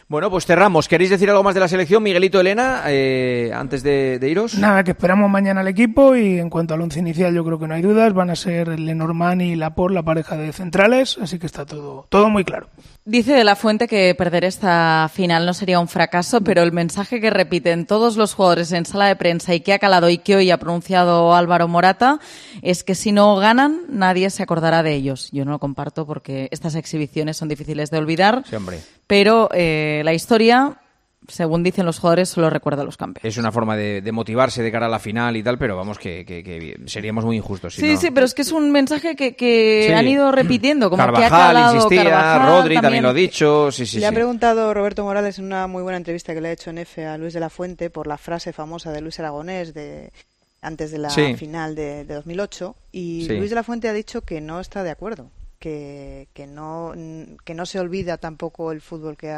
Bueno, pues cerramos. ¿Queréis decir algo más de la selección, Miguelito, Elena, antes de iros? Nada, que esperamos mañana al equipo y en cuanto al once inicial yo creo que no hay dudas, van a ser Lenormand y Laporte la pareja de centrales, así que está todo muy claro. Dice De la Fuente que perder esta final no sería un fracaso, pero el mensaje que repiten todos los jugadores en sala de prensa y que ha calado y que hoy ha pronunciado Álvaro Morata es que si no ganan nadie se acordará de ellos. Yo no lo comparto porque estas exhibiciones son difíciles de olvidar, sí, hombre. Pero la historia, según dicen los jugadores, solo recuerda a los campeones. Es una forma de motivarse de cara a la final y tal, pero vamos, que seríamos muy injustos. Sí, no. sí, pero es que es un mensaje que sí. han ido repitiendo. Como Carvajal que ha calado, insistía, Carvajal, Rodri también lo ha dicho. Sí. Le ha preguntado Roberto Morales en una muy buena entrevista que le ha hecho en EFE a Luis de la Fuente por la frase famosa de Luis Aragonés antes de la final de 2008, y Luis de la Fuente ha dicho que no está de acuerdo, que no se olvida tampoco el fútbol que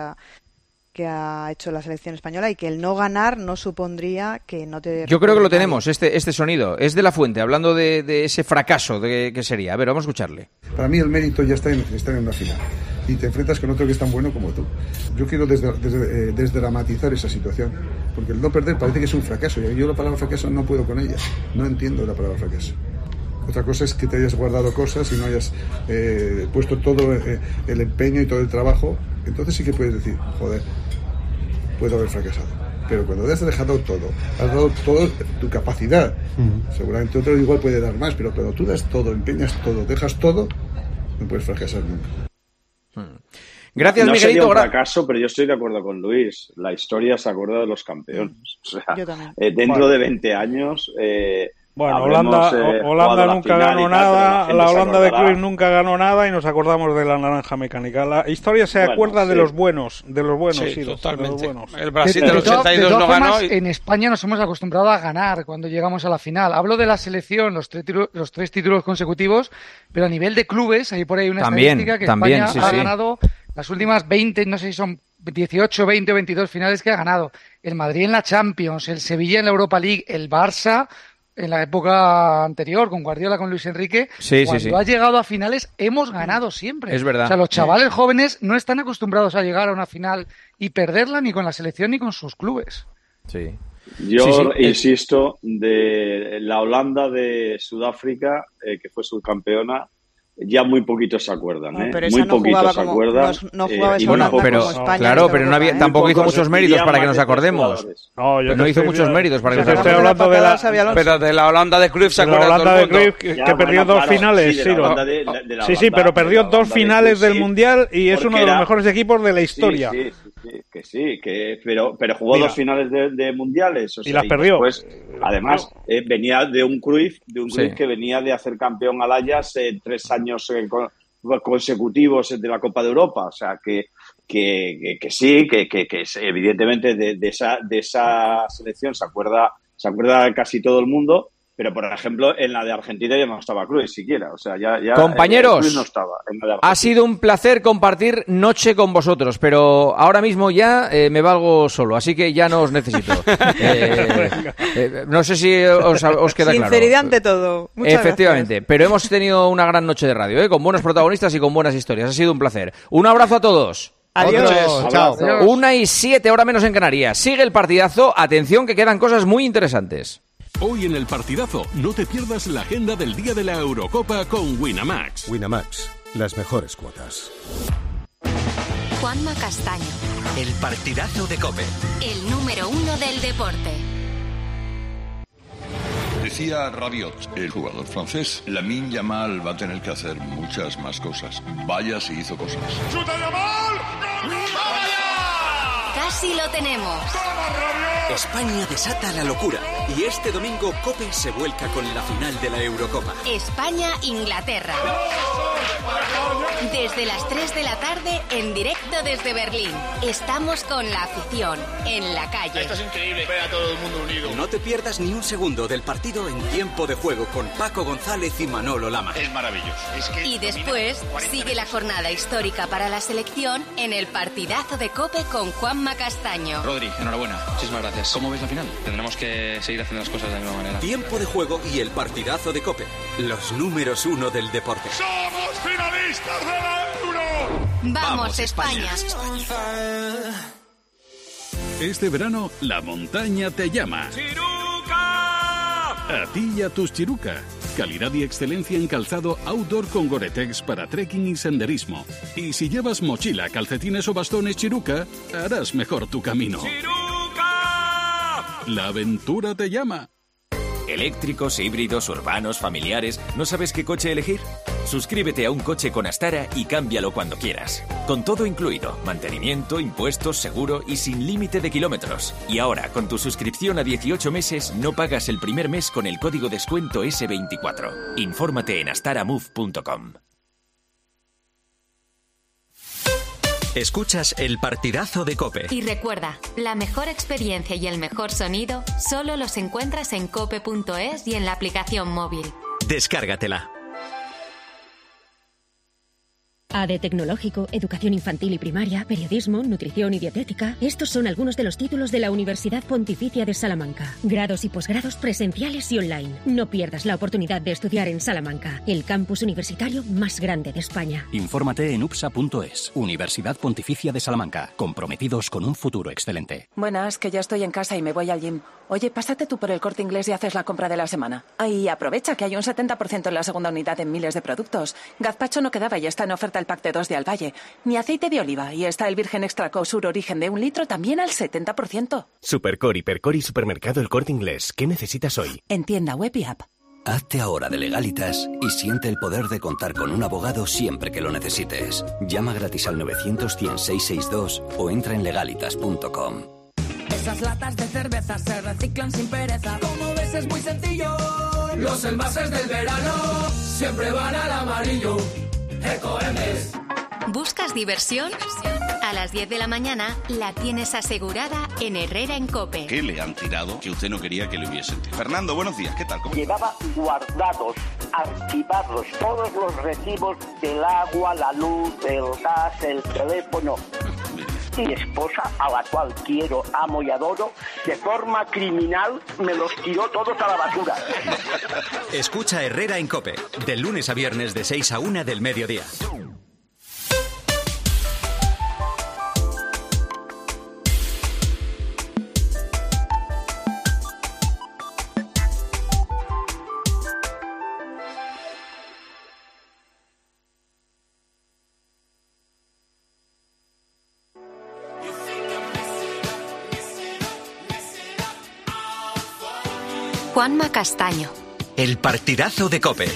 ha hecho la selección española y que el no ganar no supondría que no te... Yo creo que lo tenemos, este sonido. Es De la Fuente, hablando de ese fracaso que sería. A ver, vamos a escucharle. Para mí el mérito ya está en estar en una final. Y te enfrentas con otro que es tan bueno como tú. Yo quiero desdramatizar esa situación. Porque el no perder parece que es un fracaso. Y yo la palabra fracaso no puedo con ella. No entiendo la palabra fracaso. Otra cosa es que te hayas guardado cosas y no hayas puesto todo el empeño y todo el trabajo. Entonces sí que puedes decir, joder, puedo haber fracasado. Pero cuando has dejado todo, has dado toda tu capacidad. Seguramente otro igual puede dar más, pero cuando tú das todo, empeñas todo, dejas todo, no puedes fracasar nunca. Gracias, no Miguelito. Sería un fracaso, pero yo estoy de acuerdo con Luis. La historia se acuerda de los campeones. O sea, yo también. Dentro de 20 años... Bueno, Holanda nunca ganó nada, la Holanda de Cruyff nunca ganó nada y nos acordamos de la naranja mecánica. La historia se acuerda de los buenos, sí, De totalmente. los buenos. El Brasil del 82 lo ganó. En España nos hemos acostumbrado a ganar cuando llegamos a la final. Hablo de la selección, los tres títulos consecutivos, pero a nivel de clubes, hay por ahí una estadística que España ha ganado las últimas 20, no sé si son 18, 20 o 22 finales que ha ganado. El Madrid en la Champions, el Sevilla en la Europa League, el Barça en la época anterior, con Guardiola, con Luis Enrique, cuando ha llegado a finales, hemos ganado siempre. Es verdad. O sea, los chavales jóvenes no están acostumbrados a llegar a una final y perderla ni con la selección ni con sus clubes. Sí. Yo insisto, de la Holanda de Sudáfrica, que fue subcampeona, ya muy poquitos se acuerdan, no, pero muy no poquitos se acuerdan. No jugaba esa bueno, Holanda pero como España. Claro, pero no había, tampoco hizo muchos méritos para que nos acordemos. No hizo muchos méritos para que nos acordemos. Estoy hablando de pero de la Holanda de Cruyff se acuerda todo el mundo. De Cruyff, que perdió dos finales. Sí, pero perdió dos finales del Mundial y es uno de los mejores equipos de la historia. Pero jugó dos finales de mundiales. O sea, y las perdió. Después, además, venía de un Cruyff que venía de hacer campeón al Ajax 3 años consecutivos de la Copa de Europa. O sea, que evidentemente de esa selección se acuerda casi todo el mundo. Pero, por ejemplo, en la de Argentina ya no estaba Cruyff siquiera. O sea, ya compañeros, no estaba en la de ha sido un placer compartir noche con vosotros, pero ahora mismo ya me valgo solo, así que ya no os necesito. No sé si os queda claro. Sinceridad ante todo. Muchas Efectivamente, gracias. Pero hemos tenido una gran noche de radio, con buenos protagonistas y con buenas historias. Ha sido un placer. Un abrazo a todos. Adiós. Chao. 1:07, hora menos en Canarias. Sigue el partidazo. Atención que quedan cosas muy interesantes. Hoy en el partidazo, no te pierdas la agenda del día de la Eurocopa con Winamax. Winamax, las mejores cuotas. Juanma Castaño, El partidazo de COPE. el número 1 del deporte. Decía Rabiot, el jugador francés, Lamine Yamal va a tener que hacer muchas más cosas. Vaya si hizo cosas. ¡Chuta Yamal! Casi lo tenemos. España desata la locura y este domingo COPE se vuelca con la final de la Eurocopa. España-Inglaterra. Desde las 3 de la tarde, en directo desde Berlín. Estamos con la afición, en la calle. Esto es increíble, ver a todo el mundo unido. No te pierdas ni un segundo del partido en tiempo de juego con Paco González y Manolo Lama. Es maravilloso. Y después, sigue la jornada histórica para la selección en el partidazo de COPE con Juanma Castaño. Rodri, enhorabuena. Muchísimas gracias. ¿Cómo ves la final? Tendremos que seguir haciendo las cosas de la misma manera. Tiempo de juego y el partidazo de COPE. Los números 1 del deporte. ¡Somos finalistas de la Euro! ¡Vamos, España! Este verano, la montaña te llama. ¡Chiruca! A ti y a tus Chiruca. Calidad y excelencia en calzado outdoor con Gore-Tex para trekking y senderismo. Y si llevas mochila, calcetines o bastones Chiruca, harás mejor tu camino. ¡Chiruca! La aventura te llama. Eléctricos, híbridos, urbanos, familiares. ¿No sabes qué coche elegir? Suscríbete a un coche con Astara y cámbialo cuando quieras. Con todo incluido, mantenimiento, impuestos, seguro y sin límite de kilómetros. Y ahora, con tu suscripción a 18 meses, no pagas el primer mes con el código descuento S24. Infórmate en astaramove.com. Escuchas el partidazo de COPE. Y recuerda, la mejor experiencia y el mejor sonido solo los encuentras en cope.es y en la aplicación móvil. Descárgatela. AD Tecnológico, Educación Infantil y Primaria, Periodismo, Nutrición y Dietética. Estos son algunos de los títulos de la Universidad Pontificia de Salamanca. Grados y posgrados presenciales y online. No pierdas la oportunidad de estudiar en Salamanca, el campus universitario más grande de España. Infórmate en upsa.es. Universidad Pontificia de Salamanca. Comprometidos con un futuro excelente. Buenas, que ya estoy en casa y me voy al gym. Oye, pásate tú por el Corte Inglés y haces la compra de la semana. Y aprovecha que hay un 70% en la segunda unidad en miles de productos. Gazpacho no quedaba y está en oferta el pack de 2 de Alvalle. Ni aceite de oliva y está el virgen extra Cosur origen de 1 litro también al 70%. Supercor, Hipercor y Supermercado El Corte Inglés. ¿Qué necesitas hoy? En tienda web y app. Hazte ahora de Legalitas y siente el poder de contar con un abogado siempre que lo necesites. Llama gratis al 900-100-662 o entra en legalitas.com. Esas latas de cerveza se reciclan sin pereza. Como ves es muy sencillo. Los envases del verano siempre van al amarillo. Ecoembes. ¿Buscas diversión? A las 10 de la mañana la tienes asegurada en Herrera en COPE. ¿Qué le han tirado que usted no quería que le hubiesen tirado? Fernando, buenos días, ¿qué tal? ¿Cómo? Llevaba guardados, archivados todos los recibos del agua, la luz, el gas, el teléfono. Mi esposa, a la cual quiero, amo y adoro, de forma criminal me los tiró todos a la basura. Escucha Herrera en COPE, del lunes a viernes de 6 a 1 del mediodía. Juanma Castaño. El partidazo de COPE.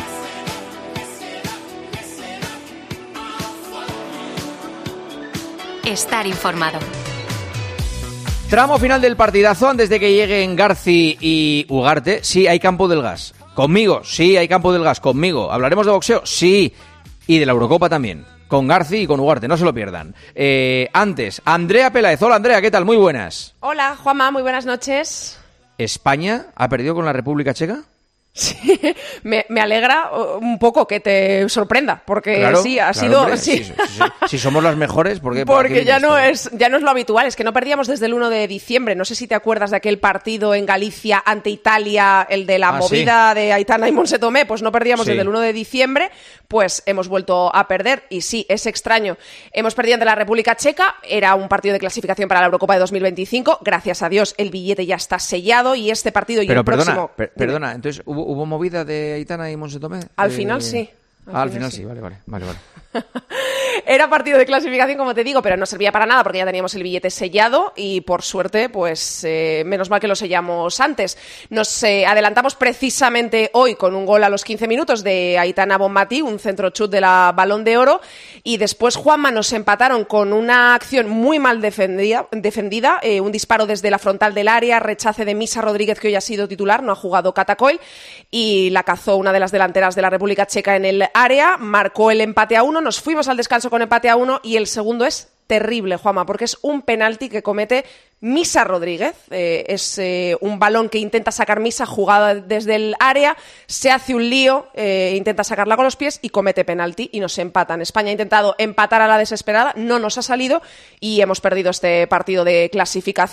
Estar informado. Tramo final del partidazo antes de que lleguen Garci y Ugarte. Sí, hay campo del gas. Conmigo, sí, hay campo del gas. Conmigo. ¿Hablaremos de boxeo? Sí. Y de la Eurocopa también. Con Garci y con Ugarte, no se lo pierdan. Antes, Andrea Peláez. Hola, Andrea, ¿qué tal? Muy buenas. Hola, Juanma, muy buenas noches. ¿España ha perdido con la República Checa? Sí, me alegra un poco que te sorprenda, porque claro, sí, ha claro, sido... Hombre, sí. Si somos las mejores, ¿por qué? Porque ya no es lo habitual, es que no perdíamos desde el 1 de diciembre. No sé si te acuerdas de aquel partido en Galicia ante Italia, el de la movida de Aitana y Monse Tomé, pues no perdíamos desde el 1 de diciembre, pues hemos vuelto a perder, y sí, es extraño. Hemos perdido ante la República Checa, era un partido de clasificación para la Eurocopa de 2025, gracias a Dios el billete ya está sellado, y este partido y el próximo... Perdona, entonces, ¿hubo movida de Aitana y Monse Tomé? Al final sí. Al final sí, vale. Era partido de clasificación, como te digo, pero no servía para nada porque ya teníamos el billete sellado y, por suerte, pues menos mal que lo sellamos antes. Nos adelantamos precisamente hoy con un gol a los 15 minutos de Aitana Bonmatí, un centro chut de la Balón de Oro, y después, Juanma, nos empataron con una acción muy mal defendida, un disparo desde la frontal del área, rechace de Misa Rodríguez, que hoy ha sido titular, no ha jugado Catacoil, y la cazó una de las delanteras de la República Checa en el área, marcó el empate a 1, nos fuimos al descanso con empate a 1 y el segundo es terrible, Juanma, porque es un penalti que comete Misa Rodríguez, es un balón que intenta sacar Misa jugada desde el área, se hace un lío, intenta sacarla con los pies y comete penalti y nos empatan. España ha intentado empatar a la desesperada, no nos ha salido y hemos perdido este partido de clasificación.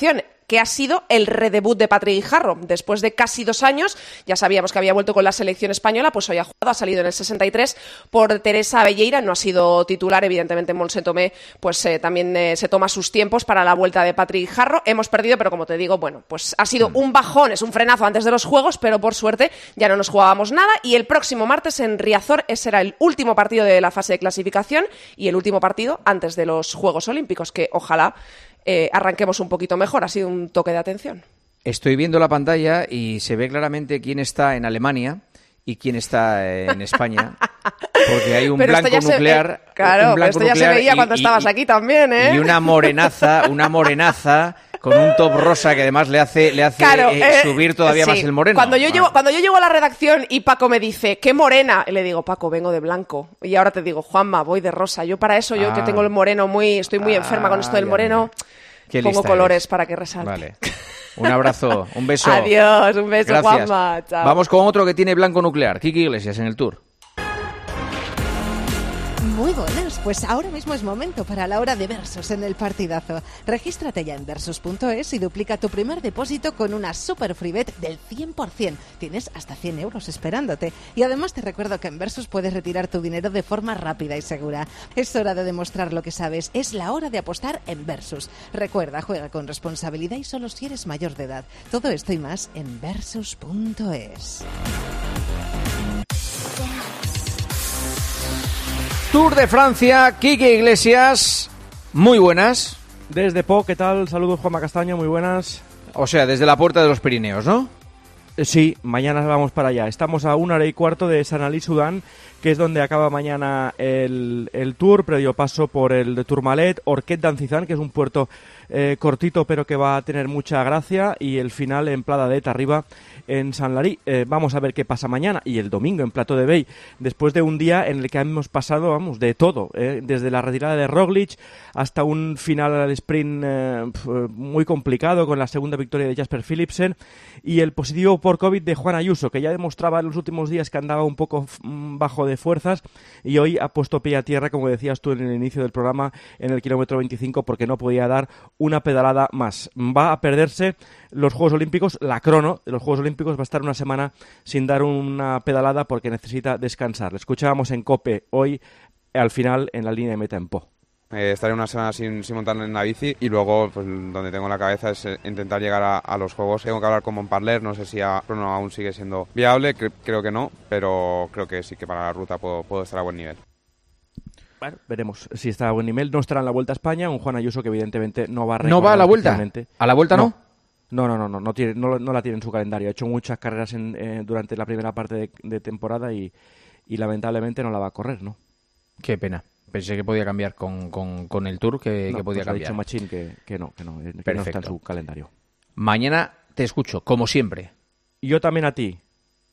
que ha sido el redebut de Patrick Guijarro. Después de casi 2 años, ya sabíamos que había vuelto con la selección española, pues hoy ha jugado, ha salido en el 63 por Teresa Abelleira, no ha sido titular, evidentemente Montse Tomé pues también se toma sus tiempos para la vuelta de Patrick Guijarro. Hemos perdido, pero como te digo, bueno, pues ha sido un bajón, es un frenazo antes de los Juegos, pero por suerte ya no nos jugábamos nada, y el próximo martes en Riazor será el último partido de la fase de clasificación y el último partido antes de los Juegos Olímpicos, que ojalá arranquemos un poquito mejor. Ha sido un toque de atención. Estoy viendo la pantalla y se ve claramente quién está en Alemania y quién está en España, porque hay un blanco nuclear. Claro, pero esto ya se veía cuando estabas aquí también, ¿eh? Y una morenaza con un top rosa que además le hace claro, subir todavía más el moreno. Cuando yo llego a la redacción y Paco me dice, ¡qué morena! Y le digo, Paco, vengo de blanco. Y ahora te digo, Juanma, voy de rosa. Yo para eso, yo que tengo el moreno estoy muy enferma con esto del moreno, pongo colores para que resalte. Vale. Un abrazo, un beso. Adiós, un beso, gracias. Juanma. Chao. Vamos con otro que tiene blanco nuclear, Kiki Iglesias en el Tour. Muy buenas, pues ahora mismo es momento para la hora de Versus en el partidazo. Regístrate ya en Versus.es y duplica tu primer depósito con una super free bet del 100%. Tienes hasta 100 euros esperándote. Y además te recuerdo que en Versus puedes retirar tu dinero de forma rápida y segura. Es hora de demostrar lo que sabes. Es la hora de apostar en Versus. Recuerda, juega con responsabilidad y solo si eres mayor de edad. Todo esto y más en Versus.es. Tour de Francia, Quique Iglesias, muy buenas. Desde Po, ¿qué tal? Saludos, Juanma Castaño, muy buenas. O sea, desde la puerta de los Pirineos, ¿no? Sí, mañana vamos para allá. Estamos a 1h15 de Sanalí, Sudán, que es donde acaba mañana el Tour, previo paso por el de Tourmalet, Orquet d'Ancizan, que es un puerto cortito pero que va a tener mucha gracia, y el final en Plada de arriba en San Larí. Vamos a ver qué pasa mañana y el domingo en Plateau de Bay, después de un día en el que hemos pasado, de todo, desde la retirada de Roglic hasta un final al sprint muy complicado con la segunda victoria de Jasper Philipsen y el positivo por COVID de Juan Ayuso, que ya demostraba en los últimos días que andaba un poco bajo de fuerzas, y hoy ha puesto pie a tierra, como decías tú en el inicio del programa, en el kilómetro 25, porque no podía dar una pedalada más. Va a perderse los Juegos Olímpicos, la crono de los Juegos Olímpicos va a estar una semana sin dar una pedalada porque necesita descansar. Le escuchábamos en COPE hoy, al final, en la línea de meta en Po. Estaré una semana sin montar en la bici, y luego pues, donde tengo la cabeza es intentar llegar a los Juegos. Tengo que hablar con Montparler, no sé si a crono aún sigue siendo viable, creo que no, pero creo que sí que para la ruta puedo estar a buen nivel. Bueno, veremos si está a buen nivel. No estará en la Vuelta a España, un Juan Ayuso que evidentemente no va a ¿No va a la Vuelta? ¿A la Vuelta no? No la tiene en su calendario. Ha hecho muchas carreras durante la primera parte de temporada y lamentablemente no la va a correr, ¿no? Qué pena. Pensé que podía cambiar con el Tour, que podía cambiar. Ha dicho Machín que no está en su calendario. Mañana te escucho, como siempre. Y yo también a ti.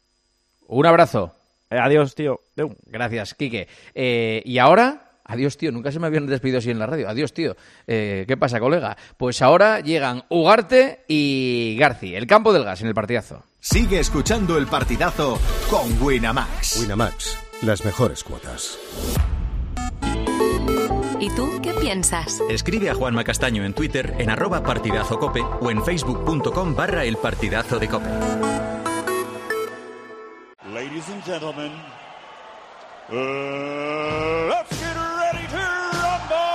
Un abrazo. Adiós, tío. Gracias, Quique. Y ahora, adiós, tío. Nunca se me habían despedido así en la radio. Adiós, tío. ¿Qué pasa, colega? Pues ahora llegan Ugarte y Garci. El campo del gas en el partidazo. Sigue escuchando el partidazo con Winamax. Winamax, las mejores cuotas. ¿Y tú qué piensas? Escribe a Juanma Castaño en Twitter en @partidazocope o en facebook.com/elpartidazo de Cope. Ladies and gentlemen, let's get ready to rumble!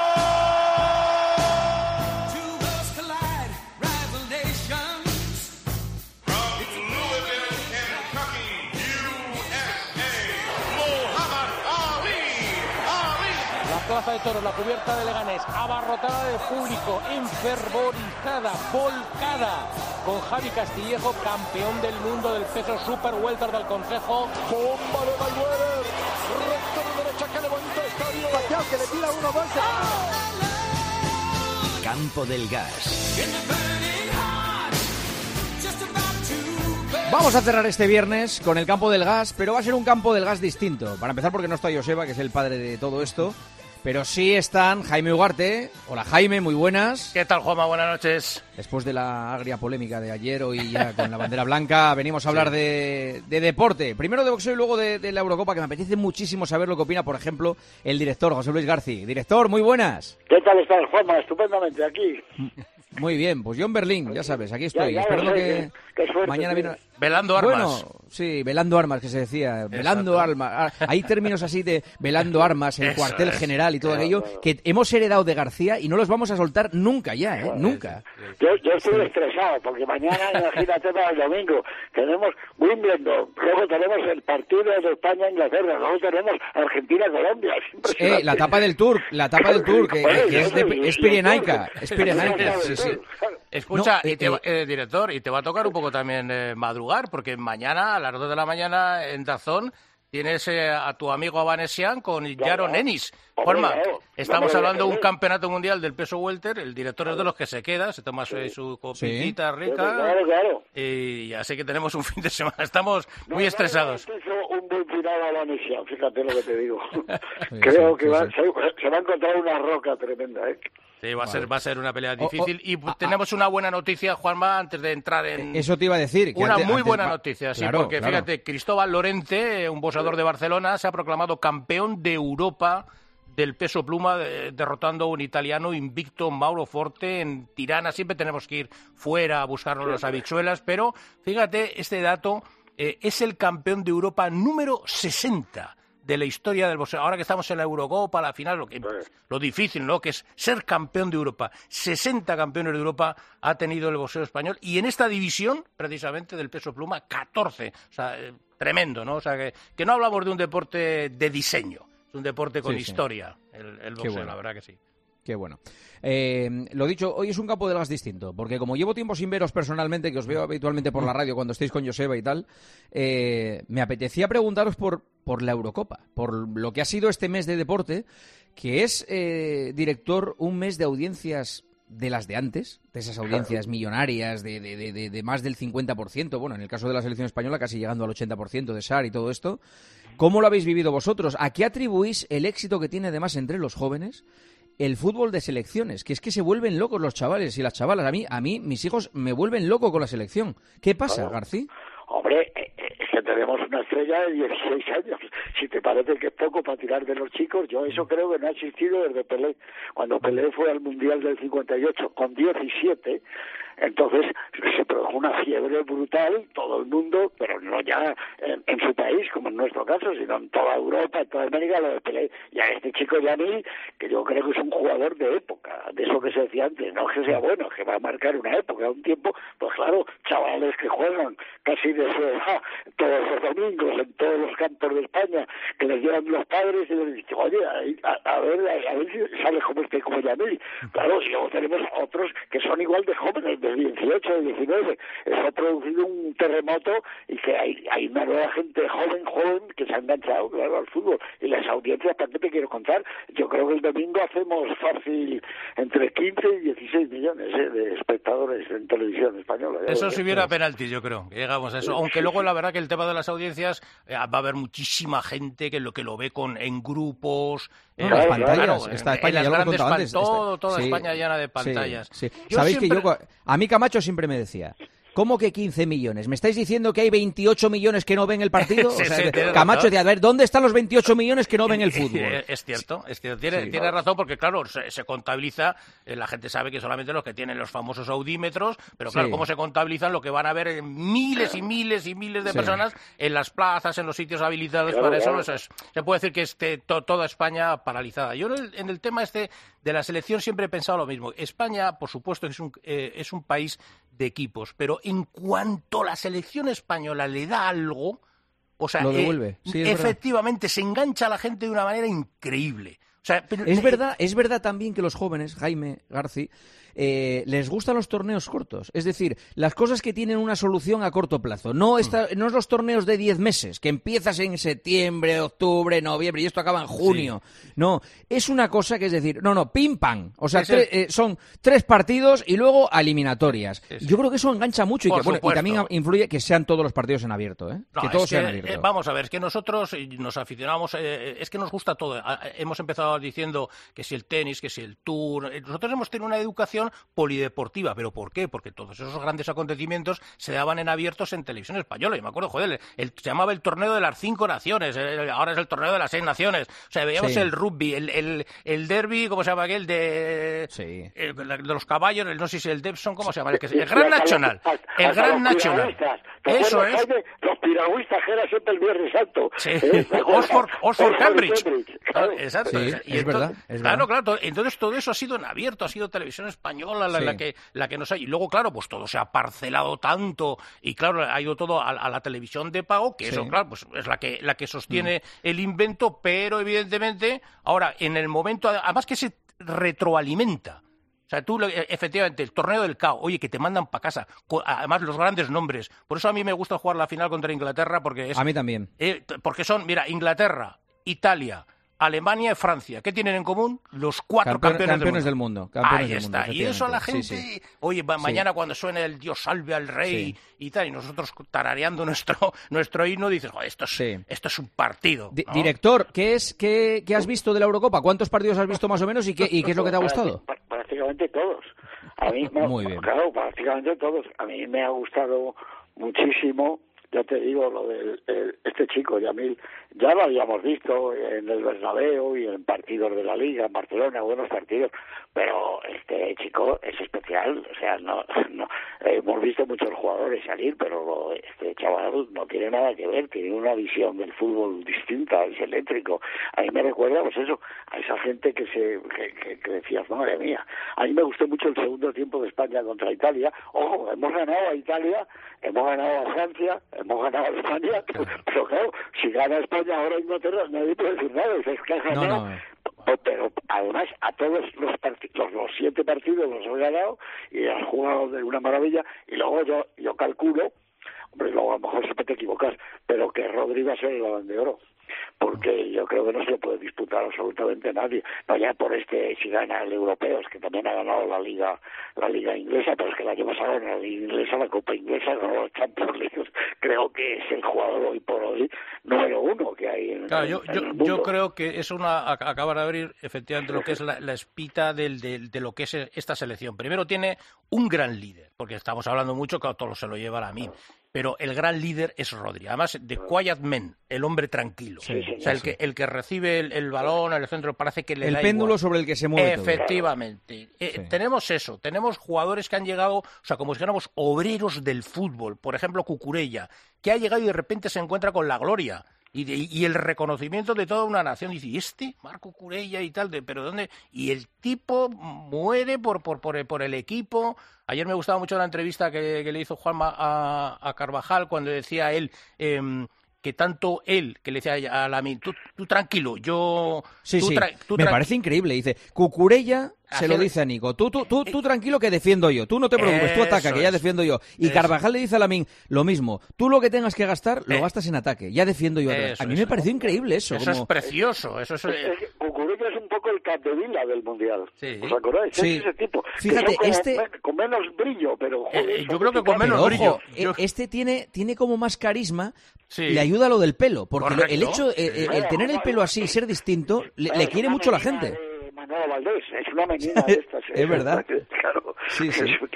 Two worlds collide, rival nations. From Louisville, Kentucky, USA, Muhammad Ali. La plaza de toros, la cubierta de Leganés, abarrotada de público, enfervorizada, volcada, con Javi Castillejo, campeón del mundo del peso super welter del Consejo. Bomba de Mayweather, recto de derecha que levanta el estadio, Pacquiao que le tira uno más. Campo del Gas. Vamos a cerrar este viernes con el campo del gas, pero va a ser un campo del gas distinto. Para empezar, porque no está Joseba, que es el padre de todo esto, pero sí están Jaime Ugarte. Hola, Jaime, muy buenas. ¿Qué tal, Juanma? Buenas noches. Después de la agria polémica de ayer, hoy ya con la bandera blanca, venimos a hablar de deporte. Primero de boxeo y luego de la Eurocopa, que me apetece muchísimo saber lo que opina, por ejemplo, el director, José Luis Garci. Director, muy buenas. ¿Qué tal estás, Juanma? Estupendamente, aquí. Muy bien, pues John Berlín, ya sabes, aquí estoy. Ya Esperando sé, que suerte, mañana tío. viene... Velando armas. Bueno, sí, velando armas, que se decía. Velando armas. Hay términos así de velando armas, el Eso cuartel es. general y todo aquello, que hemos heredado de García y no los vamos a soltar nunca ya, ¿eh? Nunca. Yo estoy estresado porque mañana, imagínate, para el domingo, tenemos Wimbledon, luego tenemos el partido de España-Inglaterra, luego tenemos Argentina-Colombia. La tapa del Tour, que es pirenaica. Es pirenaica, sí. Escucha, No, director, y te va a tocar un poco también madrugar, porque mañana a las 2 de la mañana en DAZN tienes a tu amigo Abanesian con Jaron Ennis. Juanma, estamos hablando de un campeonato mundial del peso welter, el director es de los que se queda, se toma su copita rica, Claro. y ya sé que tenemos un fin de semana, estamos muy estresados. Hizo un buen final a Valencia, fíjate lo que te digo. Creo que se va a encontrar una roca tremenda, ¿eh? Sí, va a ser una pelea difícil. Y tenemos una buena noticia, Juanma, antes de entrar en... Eso te iba a decir. Que una muy buena noticia, sí, claro, porque fíjate, Cristóbal Lorente, un boxeador de Barcelona, se ha proclamado campeón de Europa del peso pluma, derrotando a un italiano invicto, Mauro Forte, en Tirana. Siempre tenemos que ir fuera a buscarnos las habichuelas, pero fíjate, este dato, es el campeón de Europa número 60 de la historia del boxeo. Ahora que estamos en la Eurocopa, la final, lo difícil, ¿no?, que es ser campeón de Europa. 60 campeones de Europa ha tenido el boxeo español, y en esta división, precisamente, del peso pluma, 14. O sea, tremendo, ¿no? O sea, que no hablamos de un deporte de diseño, es un deporte con historia, el boxeo, bueno. La verdad que sí. Qué bueno. Lo dicho, hoy es un campo de gas distinto, porque como llevo tiempo sin veros personalmente, que os veo habitualmente por la radio cuando estáis con Joseba y tal, me apetecía preguntaros por la Eurocopa, por lo que ha sido este mes de deporte, que es, director, un mes de audiencias de las de antes, de esas audiencias millonarias de más del 50%, bueno, en el caso de la selección española casi llegando al 80% de SAR y todo esto. ¿Cómo lo habéis vivido vosotros? ¿A qué atribuís el éxito que tiene además entre los jóvenes el fútbol de selecciones? Que es que se vuelven locos los chavales y las chavalas. A mí mis hijos me vuelven loco con la selección. ¿Qué pasa, García? Hombre, es que tenemos una estrella de 16 años. Si te parece que es poco para tirar de los chicos, yo eso creo que no ha existido desde Pelé. Cuando Pelé fue al Mundial del 58 con 17, entonces se produjo una fiebre brutal, todo el mundo, pero no ya en su país, como en nuestro caso, sino en toda Europa, en toda América, lo de Pelé. Y a este chico Yamil, que yo creo que es un jugador de época, de eso que se decía antes, no que sea bueno, que va a marcar una época, un tiempo, pues claro, chavales que juegan casi de su edad, todos los domingos, en todos los campos de España, que les llevan los padres y les dicen, oye, a ver si sale como como Yamil. Claro, y luego tenemos otros que son igual de jóvenes, de 18, de 19, eso ha producido un terremoto, y que hay una nueva gente joven que se ha enganchado, claro, al fútbol, y las audiencias, ¿para qué te quiero contar? Yo creo que el domingo hacemos fácil entre 15 y 16 millones de espectadores en televisión española. Eso si hubiera penalti, yo creo, que llegamos a eso, aunque luego la verdad que el tema de las audiencias, va a haber muchísima gente que lo ve en grupos, en las pantallas, claro, está España, en las grandes antes, toda sí, España llena de pantallas. Sí. Sabéis que a mí Camacho siempre me decía, ¿cómo que 15 millones? ¿Me estáis diciendo que hay 28 millones que no ven el partido? Sí, o sea, sí, Camacho, a ver, ¿dónde están los 28 millones que no ven el fútbol? Es cierto, tiene razón, porque claro, se contabiliza, la gente sabe que solamente los que tienen los famosos audímetros, pero claro, ¿cómo se contabilizan lo que van a ver miles y miles y miles de personas en las plazas, en los sitios habilitados para eso? Se puede decir que esté toda España paralizada. Yo en el tema de la selección siempre he pensado lo mismo. España, por supuesto, es un país de equipos, pero en cuanto la selección española le da algo, o sea, lo devuelve. Sí, efectivamente se engancha a la gente de una manera increíble. O sea, pero, es verdad también que los jóvenes, Jaime, Garci, les gustan los torneos cortos, es decir, las cosas que tienen una solución a corto plazo, no es los torneos de 10 meses, que empiezas en septiembre, octubre, noviembre y esto acaba en junio, no, es una cosa que es decir, pim pam, o sea, son 3 partidos y luego eliminatorias. Yo creo que eso engancha mucho y también influye que sean todos los partidos en abierto, que todos sean abiertos. Vamos a ver, es que nosotros nos aficionamos, es que nos gusta todo, hemos empezado estabas diciendo que si el tenis, que si el tour. Nosotros hemos tenido una educación polideportiva, ¿pero por qué? Porque todos esos grandes acontecimios se daban en abiertos en televisión española. Yo me acuerdo, joder, se llamaba el torneo de las 5 naciones, ahora es el torneo de las 6 naciones. O sea, veíamos el rugby, el derby, ¿cómo se llama aquel? De los caballos, no sé si el Debson, ¿cómo se llama? El Gran Nacional. El Gran Nacional. Eso es. Los piragüistas, que era siempre el Viernes Santo. Sí. Oxford, Cambridge. Exacto. Sí, y es verdad. Claro. Entonces todo eso ha sido en abierto, ha sido televisión española la que nos ha... Y luego, claro, pues todo se ha parcelado tanto y, claro, ha ido todo a la televisión de pago, que eso, claro, pues es la que sostiene el invento, pero evidentemente, ahora, en el momento, además que se retroalimenta. O sea, tú, efectivamente, el torneo del CAO, oye, que te mandan para casa, además los grandes nombres. Por eso a mí me gusta jugar la final contra Inglaterra, porque es... A mí también. Porque son, mira, Inglaterra, Italia, Alemania y Francia. ¿Qué tienen en común? Los 4 campeones del mundo. Campeones Ahí del está. mundo, Y eso a la gente... Sí. Oye, mañana cuando suene el Dios salve al rey y tal, y nosotros tarareando nuestro himno, dices, joder, esto es un partido, ¿no? Director, ¿qué has visto de la Eurocopa? ¿Cuántos partidos has visto más o menos y qué es lo que te ha gustado? Prácticamente todos. A mí, Muy bien. Claro, prácticamente todos. A mí me ha gustado muchísimo. Ya te digo, lo de este chico, Yamil, ya lo habíamos visto en el Bernabéu y en partidos de la Liga, en Barcelona, buenos partidos, pero este chico es especial, o sea, no hemos visto muchos jugadores salir, pero este chaval no tiene nada que ver, tiene una visión del fútbol distinta, es eléctrico. A mí me recuerda, pues eso, a esa gente que decías, madre mía. A mí me gustó mucho el segundo tiempo de España contra Italia. Ojo, hemos ganado a Italia, hemos ganado a Francia, hemos ganado a España, pero claro, si gana España ahora Inglaterra, nadie puede decir nada, es que ha ganado. Pero además a todos los 7 partidos los he ganado y han jugado de una maravilla, y luego yo calculo, hombre, luego a lo mejor siempre te equivocas, pero que Rodri va a ser el Balón de Oro, porque yo creo que no se lo puede disputar absolutamente nadie, no ya por si gana el Europeo, es que también ha ganado la liga inglesa, pero es que el año pasado en la liga inglesa, la Copa Inglesa, ganó los Champions League. Creo que es el jugador hoy por hoy número 1 que hay en el mundo. Yo creo que es acaba de abrir efectivamente lo que es la espita de lo que es esta selección. Primero tiene un gran líder, porque estamos hablando mucho que todo se lo lleva a mí. Pero el gran líder es Rodri. Además, de quiet man, el hombre tranquilo. Sí, o sea, el que recibe el balón, el centro, parece que le da el péndulo igual. Sobre el que se mueve. Efectivamente. Tenemos eso. Tenemos jugadores que han llegado, o sea, como si fuéramos obreros del fútbol. Por ejemplo, Cucurella, que ha llegado y de repente se encuentra con la gloria. Y el reconocimiento de toda una nación. Dice, ¿y Marco Cucurella y tal? ¿Pero dónde? Y el tipo muere por el equipo. Ayer me gustaba mucho la entrevista que le hizo Juanma a Carvajal cuando decía él que tanto él, que le decía a Lamine, tú tranquilo, yo... Me parece increíble. Dice, Cucurella se lo dice a Nico, tú tranquilo que defiendo yo, tú no te preocupes, tú ataca, que ya defiendo yo. Y Carvajal le dice a Lamine lo mismo, tú lo que tengas que gastar, lo gastas en ataque, ya defiendo yo atrás. A mí me pareció increíble eso. Eso es precioso. Cucurella es un poco el Capdevila del Mundial. ¿Os acordáis? Sí. Es ese tipo. Fíjate, con menos brillo, pero... Joder, yo creo que con menos brillo. Este tiene como más carisma, le ayuda lo del pelo, porque el hecho, el tener el pelo así, ser distinto, le quiere mucho la gente. Manolo Valdés, es una menina de estas. Es verdad. Claro. Sí.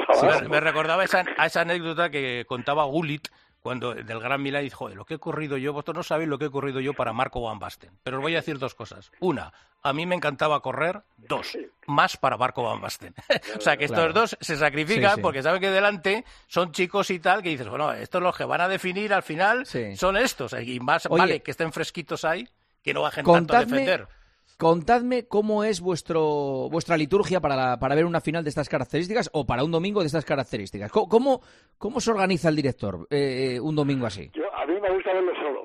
Me recordaba esa anécdota que contaba Gullit cuando del Gran Milán, y dijo, joder, lo que he corrido yo, vosotros no sabéis lo que he corrido yo para Marco Van Basten. Pero os voy a decir 2 cosas. Una, a mí me encantaba correr. 2, más para Marco Van Basten. O sea, que estos dos se sacrifican porque saben que delante son chicos y tal, que dices, bueno, estos los que van a definir al final son estos. Y más vale que estén fresquitos ahí, que no bajen tanto a defender. Contadme cómo es vuestra liturgia para ver una final de estas características o para un domingo de estas características. ¿Cómo se organiza el director un domingo así? A mí me gusta verlo solo,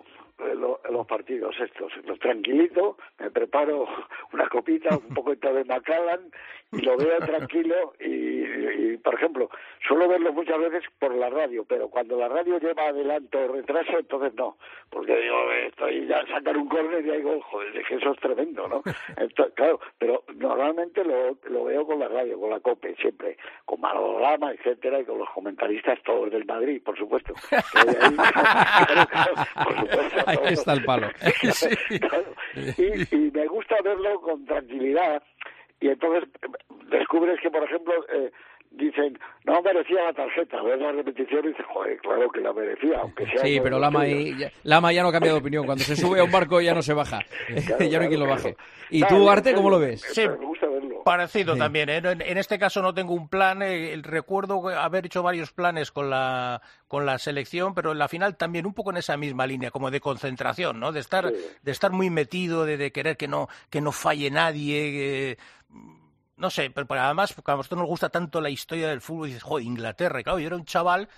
los partidos estos. Los tranquilito, me preparo una copita, un poquito de Macallan y lo veo tranquilo y, por ejemplo, suelo verlo muchas veces por la radio, pero cuando la radio lleva adelanto o retraso, entonces no, porque digo, estoy ya sacar un córner y digo, joder, es que eso es tremendo, ¿no? Entonces, claro, pero normalmente lo veo con la radio, con la COPE, siempre, con Manolo Lama, etcétera, y con los comentaristas todos del Madrid, por supuesto. Por supuesto. Ahí está el palo. Claro. Y me gusta verlo con tranquilidad, y entonces descubres que, por ejemplo, dicen, no merecía la tarjeta, ves la repetición y dices, joder, claro que la merecía, aunque sea... Sí, pero Lama ya no cambia de opinión, cuando se sube a un barco ya no se baja, claro, ya no hay quien lo baje. ¿Y tú, Arte, cómo lo ves? Sí, me gusta verlo. Parecido también, ¿eh? En este caso no tengo un plan, recuerdo haber hecho varios planes con la selección, pero en la final también un poco en esa misma línea, como de concentración, ¿no? De estar muy metido, de querer que no falle nadie, no sé, pero además, porque a nosotros nos gusta tanto la historia del fútbol, y dices, joder, Inglaterra, y claro, yo era un chaval,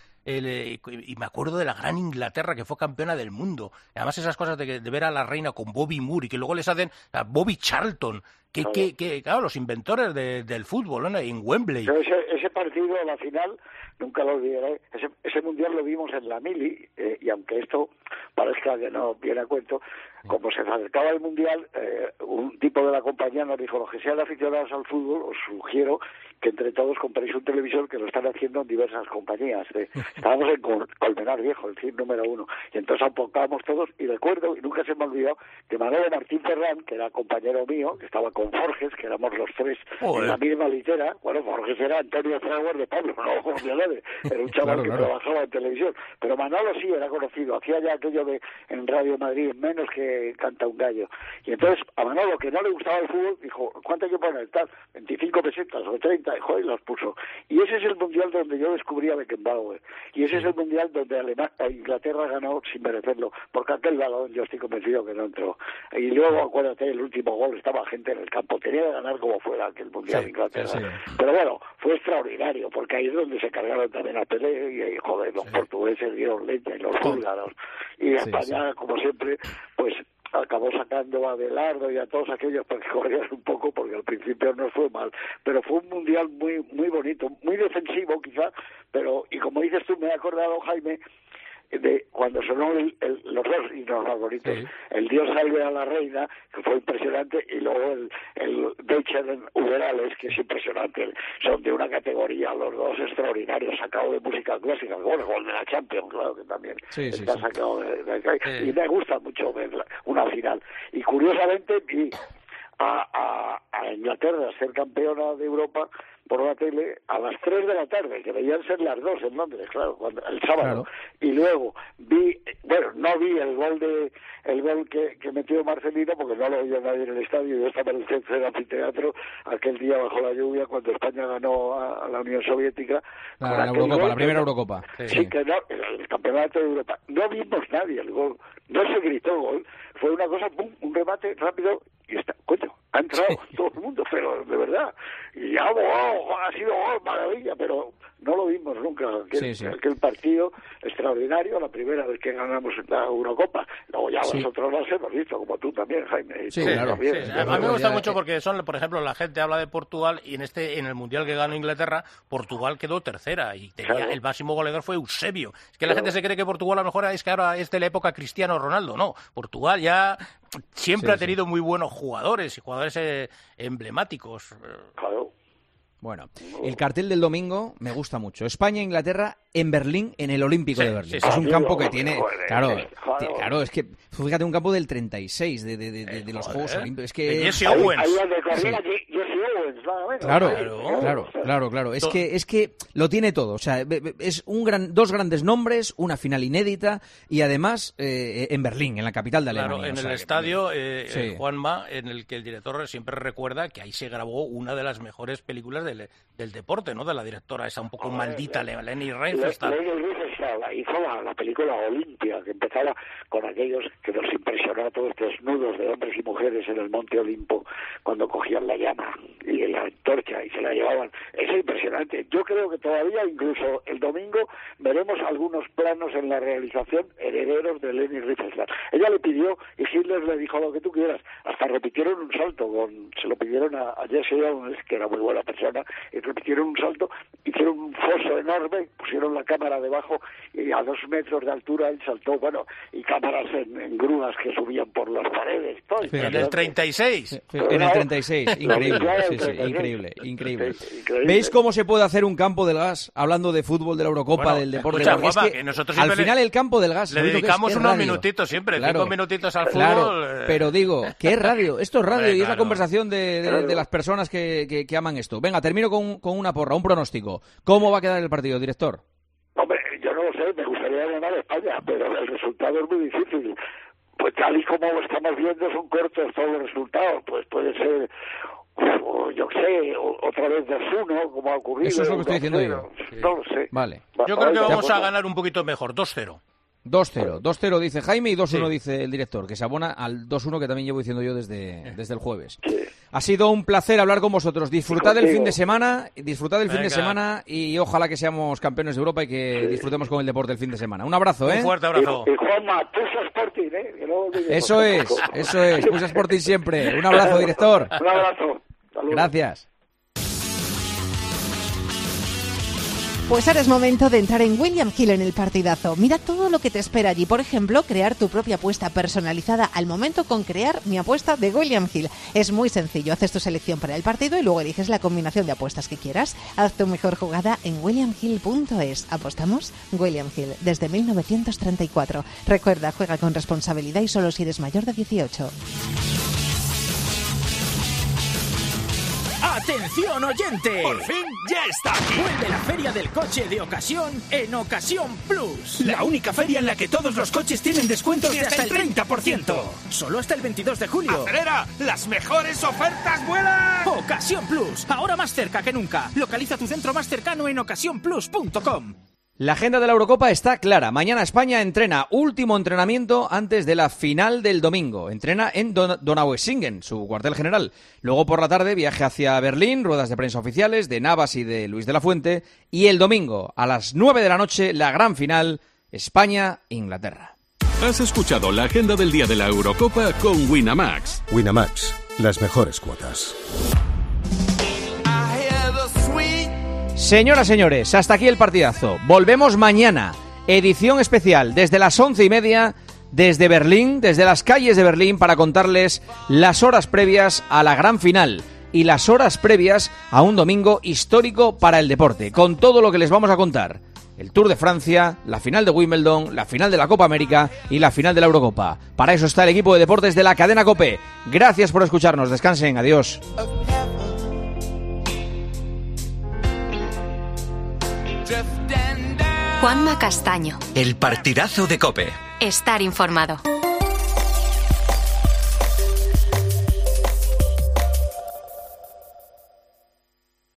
y me acuerdo de la gran Inglaterra que fue campeona del mundo. Y además esas cosas de ver a la reina con Bobby Moore, y que luego les hacen a Bobby Charlton, claro, los inventores del fútbol, ¿no? En Wembley. Pero ese partido, a la final, nunca lo olvidaré. Ese mundial lo vimos en la Mili, y aunque esto parezca que no viene a cuento, como se acercaba el mundial, un tipo de la compañía nos dijo, los que sean aficionados al fútbol, os sugiero que entre todos compréis un televisor, que lo están haciendo en diversas compañías. Estábamos en Colmenar Viejo, el CIR número 1, y entonces apocábamos todos, y recuerdo, y nunca se me ha olvidado, que Manolo Martín Ferrán, que era compañero mío, que estaba con Forges, que éramos los tres en la misma litera. Bueno, Forges era Antonio Fraguer de Pablo, no Jorge Alade, era un chaval que trabajaba en televisión, pero Manolo sí era conocido, hacía ya aquello de en Radio Madrid, menos que canta un gallo. Y entonces a Manolo, que no le gustaba el fútbol, dijo, ¿cuánto hay que poner? Tal, 25 pesetas o 30, y joder, los puso. Y ese es el mundial donde yo descubrí a Beckenbauer, y ese es el mundial donde Inglaterra ganó sin merecerlo, porque aquel balón yo estoy convencido que no entró. Y luego, acuérdate, el último gol, estaba gente en el campo, tenía que ganar como fuera aquel mundial de Inglaterra. Pero bueno, fue extraordinario, porque ahí es donde se cargaron también a Pelé, y joder, los portugueses dieron leña, y los búlgaros, y España, como siempre, pues acabó sacando a Abelardo y a todos aquellos para que corrieran un poco, porque al principio no fue mal, pero fue un mundial muy muy bonito, muy defensivo quizá, pero, y como dices tú, me he acordado, Jaime, de cuando sonó los dos himnos favoritos, el Dios salve a la reina, que fue impresionante, y luego el Deutschen Uberales, que es impresionante. Son de una categoría los dos extraordinarios, sacado de música clásica, bueno, gol de la Champions, claro que también está sacado de y me gusta mucho ver una final. Y curiosamente vi a Inglaterra ser campeona de Europa por la tele a las 3 de la tarde, que debían ser las 2 en Londres, claro, el sábado. Claro. Y luego no vi el gol que metió Marcelino, porque no lo oía nadie en el estadio, yo estaba en el centro del anfiteatro aquel día bajo la lluvia cuando España ganó a la Unión Soviética. La Eurocopa, la primera Eurocopa. Sí, que no, el campeonato de Europa. No vimos nadie el gol, no se gritó gol, fue una cosa, pum, un remate rápido, y está, coño, ha entrado todo el mundo, pero de verdad, y ha sido maravilla, pero no lo vimos nunca, aquel partido extraordinario, la primera vez que ganamos la Eurocopa, luego ya nosotros las hemos visto, como tú también, Jaime. Sí, claro. También, a mí me gusta mucho porque por ejemplo, la gente habla de Portugal, y en el Mundial que ganó Inglaterra, Portugal quedó tercera, y el máximo goleador fue Eusebio. Es que la gente se cree que Portugal a lo mejor es que ahora es de la época Cristiano Ronaldo, no, Portugal ya siempre ha tenido muy buenos jugadores, y jugadores emblemáticos. Claro. Bueno, el cartel del domingo me gusta mucho. España-Inglaterra en Berlín, en el Olímpico de Berlín. Es un campo que tiene... Claro, es que fíjate, un campo del 36 de los Juegos Olímpicos. Es que... Jesse Owens. Claro. Es que lo tiene todo. O sea, es dos grandes nombres, una final inédita, y además en Berlín, en la capital de Alemania. Claro, en el estadio Juanma, en el que el director siempre recuerda que ahí se grabó una de las mejores películas del deporte, ¿no? De la directora esa un poco maldita, Leni Riefenstahl. Leni Riefenstahl hizo la película Olimpia, que empezaba con aquellos que nos impresionó a todos, desnudos de hombres y mujeres en el Monte Olimpo, cuando cogían la llama y la antorcha y se la llevaban. Es impresionante. Yo creo que todavía, incluso el domingo, veremos algunos planos en la realización herederos de Leni Riefenstahl. Ella le pidió, y Hitler le dijo lo que tú quieras, hasta repitieron un salto, se lo pidieron a Jesse Owens, que era muy buena persona, y repitieron un salto, hicieron un foso enorme, pusieron la cámara debajo, y a 2 metros de altura él saltó, bueno, y cámaras en grúas que subían por las paredes. Todo. En el 36. En el 36, increíble, increíble. ¿Veis cómo se puede hacer un campo del gas? Hablando de fútbol, de la Eurocopa, del deporte. Escucha, Juanma, que nosotros al final el campo del gas... Le dedicamos unos minutitos siempre, 5 minutitos al fútbol. Pero digo, ¿qué es radio? Esto es radio y es la conversación de las personas que aman esto. Venga, termino con una porra, un pronóstico. ¿Cómo va a quedar el partido, director? Hombre, yo no lo sé, me gustaría ganar España, pero el resultado es muy difícil. Pues tal y como lo estamos viendo, son cortos todos los resultados. Pues puede ser, yo qué sé, otra vez 2-1, como ha ocurrido. Eso es lo que estoy diciendo yo. No lo sé. Vale. Yo creo que vamos a ganar un poquito mejor, 2-0. 2-0 dice Jaime y 2-1 dice el director, que se abona al 2-1 que también llevo diciendo yo desde el jueves. Sí. Ha sido un placer hablar con vosotros. Disfrutad del fin de semana, y ojalá que seamos campeones de Europa y que disfrutemos con el deporte el fin de semana. Un abrazo, ¿eh? Un fuerte abrazo. Y Juanma, Pusa Sporting, ¿eh? Eso es, Pusa Sporting siempre. Un abrazo, director. Un abrazo. Saludos. Gracias. Pues ahora es momento de entrar en William Hill en el partidazo. Mira todo lo que te espera allí. Por ejemplo, crear tu propia apuesta personalizada al momento con crear mi apuesta de William Hill. Es muy sencillo. Haces tu selección para el partido y luego eliges la combinación de apuestas que quieras. Haz tu mejor jugada en williamhill.es. ¿Apostamos? William Hill, desde 1934. Recuerda, juega con responsabilidad y solo si eres mayor de 18. ¡Atención, oyente! ¡Por fin ya está aquí! Vuelve la feria del coche de ocasión en Ocasión Plus. La única feria en la que todos los coches tienen descuentos de hasta el 30%. Solo hasta el 22 de julio. ¡Acelera! ¡Las mejores ofertas vuelan! Ocasión Plus, ahora más cerca que nunca. Localiza tu centro más cercano en ocasiónplus.com. La agenda de la Eurocopa está clara. Mañana España entrena, último entrenamiento antes de la final del domingo. Entrena en Donaueschingen, su cuartel general. Luego por la tarde viaje hacia Berlín, ruedas de prensa oficiales de Navas y de Luis de la Fuente. Y el domingo, a las 9 de la noche, la gran final, España-Inglaterra. Has escuchado la agenda del día de la Eurocopa con Winamax. Winamax, las mejores cuotas. Señoras, señores, hasta aquí el partidazo. Volvemos mañana. Edición especial desde las 11:30, desde Berlín, desde las calles de Berlín, para contarles las horas previas a la gran final y las horas previas a un domingo histórico para el deporte, con todo lo que les vamos a contar. El Tour de Francia, la final de Wimbledon, la final de la Copa América y la final de la Eurocopa. Para eso está el equipo de deportes de la cadena COPE. Gracias por escucharnos. Descansen. Adiós. Juanma Castaño. El partidazo de COPE. Estar informado.